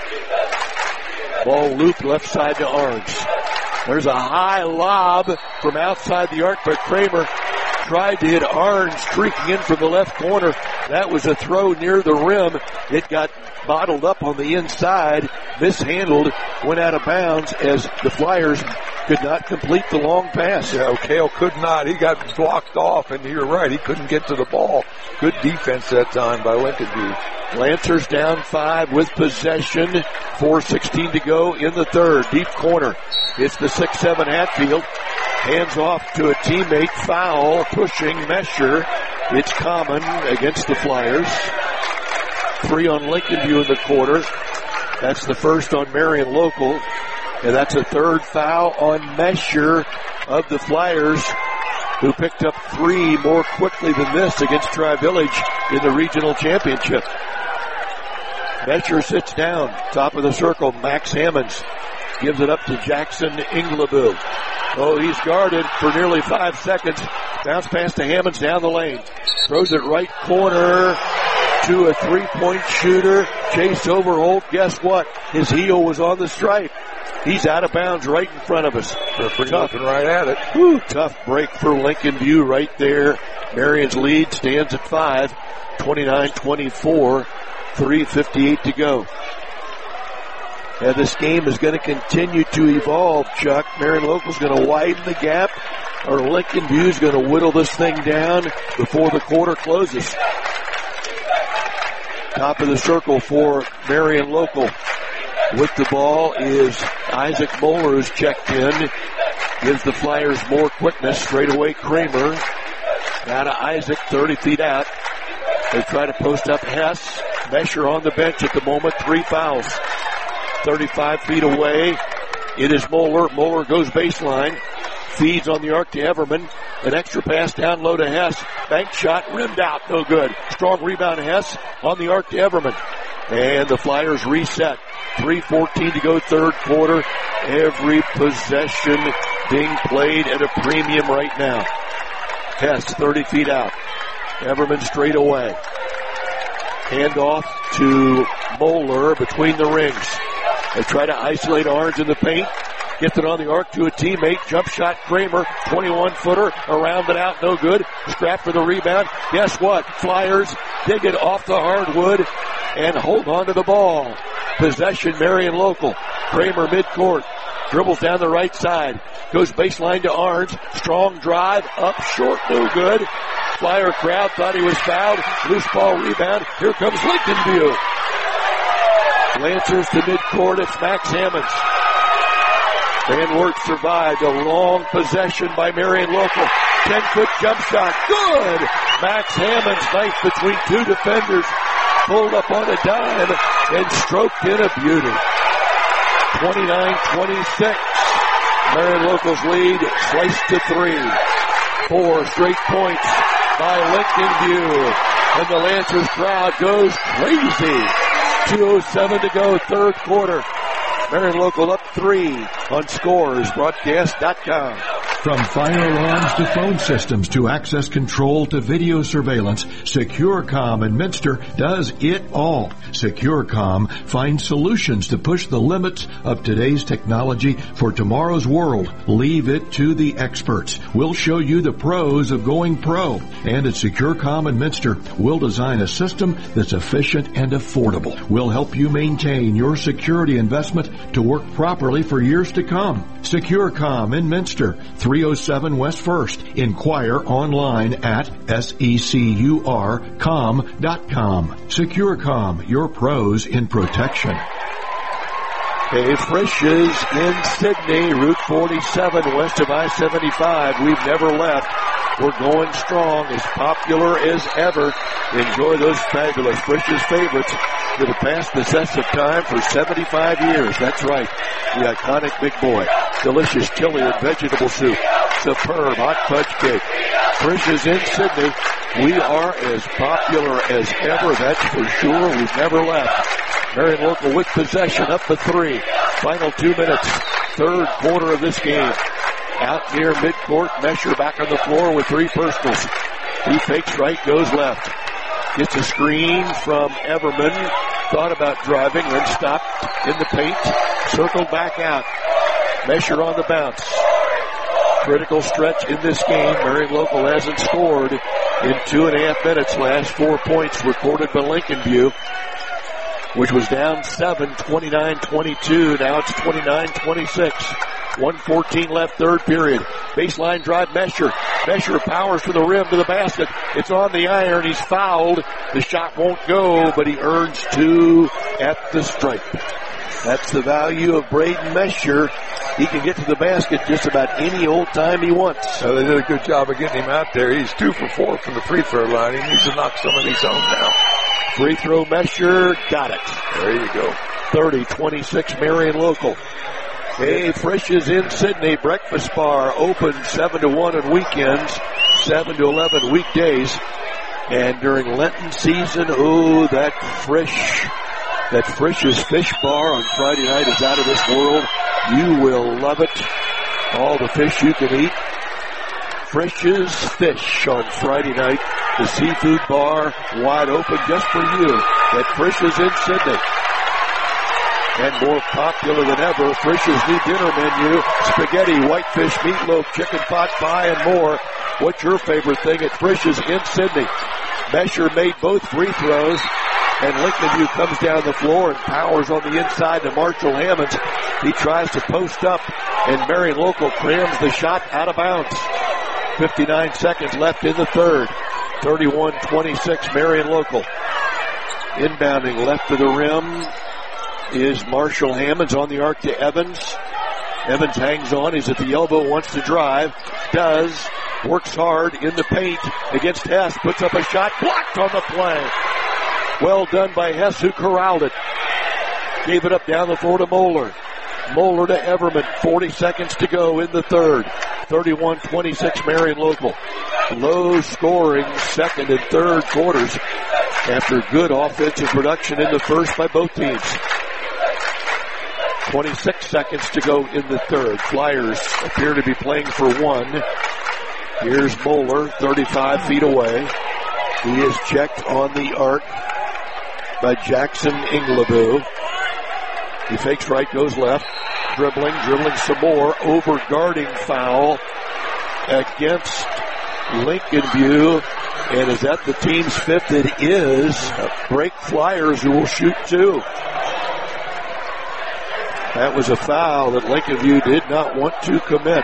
Ball looped left side to Arns. There's a high lob from outside the arc, but Kramer tried to hit Arns streaking in from the left corner. That was a throw near the rim. It got bottled up on the inside, mishandled, went out of bounds as the Flyers could not complete the long pass. Yeah, O'Kale could not. He got blocked off, and you're right, he couldn't get to the ball. Good defense that time by Lincoln View. Lancers down five with possession. four sixteen to go in the third. Deep corner. It's the six seven Hatfield. Hands off to a teammate. Foul. Pushing Mesher. It's common against the Flyers. Three on Lincoln View in the quarter. That's the first on Marion Local. And that's a third foul on Mesher of the Flyers, who picked up three more quickly than this against Tri-Village in the regional championship. Mesher sits down, top of the circle. Max Hammonds gives it up to Jackson Ingleboo. Oh, he's guarded for nearly five seconds. Bounce pass to Hammonds down the lane. Throws it right corner to a three-point shooter. Chase Overholt. Guess what? His heel was on the stripe. He's out of bounds right in front of us. Tough and right at it. Woo, tough break for Lincoln View right there. Marion's lead stands at five. twenty-nine twenty-four. three fifty-eight to go. And this game is going to continue to evolve, Chuck. Marion Local's going to widen the gap, or Lincoln View's going to whittle this thing down before the quarter closes. Top of the circle for Marion Local. With the ball is Isaac Moeller, who's checked in. Gives the Flyers more quickness. Straight away Kramer. Now to Isaac, thirty feet out. They try to post up Hess. Mesher on the bench at the moment. Three fouls. thirty-five feet away. It is Moeller. Moeller goes baseline. Feeds on the arc to Everman. An extra pass down low to Hess. Bank shot rimmed out. No good. Strong rebound Hess on the arc to Everman. And the Flyers reset. three fourteen to go third quarter. Every possession being played at a premium right now. Hess thirty feet out. Everman straight away. Hand off to Moeller between the rings. They try to isolate Arns in the paint. Gets it on the arc to a teammate. Jump shot Kramer. twenty-one footer. Around it out. No good. Scrap for the rebound. Guess what? Flyers dig it off the hardwood and hold on to the ball. Possession Marion Local. Kramer midcourt. Dribbles down the right side. Goes baseline to Arns. Strong drive. Up short. No good. Flyer crowd thought he was fouled. Loose ball rebound. Here comes Lincoln View. Lancers to midcourt. It's Max Hammonds. Van Wert survived a long possession by Marion Local. ten-foot jump shot. Good! Max Hammonds, knife between two defenders. Pulled up on a dime and stroked in a beauty. twenty-nine twenty-six. Marion Local's lead sliced to three. Four straight points by Lincoln View. And the Lancers crowd goes crazy. two oh seven to go, third quarter. Marion Local up three on Scores Broadcast dot com. From fire alarms to phone systems to access control to video surveillance, SecureCom in Minster does it all. SecureCom finds solutions to push the limits of today's technology for tomorrow's world. Leave it to the experts. We'll show you the pros of going pro. And at SecureCom in Minster, we'll design a system that's efficient and affordable. We'll help you maintain your security investment to work properly for years to come. SecureCom in Minster, three oh seven West First. Inquire online at secur com dot com. SecureCom, your pros in protection. Okay, Frisch's in Sydney, Route forty-seven, west of I seventy-five. We've never left. We're going strong, as popular as ever. Enjoy those fabulous Frisch's favorites that have passed the test of time for seventy-five years. That's right, the iconic Big Boy. Delicious chili and vegetable soup. Superb hot fudge cake. Frisch's in Sydney. We are as popular as ever, that's for sure. We've never left. Marion Local with possession, up to three. Final two minutes, third quarter of this game. Out near midcourt, Mesher back on the floor with three personals. He fakes right, goes left. Gets a screen from Everman. Thought about driving, then stopped in the paint. Circled back out. Mesher on the bounce. Critical stretch in this game. Marion Local hasn't scored in two and a half minutes. Last four points recorded by Lincoln View, which was down seven, twenty-nine twenty-two. Now it's twenty-nine twenty-six. one fourteen left, third period. Baseline drive, Mesher. Mesher powers to the rim, to the basket. It's on the iron. He's fouled. The shot won't go, but he earns two at the stripe. That's the value of Braden Mesher. He can get to the basket just about any old time he wants. So they did a good job of getting him out there. He's two for four from the free throw line. He needs to knock some of these home now. Free throw, Mesher. Got it. There you go. thirty twenty-six, Marion Local. Hey, Frisch's in Sydney. Breakfast bar open seven to one on weekends, seven to eleven weekdays. And during Lenten season, oh, that Frisch, that Frisch's Fish Bar on Friday night is out of this world. You will love it. All the fish you can eat. Frisch's Fish on Friday night. The seafood bar wide open just for you at Frisch's in Sydney. And more popular than ever, Frisch's new dinner menu, spaghetti, whitefish, meatloaf, chicken pot pie, and more. What's your favorite thing at Frisch's in Sydney? Mesher made both free throws, and Lincoln View comes down the floor and powers on the inside to Marshall Hammonds. He tries to post up, and Marion Local crams the shot out of bounds. fifty-nine seconds left in the third. thirty-one twenty-six, Marion Local. Inbounding left to the rim is Marshall Hammonds on the arc to Evans. Evans hangs on. He's at the elbow, wants to drive. Does. Works hard in the paint against Hess. Puts up a shot. Blocked on the play. Well done by Hess, who corralled it. Gave it up down the floor to Moeller. Moeller to Everman. forty seconds to go in the third. thirty-one twenty-six, Marion Local. Low scoring second and third quarters after good offensive production in the first by both teams. twenty-six seconds to go in the third. Flyers appear to be playing for one. Here's Moeller, thirty-five feet away. He is checked on the arc by Jackson Ingleboo. He fakes right, goes left. Dribbling, dribbling some more. Over-guarding foul against Lincoln View. And is that the team's fifth? It is. Break Flyers, who will shoot two. That was a foul that Lincoln View did not want to commit.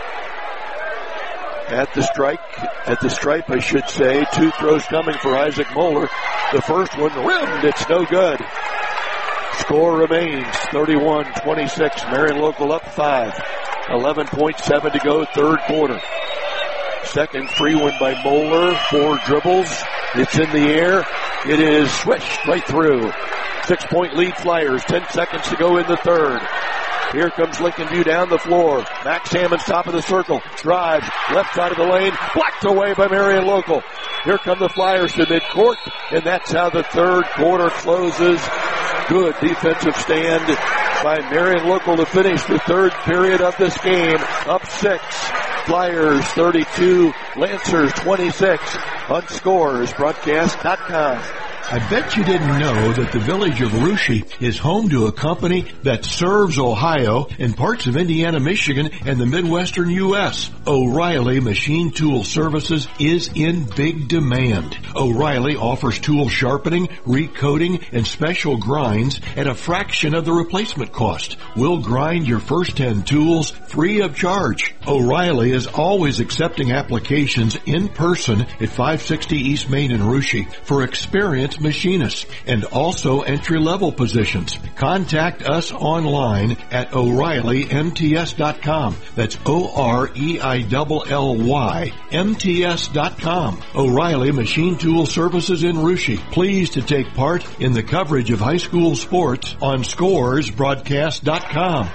At the strike, at the stripe, I should say. Two throws coming for Isaac Moeller. The first one rimmed. It's no good. Score remains thirty-one twenty-six. Marion Local up five. eleven point seven to go, third quarter. Second free one by Moeller. Four dribbles. It's in the air. It is swished right through. Six-point lead Flyers. Ten seconds to go in the third. Here comes Lincoln View down the floor. Max Hammonds top of the circle. Drives. Left side of the lane. Blocked away by Marion Local. Here come the Flyers to midcourt. And that's how the third quarter closes. Good defensive stand by Marion Local to finish the third period of this game. Up six. Flyers thirty-two, Lancers twenty-six on scores broadcast dot com. I bet you didn't know that the village of Russia is home to a company that serves Ohio and parts of Indiana, Michigan, and the Midwestern U S O'Reilly Machine Tool Services is in big demand. O'Reilly offers tool sharpening, recoating, and special grinds at a fraction of the replacement cost. We'll grind your first ten tools free of charge. O'Reilly is always accepting applications in person at five sixty East Main in Russia for experienced machinists and also entry-level positions. Contact us online at O'Reilly M T S dot com. That's O R E I L L Y M T S dot com. O'Reilly Machine Tool Services in Russia. Pleased to take part in the coverage of high school sports on scores broadcast dot com.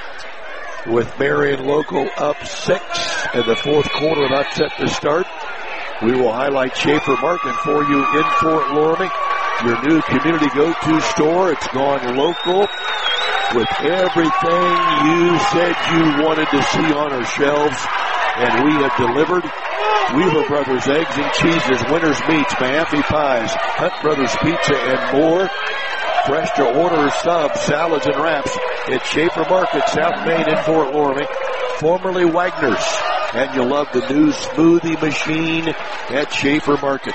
With Marion Local up six in the fourth quarter, not set to start. We will highlight Schaefer Market for you in Fort Loramie, your new community go-to store. It's gone local with everything you said you wanted to see on our shelves, and we have delivered. Weaver Brothers Eggs and Cheeses, Winners Meats, Mahaffey Pies, Hunt Brothers Pizza, and more. Fresh to order subs, salads, and wraps at Schaefer Market, South Main in Fort Loramie, formerly Wagner's. And you'll love the new smoothie machine at Schaefer Market.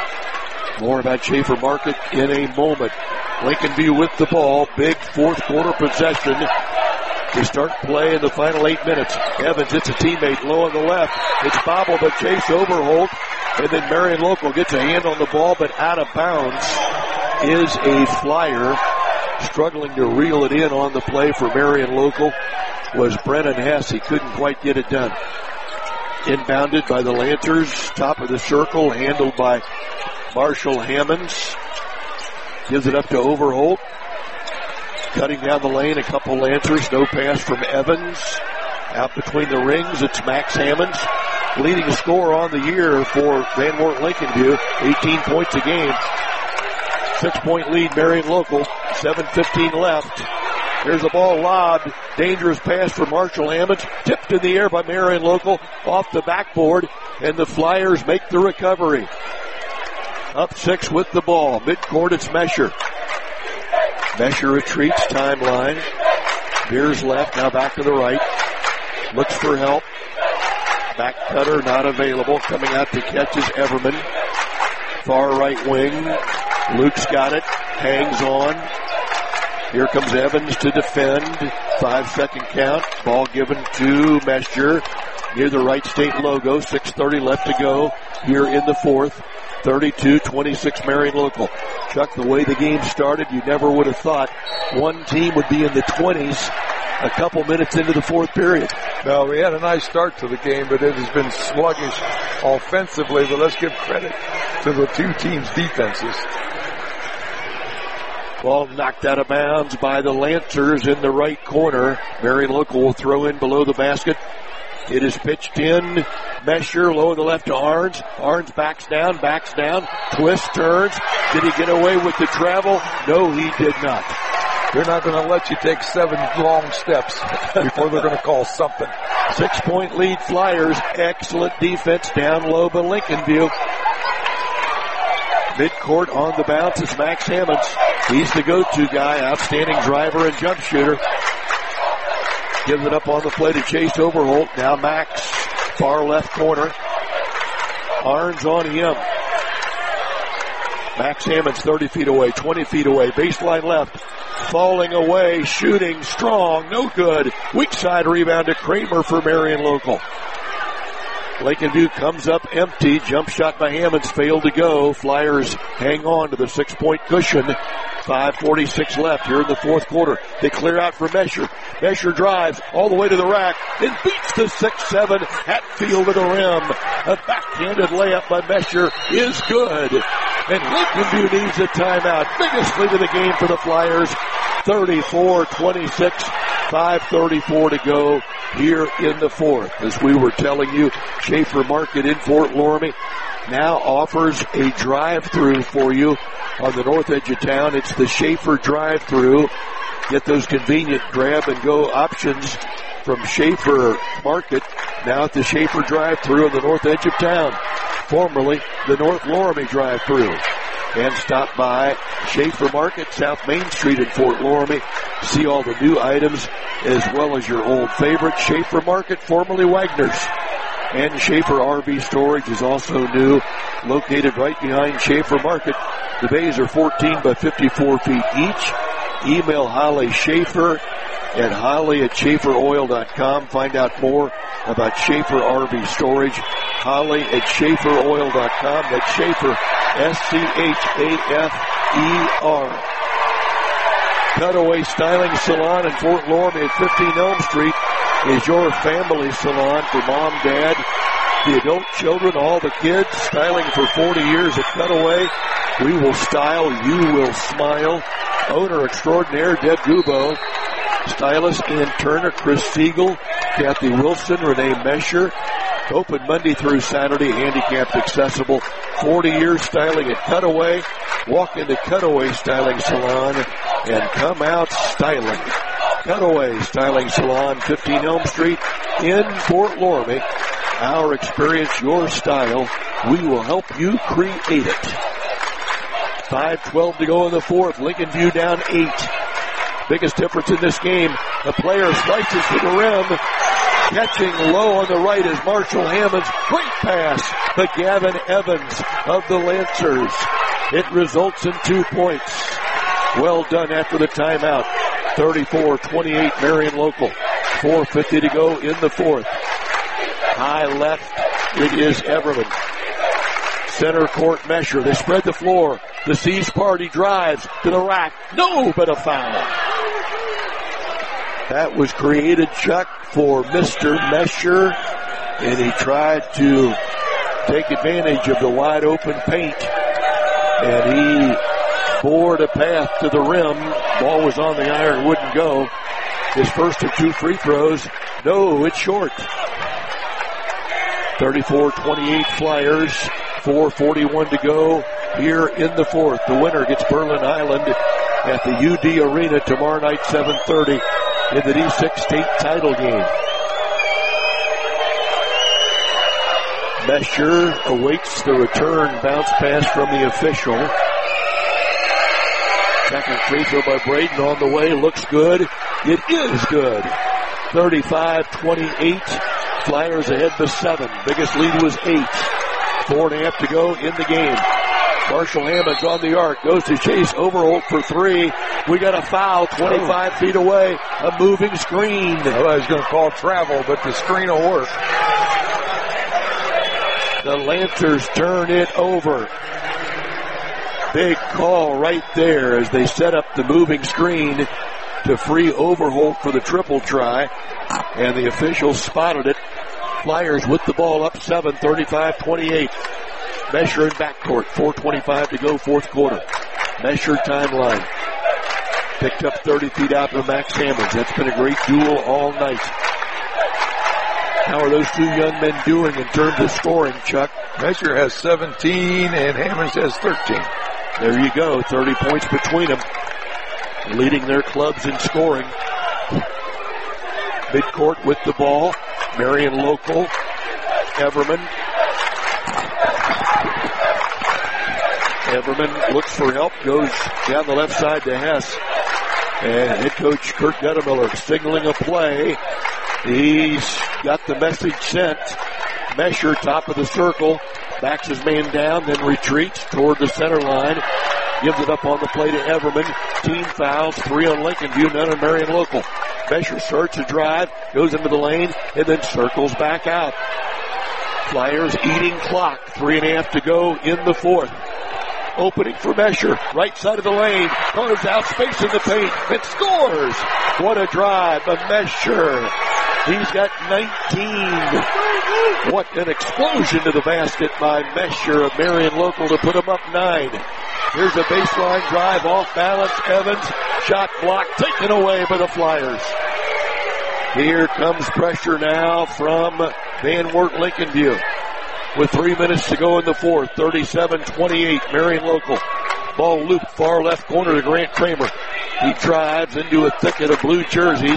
More about Schaefer Market in a moment. Lincoln View with the ball. Big fourth quarter possession to start play in the final eight minutes. Evans hits a teammate low on the left. It's bobbled by Chase Overholt. And then Marion Local gets a hand on the ball, but out of bounds is a Flyer. Struggling to reel it in on the play for Marion Local was Brennan Hess. He couldn't quite get it done. Inbounded by the Lancers, top of the circle, handled by Marshall Hammonds. Gives it up to Overholt. Cutting down the lane, a couple Lancers, no pass from Evans. Out between the rings, it's Max Hammonds. Leading scorer on the year for Van Wert Lincoln View, eighteen points a game. Six-point lead, Marion Local, seven fifteen left. Here's the ball lobbed. Dangerous pass for Marshall Hammonds. Tipped in the air by Marion Local off the backboard, and the Flyers make the recovery. Up six with the ball. Midcourt, it's Mesher. Mesher retreats, timeline. Veers left, now back to the right. Looks for help. Back cutter not available. Coming out to catch is Everman. Far right wing. Luke's got it. Hangs on. Here comes Evans to defend. Five second count. Ball given to Mesher near the Wright State logo. six thirty left to go here in the fourth. thirty-two twenty-six Marion Local. Chuck, the way the game started, you never would have thought one team would be in the twenties a couple minutes into the fourth period. No, we had a nice start to the game, but it has been sluggish offensively. But let's give credit to the two teams' defenses. Ball knocked out of bounds by the Lancers in the right corner. Marion Local will throw in below the basket. It is pitched in. Mesher low on the left to Arns. Arns backs down, backs down, twists, turns. Did he get away with the travel? No, he did not. They're not going to let you take seven long steps before they're going to call something. Six-point lead Flyers. Excellent defense down low by Lincoln View. Midcourt on the bounce is Max Hammonds. He's the go-to guy, outstanding driver and jump shooter. Gives it up on the play to Chase Overholt. Now Max, far left corner. Arns on him. Max Hammonds thirty feet away, twenty feet away, baseline left. Falling away, shooting strong, no good. Weak side rebound to Kramer for Marion Local. Lincoln View comes up empty. Jump shot by Hammonds failed to go. Flyers hang on to the six-point cushion. five forty-six left here in the fourth quarter. They clear out for Mesher. Mesher drives all the way to the rack, then beats the six seven Hatfield to the rim. A backhanded layup by Mesher is good. And Lincoln View needs a timeout. Biggest lead of the game for the Flyers. thirty-four twenty-six. five thirty-four to go here in the fourth. As we were telling you, Schaefer Market in Fort Loramie now offers a drive-through for you on the north edge of town. It's the Schaefer drive-through. Get those convenient grab-and-go options from Schaefer Market, now at the Schaefer drive-thru on the north edge of town, formerly the North Loramie drive-thru. And stop by Schaefer Market, South Main Street in Fort Loramie. See all the new items as well as your old favorite. Schaefer Market, formerly Wagner's. And Schaefer R V Storage is also new, located right behind Schaefer Market. The bays are fourteen by fifty-four feet each. Email Holly Schaefer at holly at schaefer oil dot com. Find out more about Schaefer R V Storage. Holly at schaefer oil dot com. That's Schaefer, S C H A F E R. Cutaway Styling Salon in Fort Loramie at fifteen Elm Street is your family salon for mom, dad, the adult children, all the kids. Styling for forty years at Cutaway. We will style, you will smile. Owner extraordinaire Deb Gubo. Stylist Ann Turner, Chris Siegel, Kathy Wilson, Renee Mesher. Open Monday through Saturday, handicapped accessible. forty years styling at Cutaway. Walk into Cutaway Styling Salon and come out styling. Cutaway Styling Salon, fifteen Elm Street in Fort Loramie. Our experience, your style. We will help you create it. five twelve to go in the fourth. Lincoln View down eight. Biggest difference in this game, the player slices to the rim. Catching low on the right is Marshall Hammonds. Great pass to Gavin Evans of the Lancers. It results in two points. Well done after the timeout. thirty-four twenty-eight Marion Local. four fifty to go in the fourth. High left, it is Everman. Center court Mesher. They spread the floor. The Seas Party drives to the rack. No, but a foul. That was created, Chuck, for Mister Mesher, and he tried to take advantage of the wide open paint, and he bored a path to the rim. Ball was on the iron, wouldn't go. His first of two free throws. No, it's short. thirty-four twenty-eight Flyers. four forty-one to go here in the fourth. The winner gets Berlin Highland at the U D Arena tomorrow night, seven thirty, in the D six state title game. Mesher awaits the return bounce pass from the official. Second free throw by Braden on the way. Looks good. It is good. thirty-five twenty-eight. Flyers ahead to seven. Biggest lead was eight. Four and a half to go in the game. Marshall Hammonds on the arc. Goes to Chase Overholt for three. We got a foul twenty-five oh. feet away. A moving screen. Well, I was going to call travel, but the screen will work. The Lancers turn it over. Big call right there as they set up the moving screen to free Overholt for the triple try. And the officials spotted it. Flyers with the ball up seven, thirty-five twenty-eight. Mesher in backcourt, four twenty-five to go, fourth quarter. Mesher timeline. Picked up thirty feet out to Max Hammonds. That's been a great duel all night. How are those two young men doing in terms of scoring, Chuck? Mesher has seventeen and Hammonds has thirteen. There you go, thirty points between them. Leading their clubs in scoring. Midcourt with the ball. Marion Local. Everman. Everman looks for help. Goes down the left side to Hess. And head coach Kurt Guttemiller signaling a play. He's got the message sent. Mesher, top of the circle. Backs his man down, then retreats toward the center line. Gives it up on the play to Everman. Team fouls. Three on Lincoln View, none on Marion Local. Mesher starts a drive, goes into the lane, and then circles back out. Flyers eating clock. Three and a half to go in the fourth. Opening for Mesher. Right side of the lane. Carves out space in the paint and scores. What a drive by Mesher. He's got nineteen. What an explosion to the basket by Mesher of Marion Local to put him up nine. Here's a baseline drive off balance. Evans. Shot blocked. Taken away by the Flyers. Here comes pressure now from Van Wert Lincoln View. With three minutes to go in the fourth. thirty-seven twenty-eight. Marion Local. Ball looped far left corner to Grant Kramer. He drives into a thicket of blue jerseys.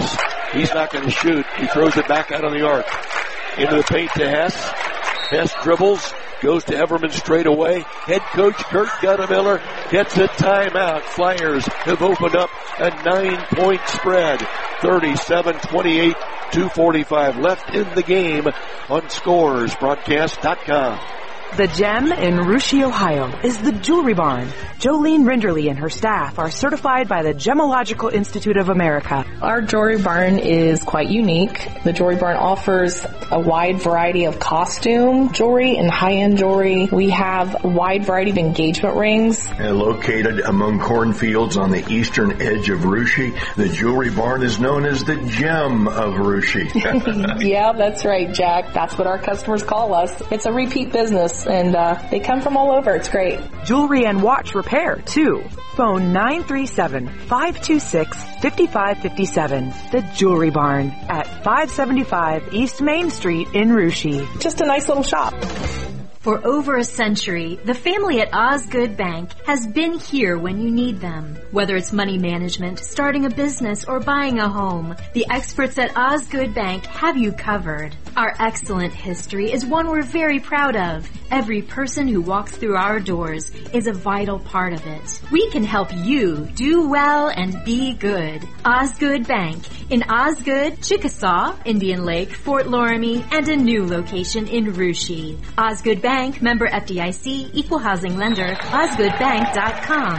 He's not going to shoot. He throws it back out on the arc. Into the paint to Hess. Hess dribbles. Goes to Everman straight away. Head coach Kurt Guttemiller gets a timeout. Flyers have opened up a nine-point spread. thirty-seven twenty-eight, two forty-five left in the game on scores broadcast dot com. The gem in Russia, Ohio is the Jewelry Barn. Jolene Rinderly and her staff are certified by the Gemological Institute of America. Our Jewelry Barn is quite unique. The Jewelry Barn offers a wide variety of costume jewelry and high-end jewelry. We have a wide variety of engagement rings. And located among cornfields on the eastern edge of Russia, the Jewelry Barn is known as the gem of Russia. Yeah, that's right, Jack. That's what our customers call us. It's a repeat business. And uh, they come from all over. It's great. Jewelry and watch repair, too. Phone nine three seven, five two six, five five five seven. The Jewelry Barn at five seventy-five East Main Street in Russia. Just a nice little shop. For over a century, the family at Osgood Bank has been here when you need them. Whether it's money management, starting a business, or buying a home, the experts at Osgood Bank have you covered. Our excellent history is one we're very proud of. Every person who walks through our doors is a vital part of it. We can help you do well and be good. Osgood Bank in Osgood, Chickasaw, Indian Lake, Fort Loramie, and a new location in Russia. Osgood Bank, member F D I C, equal housing lender, osgood bank dot com.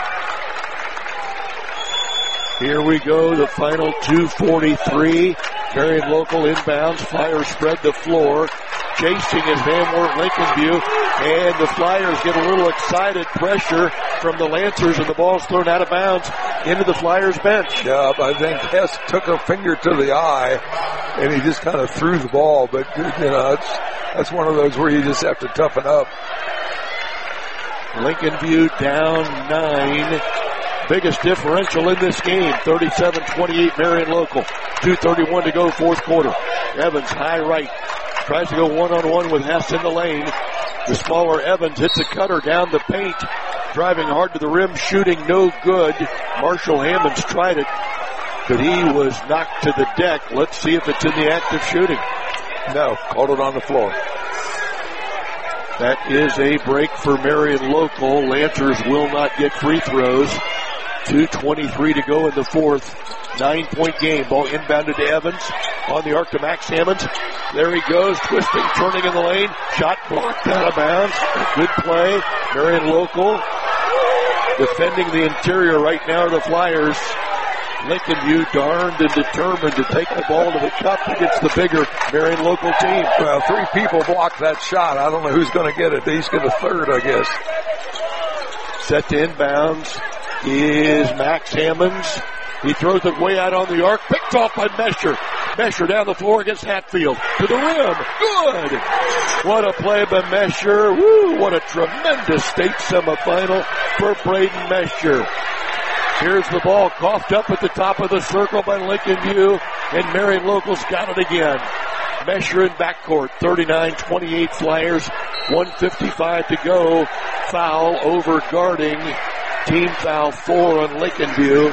Here we go, the final two forty-three. Marion Local inbounds. Flyers spread the floor. Chasing is Van Wert Lincoln View. And the Flyers get a little excited pressure from the Lancers, and the ball's thrown out of bounds into the Flyers bench. Yeah, I think Hess took a finger to the eye, and he just kind of threw the ball. But, you know, it's, that's one of those where you just have to toughen up. Lincoln View down nine. Biggest differential in this game, thirty-seven twenty-eight Marion Local. two thirty-one to go, fourth quarter. Evans, high right, tries to go one-on-one with Hess in the lane. The smaller Evans hits a cutter down the paint, driving hard to the rim, shooting no good. Marshall Hammonds tried it, but he was knocked to the deck. Let's see if it's in the act of shooting. No, called it on the floor. That is a break for Marion Local. Lancers will not get free throws. two twenty-three to go in the fourth. Nine-point game. Ball inbounded to Evans. On the arc to Max Hammonds. There he goes, twisting, turning in the lane. Shot blocked out of bounds. Good play. Marion Local defending the interior right now are the Flyers. Lincoln View darned and determined to take the ball to the cup against the bigger Marion Local team. Well, three people blocked that shot. I don't know who's going to get it. He's going to third, I guess. Set to inbounds is Max Hammonds. He throws it way out on the arc. Picked off by Mesher. Mesher down the floor against Hatfield. To the rim. Good. What a play by Mesher. Woo, what a tremendous state semifinal for Braden Mesher. Here's the ball coughed up at the top of the circle by Lincoln View, and Marion Local's got it again. Mesher in backcourt, thirty-nine twenty-eight Flyers, one fifty-five to go. Foul over guarding. Team foul four on Lincoln View.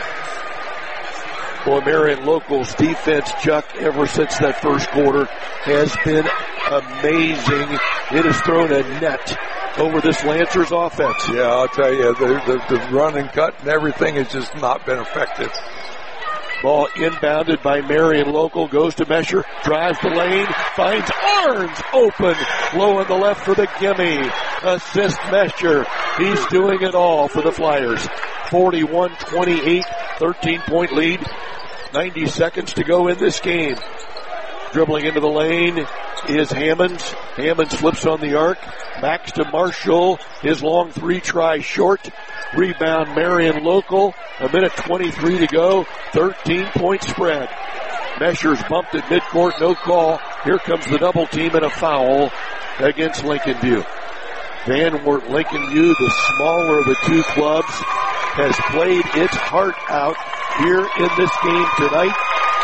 Boy, Marion Local's defense, Chuck, ever since that first quarter has been amazing. It has thrown a net over this Lancers offense. Yeah, I'll tell you, the, the, the run and cut and everything has just not been effective. Ball inbounded by Marion Local, goes to Mesher, drives the lane, finds Arns open, low on the left for the gimme. Assist Mesher. He's doing it all for the Flyers. forty-one twenty-eight, thirteen-point lead. ninety seconds to go in this game. Dribbling into the lane is Hammonds. Hammonds flips on the arc. Backs to Marshall. His long three try short. Rebound Marion Local. A minute twenty-three to go. thirteen-point spread. Mesher's bumped at midcourt. No call. Here comes the double team and a foul against Lincoln View. Van Wert Lincoln View, the smaller of the two clubs, has played its heart out here in this game tonight.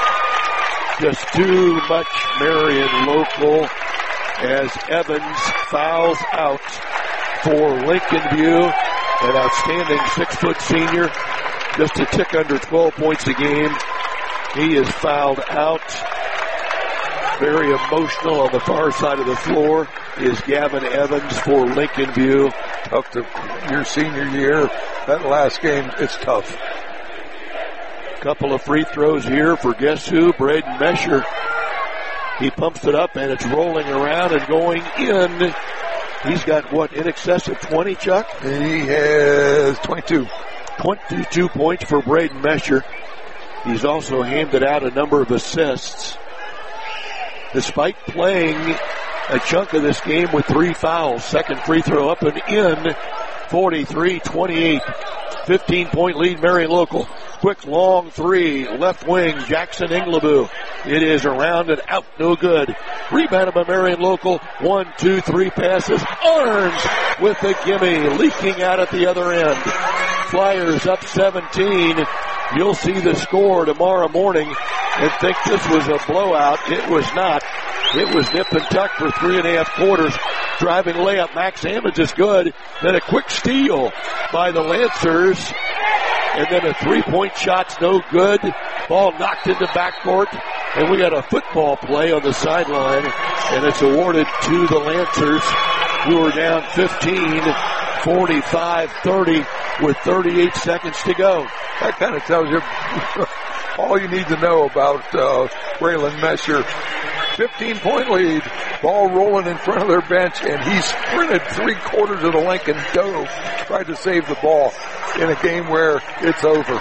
Just too much Marion Local as Evans fouls out for Lincoln View. An outstanding six-foot senior, just a tick under twelve points a game. He is fouled out. Very emotional on the far side of the floor is Gavin Evans for Lincoln View. Tough to your senior year. That last game, it's tough. Couple of free throws here for guess who? Braden Mesher. He pumps it up and it's rolling around and going in. He's got what, in excess of twenty, Chuck? He has twenty-two. twenty-two points for Braden Mesher. He's also handed out a number of assists. Despite playing a chunk of this game with three fouls. Second free throw up and in. forty-three twenty-eight. fifteen point lead, Marion Local. Quick long three, left wing, Jackson Ingleboo. It is around and out, no good. Rebounded by Marion Local. One, two, three passes. Arns with the gimme, leaking out at the other end. Flyers up seventeen. You'll see the score tomorrow morning and think this was a blowout. It was not. It was nip and tuck for three and a half quarters. Driving layup, Max Ammons is good. Then a quick steal by the Lancers. And then a three-point shot's no good. Ball knocked into backcourt. And we got a football play on the sideline. And it's awarded to the Lancers, who are down fifteen, forty-five thirty with thirty-eight seconds to go. That kind of tells you all you need to know about uh, Braylon Mesher. fifteen point lead, ball rolling in front of their bench, and he sprinted three quarters of the length and dove, tried to save the ball in a game where it's over.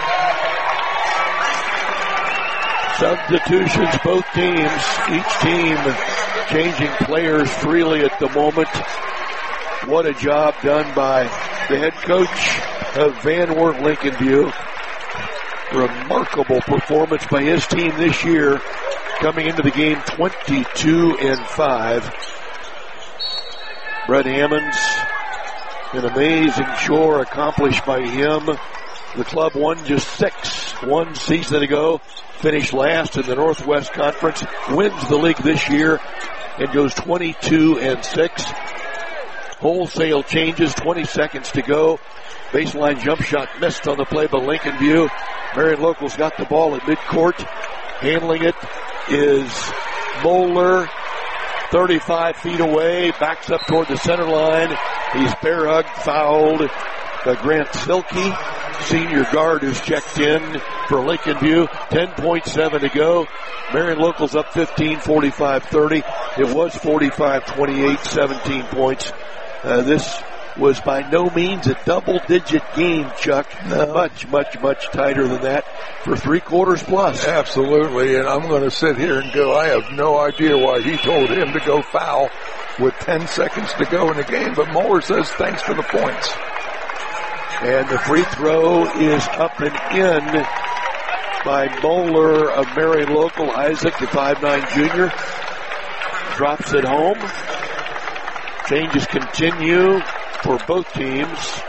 Substitutions, both teams, each team changing players freely at the moment. What a job done by the head coach of Van Wert Lincoln View. Remarkable performance by his team this year, coming into the game twenty-two and five. Brett Hammonds, an amazing chore accomplished by him. The club won just six one season ago, finished last in the Northwest Conference, wins the league this year, and goes twenty-two and six. Wholesale changes, twenty seconds to go. Baseline jump shot missed on the play by Lincoln View. Marion Local's got the ball at midcourt. Handling it is Moeller, thirty-five feet away, backs up toward the center line. He's bear hugged, fouled by Grant Silkey, senior guard who's checked in for Lincoln View. ten point seven to go. Marion Local's up fifteen, forty-five thirty. It was forty-five twenty-eight, seventeen points. Uh, this was by no means a double-digit game, Chuck. No. Much, much, much tighter than that for three quarters plus. Absolutely, and I'm going to sit here and go, I have no idea why he told him to go foul with ten seconds to go in the game, but Moeller says thanks for the points. And the free throw is up and in by Moeller of Marion Local. Isaac, the five nine junior, drops it home. Changes continue for both teams.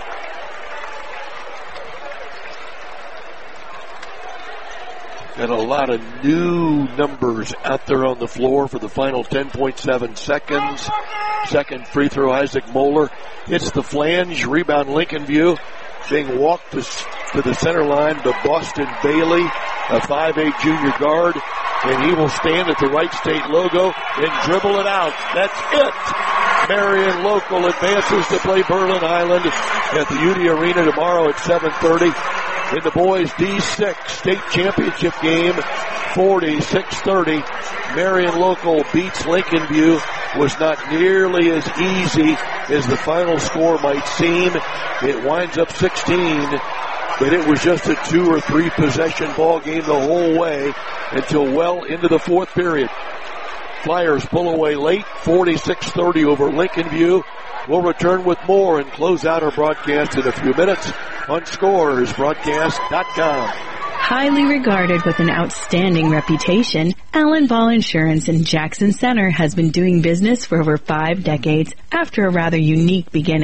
And a lot of new numbers out there on the floor for the final ten point seven seconds. Second free throw, Isaac Moeller hits the flange. Rebound, Lincoln View. Being walked to, to the center line to Boston Bailey, a five eight junior guard. And he will stand at the Wright State logo and dribble it out. That's it. Marion Local advances to play Berlin Island at the U D Arena tomorrow at seven thirty. In the boys D six state championship game, forty-six thirty. Marion Local beats Lincoln View. Was not nearly as easy as the final score might seem. It winds up sixteen, but it was just a two or three possession ball game the whole way until well into the fourth period. Flyers pull away late, forty-six thirty over Lincoln View. We'll return with more and close out our broadcast in a few minutes on scores broadcast dot com. Highly regarded with an outstanding reputation, Allen Ball Insurance in Jackson Center has been doing business for over five decades after a rather unique beginning.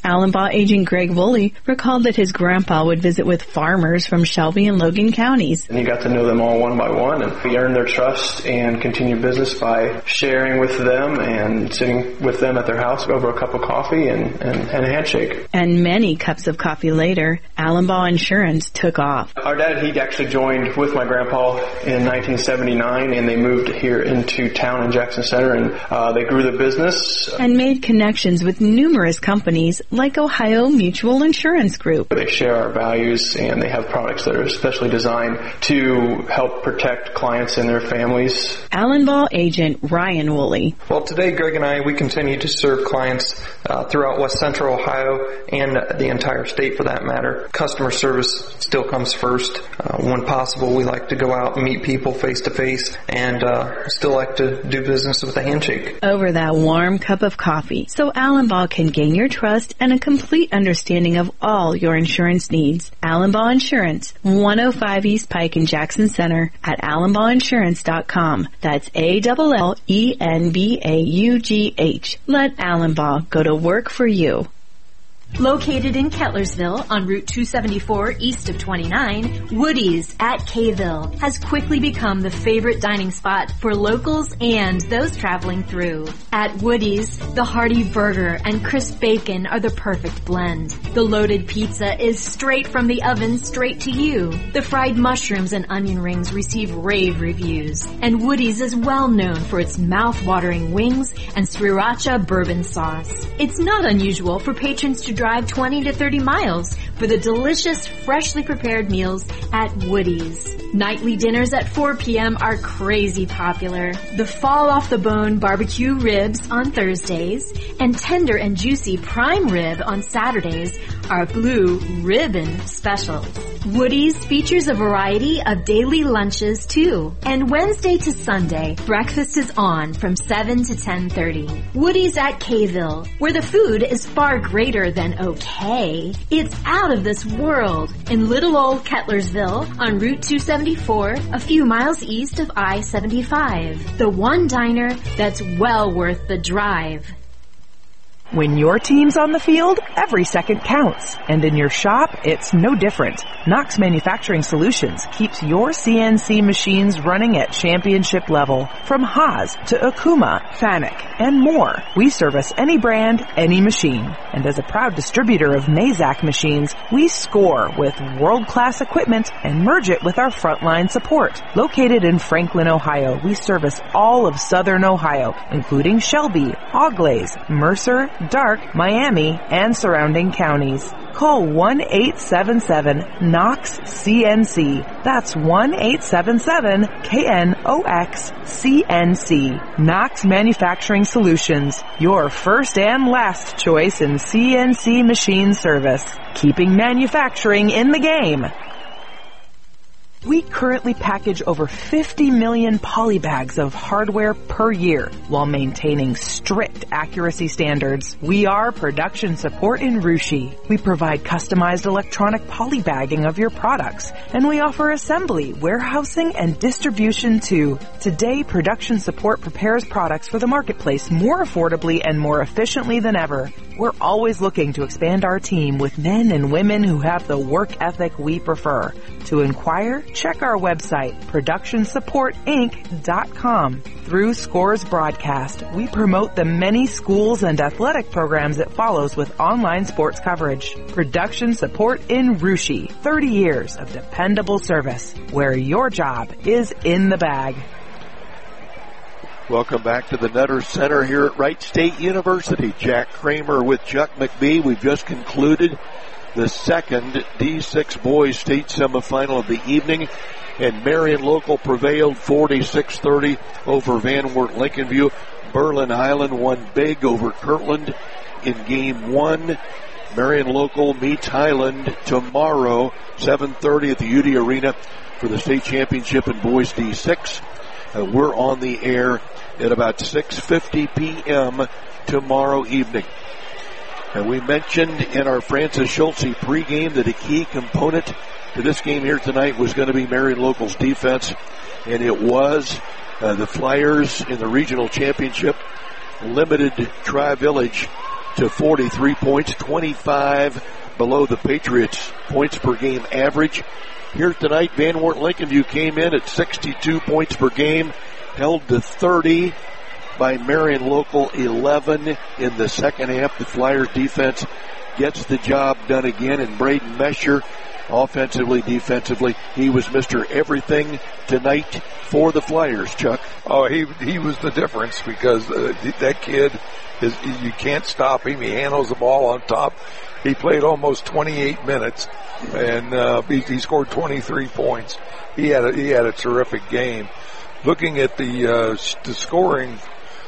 Allenbaugh agent Greg Woolley recalled that his grandpa would visit with farmers from Shelby and Logan counties. And you got to know them all one by one, and we earned their trust and continued business by sharing with them and sitting with them at their house over a cup of coffee and, and, and a handshake. And many cups of coffee later, Allenbaugh Insurance took off. Our dad, he actually joined with my grandpa in nineteen seventy-nine, and they moved here into town in Jackson Center, and uh, they grew the business. And made connections with numerous companies like Ohio Mutual Insurance Group. They share our values, and they have products that are especially designed to help protect clients and their families. Allenbaugh agent Ryan Woolley. Well, today, Greg and I, we continue to serve clients uh, throughout West Central Ohio and the entire state for that matter. Customer service still comes first. Uh, when possible, we like to go out and meet people face to face, and uh, still like to do business with a handshake. Over that warm cup of coffee, so Allenbaugh can gain your trust and a complete understanding of all your insurance needs. Allenbaugh Insurance, one oh five East Pike in Jackson Center at allenbaugh insurance dot com. That's A L L E N B A U G H. Let Allenbaugh go to work for you. Located in Kettlersville on Route two seventy-four east of twenty-nine, Woody's at Kayville has quickly become the favorite dining spot for locals and those traveling through. At Woody's, the hearty burger and crisp bacon are the perfect blend. The loaded pizza is straight from the oven straight to you. The fried mushrooms and onion rings receive rave reviews. And Woody's is well known for its mouth-watering wings and sriracha bourbon sauce. It's not unusual for patrons to drive twenty to thirty miles for the delicious, freshly prepared meals at Woody's. Nightly dinners at four p.m. are crazy popular. The fall-off-the-bone barbecue ribs on Thursdays and tender and juicy prime rib on Saturdays are blue ribbon specials. Woody's features a variety of daily lunches too. And Wednesday to Sunday, breakfast is on from seven to ten thirty. Woody's at Kayville, where the food is far greater than okay. It's out of this world in little old Kettlersville on Route two seventy-four, a few miles east of I seventy-five. The one diner that's well worth the drive. When your team's on the field, every second counts. And in your shop, it's no different. Knox Manufacturing Solutions keeps your C N C machines running at championship level. From Haas to Okuma, Fanuc, and more, we service any brand, any machine. And as a proud distributor of Mazak machines, we score with world-class equipment and merge it with our frontline support. Located in Franklin, Ohio, we service all of Southern Ohio, including Shelby, Auglaize, Mercer, Dark, Miami, and surrounding counties. Call one eight seven seven Knox C N C. That's one eight seven seven K N O X C N C. Knox Manufacturing Solutions, your first and last choice in C N C machine service. Keeping manufacturing in the game. We currently package over fifty million polybags of hardware per year while maintaining strict accuracy standards. We are Production Support in Russia. We provide customized electronic polybagging of your products, and we offer assembly, warehousing, and distribution too. Today, Production Support prepares products for the marketplace more affordably and more efficiently than ever. We're always looking to expand our team with men and women who have the work ethic we prefer. To inquire, check our website, production support inc dot com. Through Scores Broadcast, we promote the many schools and athletic programs it follows with online sports coverage. Production Support in Russia, thirty years of dependable service, where your job is in the bag. Welcome back to the Nutter Center here at Wright State University. Jack Kramer with Chuck McBee. We've just concluded the second D six boys state semifinal of the evening, and Marion Local prevailed forty-six thirty over Van Wert Lincoln View. Berlin Highland won big over Kirtland in game one. Marion Local meets Highland tomorrow, seven thirty at the U D Arena for the state championship in boys D six. Uh, we're on the air at about six fifty p.m. tomorrow evening. And we mentioned in our Francis Schultz pregame that a key component to this game here tonight was going to be Marion Local's defense, and it was. Uh, the Flyers in the regional championship limited Tri-Village to forty-three points, twenty-five below the Patriots' points per game average. Here tonight, Van Wert Lincoln View came in at sixty-two points per game, held to thirty by Marion Local, eleven in the second half. The Flyers defense gets the job done again, and Braden Mesher, offensively, defensively, he was Mister Everything tonight for the Flyers, Chuck. Oh, he he was the difference because uh, that kid is, you can't stop him. He handles the ball on top. He played almost twenty-eight minutes, and uh, he, he scored twenty-three points. He had a, he had a terrific game. Looking at the uh, the scoring,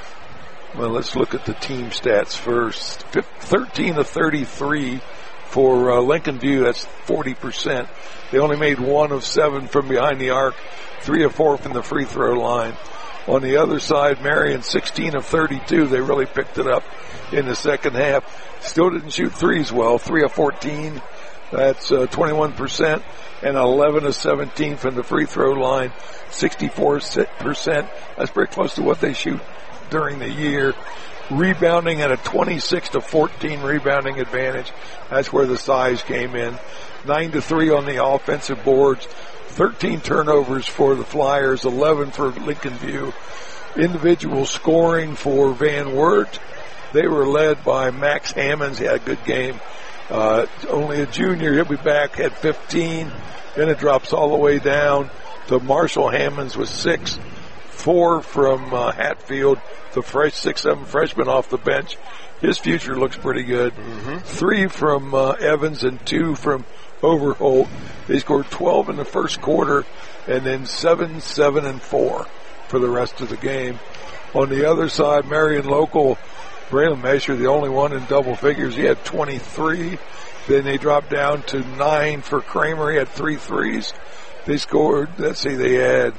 well, let's look at the team stats first. thirteen of thirty-three for uh, Lincoln View. That's forty percent. They only made one of seven from behind the arc, three of four from the free throw line. On the other side, Marion, sixteen of thirty-two. They really picked it up in the second half. Still didn't shoot threes well, three of fourteen. That's uh, twenty-one percent, and eleven of seventeen from the free throw line, sixty-four percent. That's pretty close to what they shoot during the year. Rebounding at a twenty-six to fourteen rebounding advantage. That's where the size came in. nine to three on the offensive boards. thirteen turnovers for the Flyers, eleven for Lincoln View. Individual scoring for Van Wert. They were led by Max Hammonds. He had a good game. Uh, only a junior. He'll be back, had fifteen. Then it drops all the way down to Marshall Hammonds with six. Four from uh, Hatfield, the fresh six seven freshman off the bench. His future looks pretty good. Mm-hmm. Three from uh, Evans and two from Overholt. They scored twelve in the first quarter, and then seven, seven, and four for the rest of the game. On the other side, Marion Local, Braylon Mesher, the only one in double figures. He had twenty-three. Then they dropped down to nine for Kramer. He had three threes. They scored, let's see, they had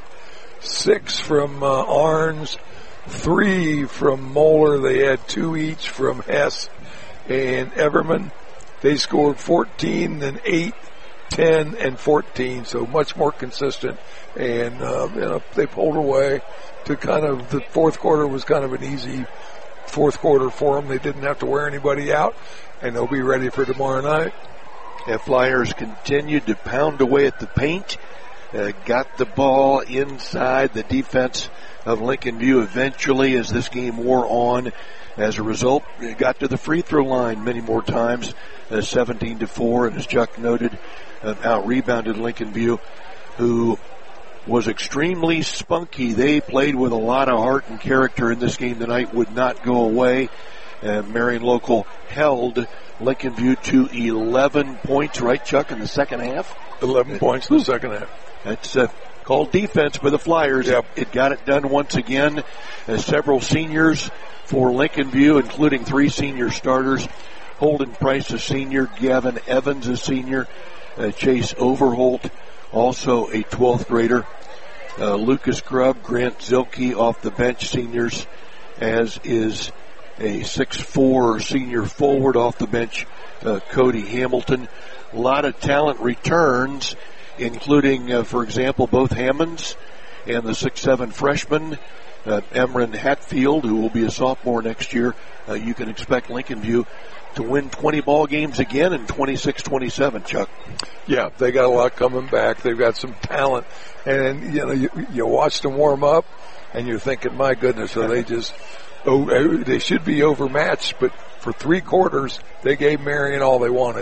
six from uh, Arns, three from Moeller. They had two each from Hess and Everman. They scored fourteen, then eight, ten, and fourteen, so much more consistent. And uh, you know, they pulled away to kind of, the fourth quarter was kind of an easy fourth quarter for them. They didn't have to wear anybody out, and they'll be ready for tomorrow night. And Flyers continued to pound away at the paint, uh, got the ball inside the defense of Lincoln View eventually as this game wore on. As a result, it got to the free throw line many more times, uh, seventeen to four, and as Chuck noted, uh, out-rebounded Lincoln View, who was extremely spunky. They played with a lot of heart and character in this game tonight, would not go away. Uh, Marion Local held Lincoln View to eleven points, right, Chuck, in the second half? eleven points in the second half. That's uh, called defense by the Flyers. Yep. It, it got it done once again. Uh, several seniors for Lincoln View, including three senior starters. Holden Price, a senior. Gavin Evans, a senior. Uh, Chase Overholt, also a twelfth grader. Uh, Lucas Grubb, Grant Zilke off the bench, seniors, as is a six foot four senior forward off the bench, uh, Cody Hamilton. A lot of talent returns, including, uh, for example, both Hammonds and the six seven freshman, uh, Emron Hatfield, who will be a sophomore next year. Uh, you can expect Lincoln View to win twenty ball games again in twenty-six twenty-seven, Chuck. Yeah, they got a lot coming back. They've got some talent. And, you know, you, you watch them warm up, and you're thinking, my goodness, are they just, oh, they should be overmatched. But for three quarters, they gave Marion all they wanted.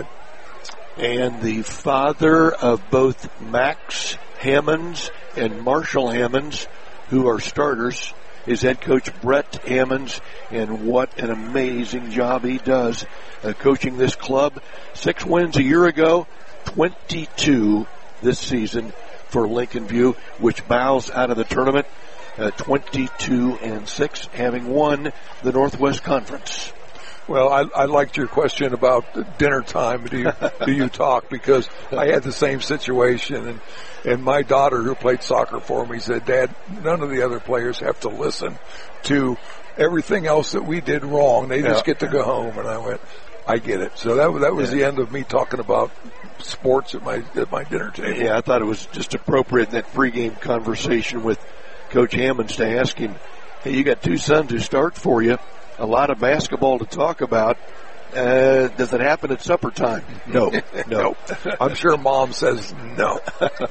And the father of both Max Hammonds and Marshall Hammonds, who are starters, is head coach Brett Hammonds, and what an amazing job he does uh, coaching this club. Six wins a year ago, twenty-two this season for Lincoln View, which bows out of the tournament, uh, twenty-two and six, having won the Northwest Conference. Well, I, I liked your question about dinner time. Do you, do you talk? Because I had the same situation, and, and my daughter, who played soccer for me, said, Dad, none of the other players have to listen to everything else that we did wrong. They just yeah. get to go home. And I went, I get it. So that, that was yeah. the end of me talking about sports at my at my dinner table. Yeah, I thought it was just appropriate in that pregame conversation with Coach Hammonds to ask him, hey, you got two sons who start for you. a lot of basketball to talk about. Uh, does it happen at supper time? No, no. I'm sure Mom says no.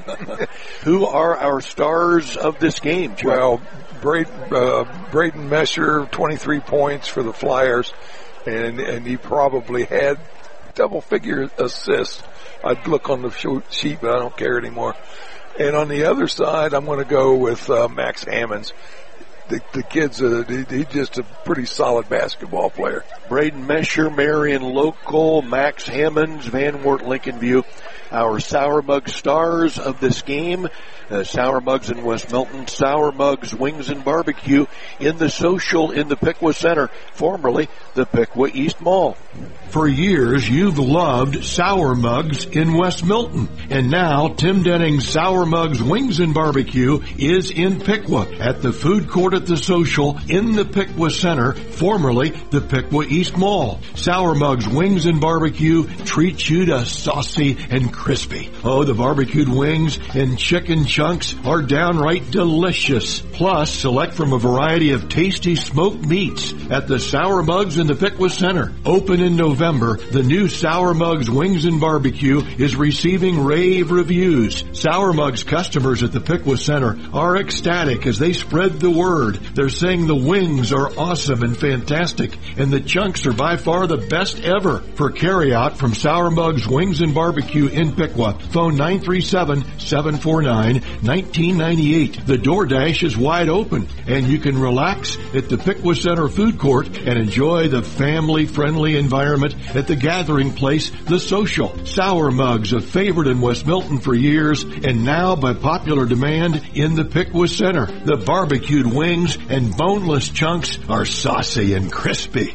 Who are our stars of this game, Chuck? Well, Braden, uh, Braden Mesher, twenty-three points for the Flyers, and and he probably had double-figure assists. I'd look on the sheet, but I don't care anymore. And on the other side, I'm going to go with uh, Max Hammonds. The, the kid's a, he, he's just a pretty solid basketball player. Braden Mesher, Marion Local, Max Hammonds, Van Wert, Lincoln View, our Sour Mug stars of this game. Uh, Sour Mugs in West Milton, Sour Mugs Wings and Barbecue in the Social in the Piqua Center, formerly the Piqua East Mall. For years, you've loved Sour Mugs in West Milton. And now, Tim Denning's Sour Mugs Wings and Barbecue is in Piqua at the food court at the Social in the Piqua Center, formerly the Piqua East Mall. Sour Mugs Wings and Barbecue treats you to saucy and crispy. Oh, the barbecued wings and chicken chunks are downright delicious. Plus, select from a variety of tasty smoked meats at the Sour Mugs in the Piqua Center. Open in November, the new Sour Mugs Wings and Barbecue is receiving rave reviews. Sour Mugs customers at the Piqua Center are ecstatic as they spread the word. They're saying the wings are awesome and fantastic, and the chunks are by far the best ever. For carryout from Sour Mugs Wings and Barbecue in Piqua, phone nine three seven, seven four nine, one nine nine eight. The DoorDash is wide open, and you can relax at the Piqua Center food court and enjoy the family-friendly environment at the gathering place, The Social. Sour Mugs, a favorite in West Milton for years, and now by popular demand in the Piqua Center. The barbecued wings and boneless chunks are saucy and crispy.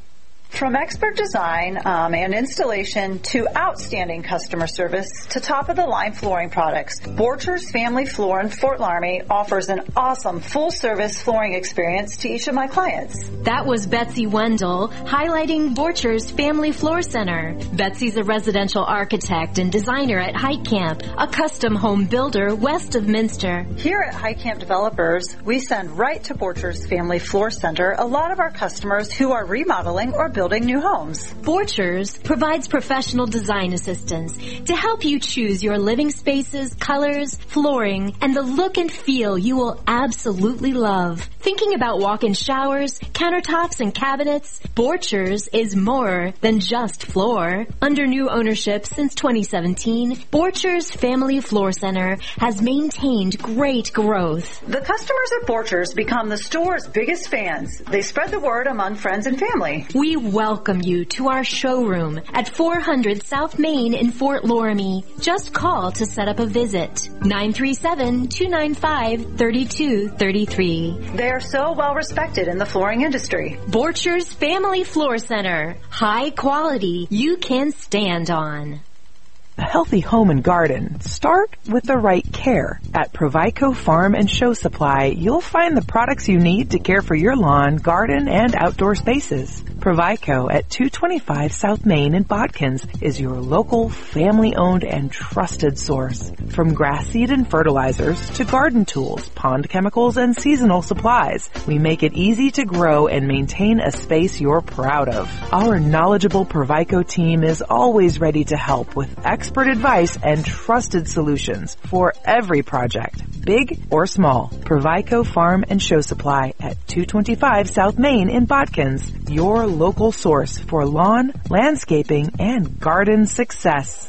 From expert design um, and installation to outstanding customer service to top-of-the-line flooring products, Borchers Family Floor in Fort Laramie offers an awesome full-service flooring experience to each of my clients. That was Betsy Wendell highlighting Borchers Family Floor Center. Betsy's a residential architect and designer at Hike Camp, a custom home builder west of Minster. Here at Hike Camp Developers, we send right to Borchers Family Floor Center a lot of our customers who are remodeling or building building new homes. Borchers provides professional design assistance to help you choose your living spaces, colors, flooring, and the look and feel you will absolutely love. Thinking about walk-in showers, countertops, and cabinets? Borchers is more than just floor. Under new ownership since twenty seventeen, Borchers Family Floor Center has maintained great growth. The customers at Borchers become the store's biggest fans. They spread the word among friends and family. We welcome you to our showroom at four hundred South Main in Fort Laramie. Just call to set up a visit. nine three seven, two nine five, three two three three. They are so well respected in the flooring industry. Borchers Family Floor Center. High quality you can stand on. A healthy home and garden. Start with the right care. At Provico Farm and Show Supply, you'll find the products you need to care for your lawn, garden, and outdoor spaces. Provico at two twenty-five South Main in Bodkins is your local, family-owned, and trusted source. From grass seed and fertilizers to garden tools, pond chemicals, and seasonal supplies, we make it easy to grow and maintain a space you're proud of. Our knowledgeable Provico team is always ready to help with excellent expert advice and trusted solutions for every project, big or small. Provico Farm and Show Supply at two twenty-five South Main in Bodkins, your local source for lawn, landscaping, and garden success.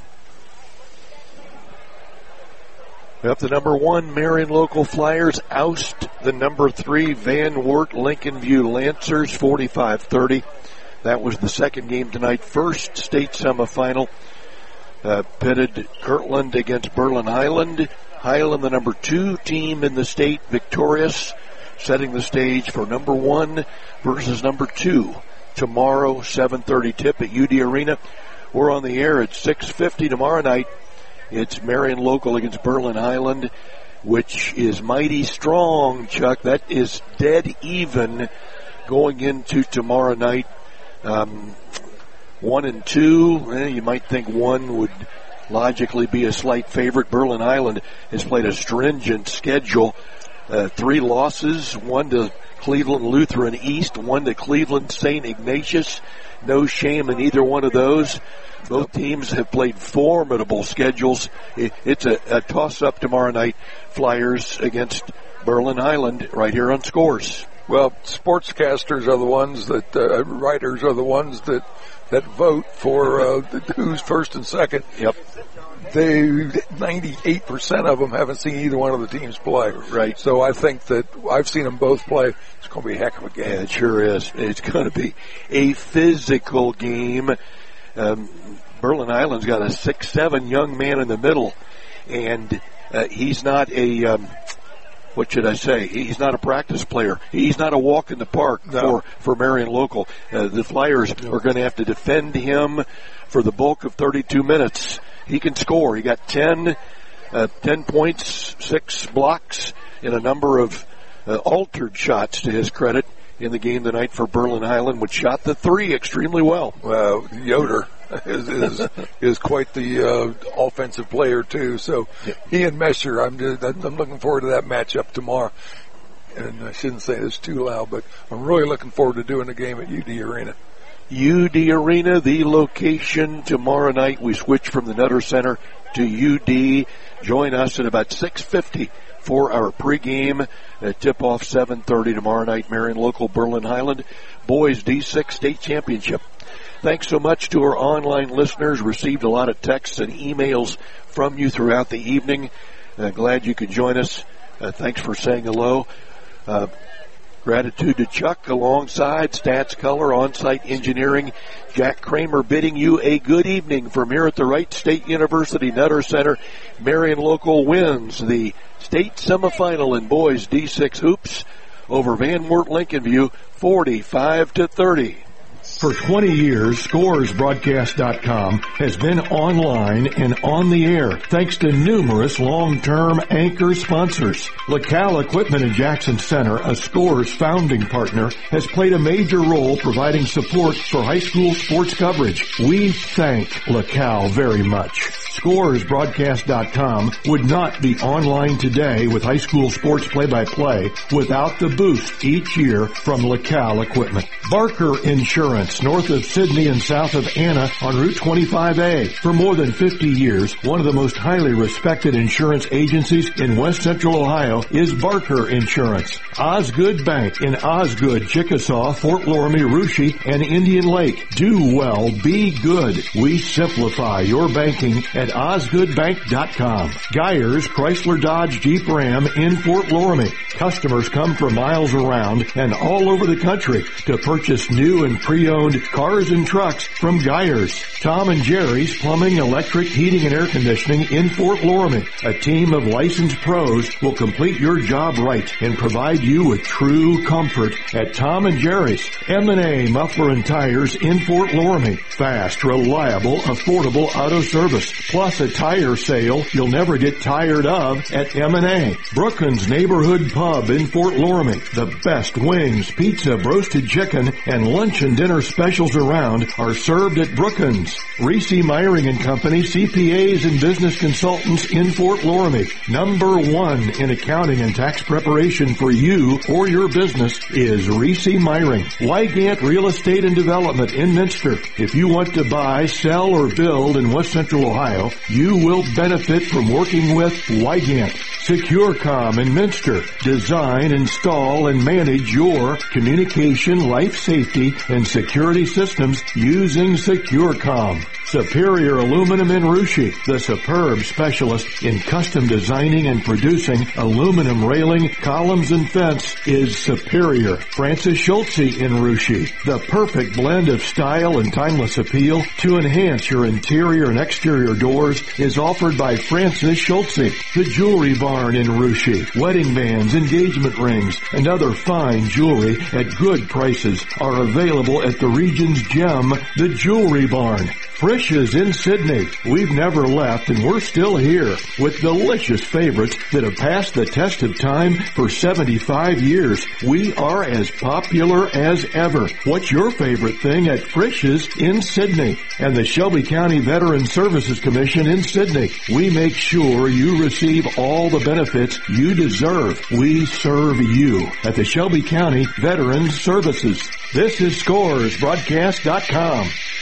Up the number one, Marion Local Flyers oust the number three, Van Wert Lincoln View Lancers, forty-five thirty. That was the second game tonight, first state semifinal. Uh, pitted Kirtland against Berlin Highland. Highland, the number two team in the state, victorious, setting the stage for number one versus number two. Tomorrow, seven thirty tip at U D Arena. We're on the air at six fifty tomorrow night. It's Marion Local against Berlin Highland, which is mighty strong, Chuck. That is dead even going into tomorrow night. Um, One and two, eh, you might think one would logically be a slight favorite. Berlin Highland has played a stringent schedule. Uh, three losses, one to Cleveland Lutheran East, one to Cleveland Saint Ignatius. No shame in either one of those. Both teams have played formidable schedules. It's a, a toss-up tomorrow night. Flyers against Berlin Highland right here on Scores. Well, sportscasters are the ones that, uh, writers are the ones that, that vote for uh, who's first and second. Yep. They, ninety-eight percent of them haven't seen either one of the teams play. Right. So I think that I've seen them both play. It's going to be a heck of a game. Yeah, it sure is. It's going to be a physical game. Um, Berlin Highland's got a six seven young man in the middle, and uh, he's not a, um, what should I say, he's not a practice player. He's not a walk in the park no. for, for Marion Local. Uh, the Flyers no. are going to have to defend him for the bulk of thirty-two minutes. He can score. He got ten, uh, ten points, six blocks, and a number of uh, altered shots to his credit in the game tonight for Berlin Highland, which shot the three extremely well. Well, Yoder is is, is quite the uh, offensive player too. So he and Mesher, I'm just, I'm looking forward to that matchup tomorrow. And I shouldn't say this too loud, but I'm really looking forward to doing the game at U D Arena. U D Arena, the location tomorrow night. We switch from the Nutter Center to U D. Join us at about six fifty for our pregame. Uh, tip-off seven thirty tomorrow night. Marion Local, Berlin Highland, Boys D six State Championship. Thanks so much to our online listeners. Received a lot of texts and emails from you throughout the evening. Uh, glad you could join us. Uh, thanks for saying hello. Uh, Gratitude to Chuck alongside Stats Color On-Site Engineering. Jack Kramer bidding you a good evening from here at the Wright State University Nutter Center. Marion Local wins the state semifinal in boys D six hoops over Van Wert Lincoln View forty-five to thirty. For twenty years, Scores Broadcast dot com has been online and on the air thanks to numerous long-term anchor sponsors. LaCal Equipment in Jackson Center, a Scores founding partner, has played a major role providing support for high school sports coverage. We thank LaCal very much. Scores Broadcast dot com would not be online today with high school sports play-by-play without the boost each year from LaCal Equipment. Barker Insurance, north of Sydney and south of Anna on Route twenty-five A. For more than fifty years, one of the most highly respected insurance agencies in West Central Ohio is Barker Insurance. Osgood Bank in Osgood, Chickasaw, Fort Loramie, Russia, and Indian Lake. Do well, be good. We simplify your banking at Osgood Bank dot com. Geyers Chrysler Dodge Jeep Ram in Fort Loramie. Customers come from miles around and all over the country to purchase new and pre-owned cars and trucks from Geyers. Tom and Jerry's Plumbing, Electric, Heating, and Air Conditioning in Fort Loramie. A team of licensed pros will complete your job right and provide you with true comfort at Tom and Jerry's. M and A Muffler and Tires in Fort Loramie. Fast, reliable, affordable auto service. Plus a tire sale you'll never get tired of at M and A. Brookins Neighborhood Pub in Fort Loramie. The best wings, pizza, roasted chicken, and lunch and dinner specials around are served at Brookins. Reese Myring and Company, C P As and business consultants in Fort Loramie. Number one in accounting and tax preparation for you or your business is Reese Myring. Wygant Real Estate and Development in Minster. If you want to buy, sell, or build in West Central Ohio, you will benefit from working with Wygant. SecureCom in Minster. Design, install, and manage your communication, life safety, and security systems using SecureCom. Superior Aluminum in Russia, the superb specialist in custom designing and producing aluminum railing, columns, and fence, is Superior. Francis Schultze in Russia, the perfect blend of style and timeless appeal to enhance your interior and exterior doors, is offered by Francis Schultze. The Jewelry Barn in Russia, wedding bands, engagement rings, and other fine jewelry at good prices are available at the region's gem, the Jewelry Barn. Frisch's in Sydney. We've never left and we're still here with delicious favorites that have passed the test of time for seventy-five years. We are as popular as ever. What's your favorite thing at Frisch's in Sydney? And the Shelby County Veteran Services Commission in Sydney. We make sure you receive all the benefits you deserve. We serve you at the Shelby County Veteran Services. This is Scores Broadcast dot com.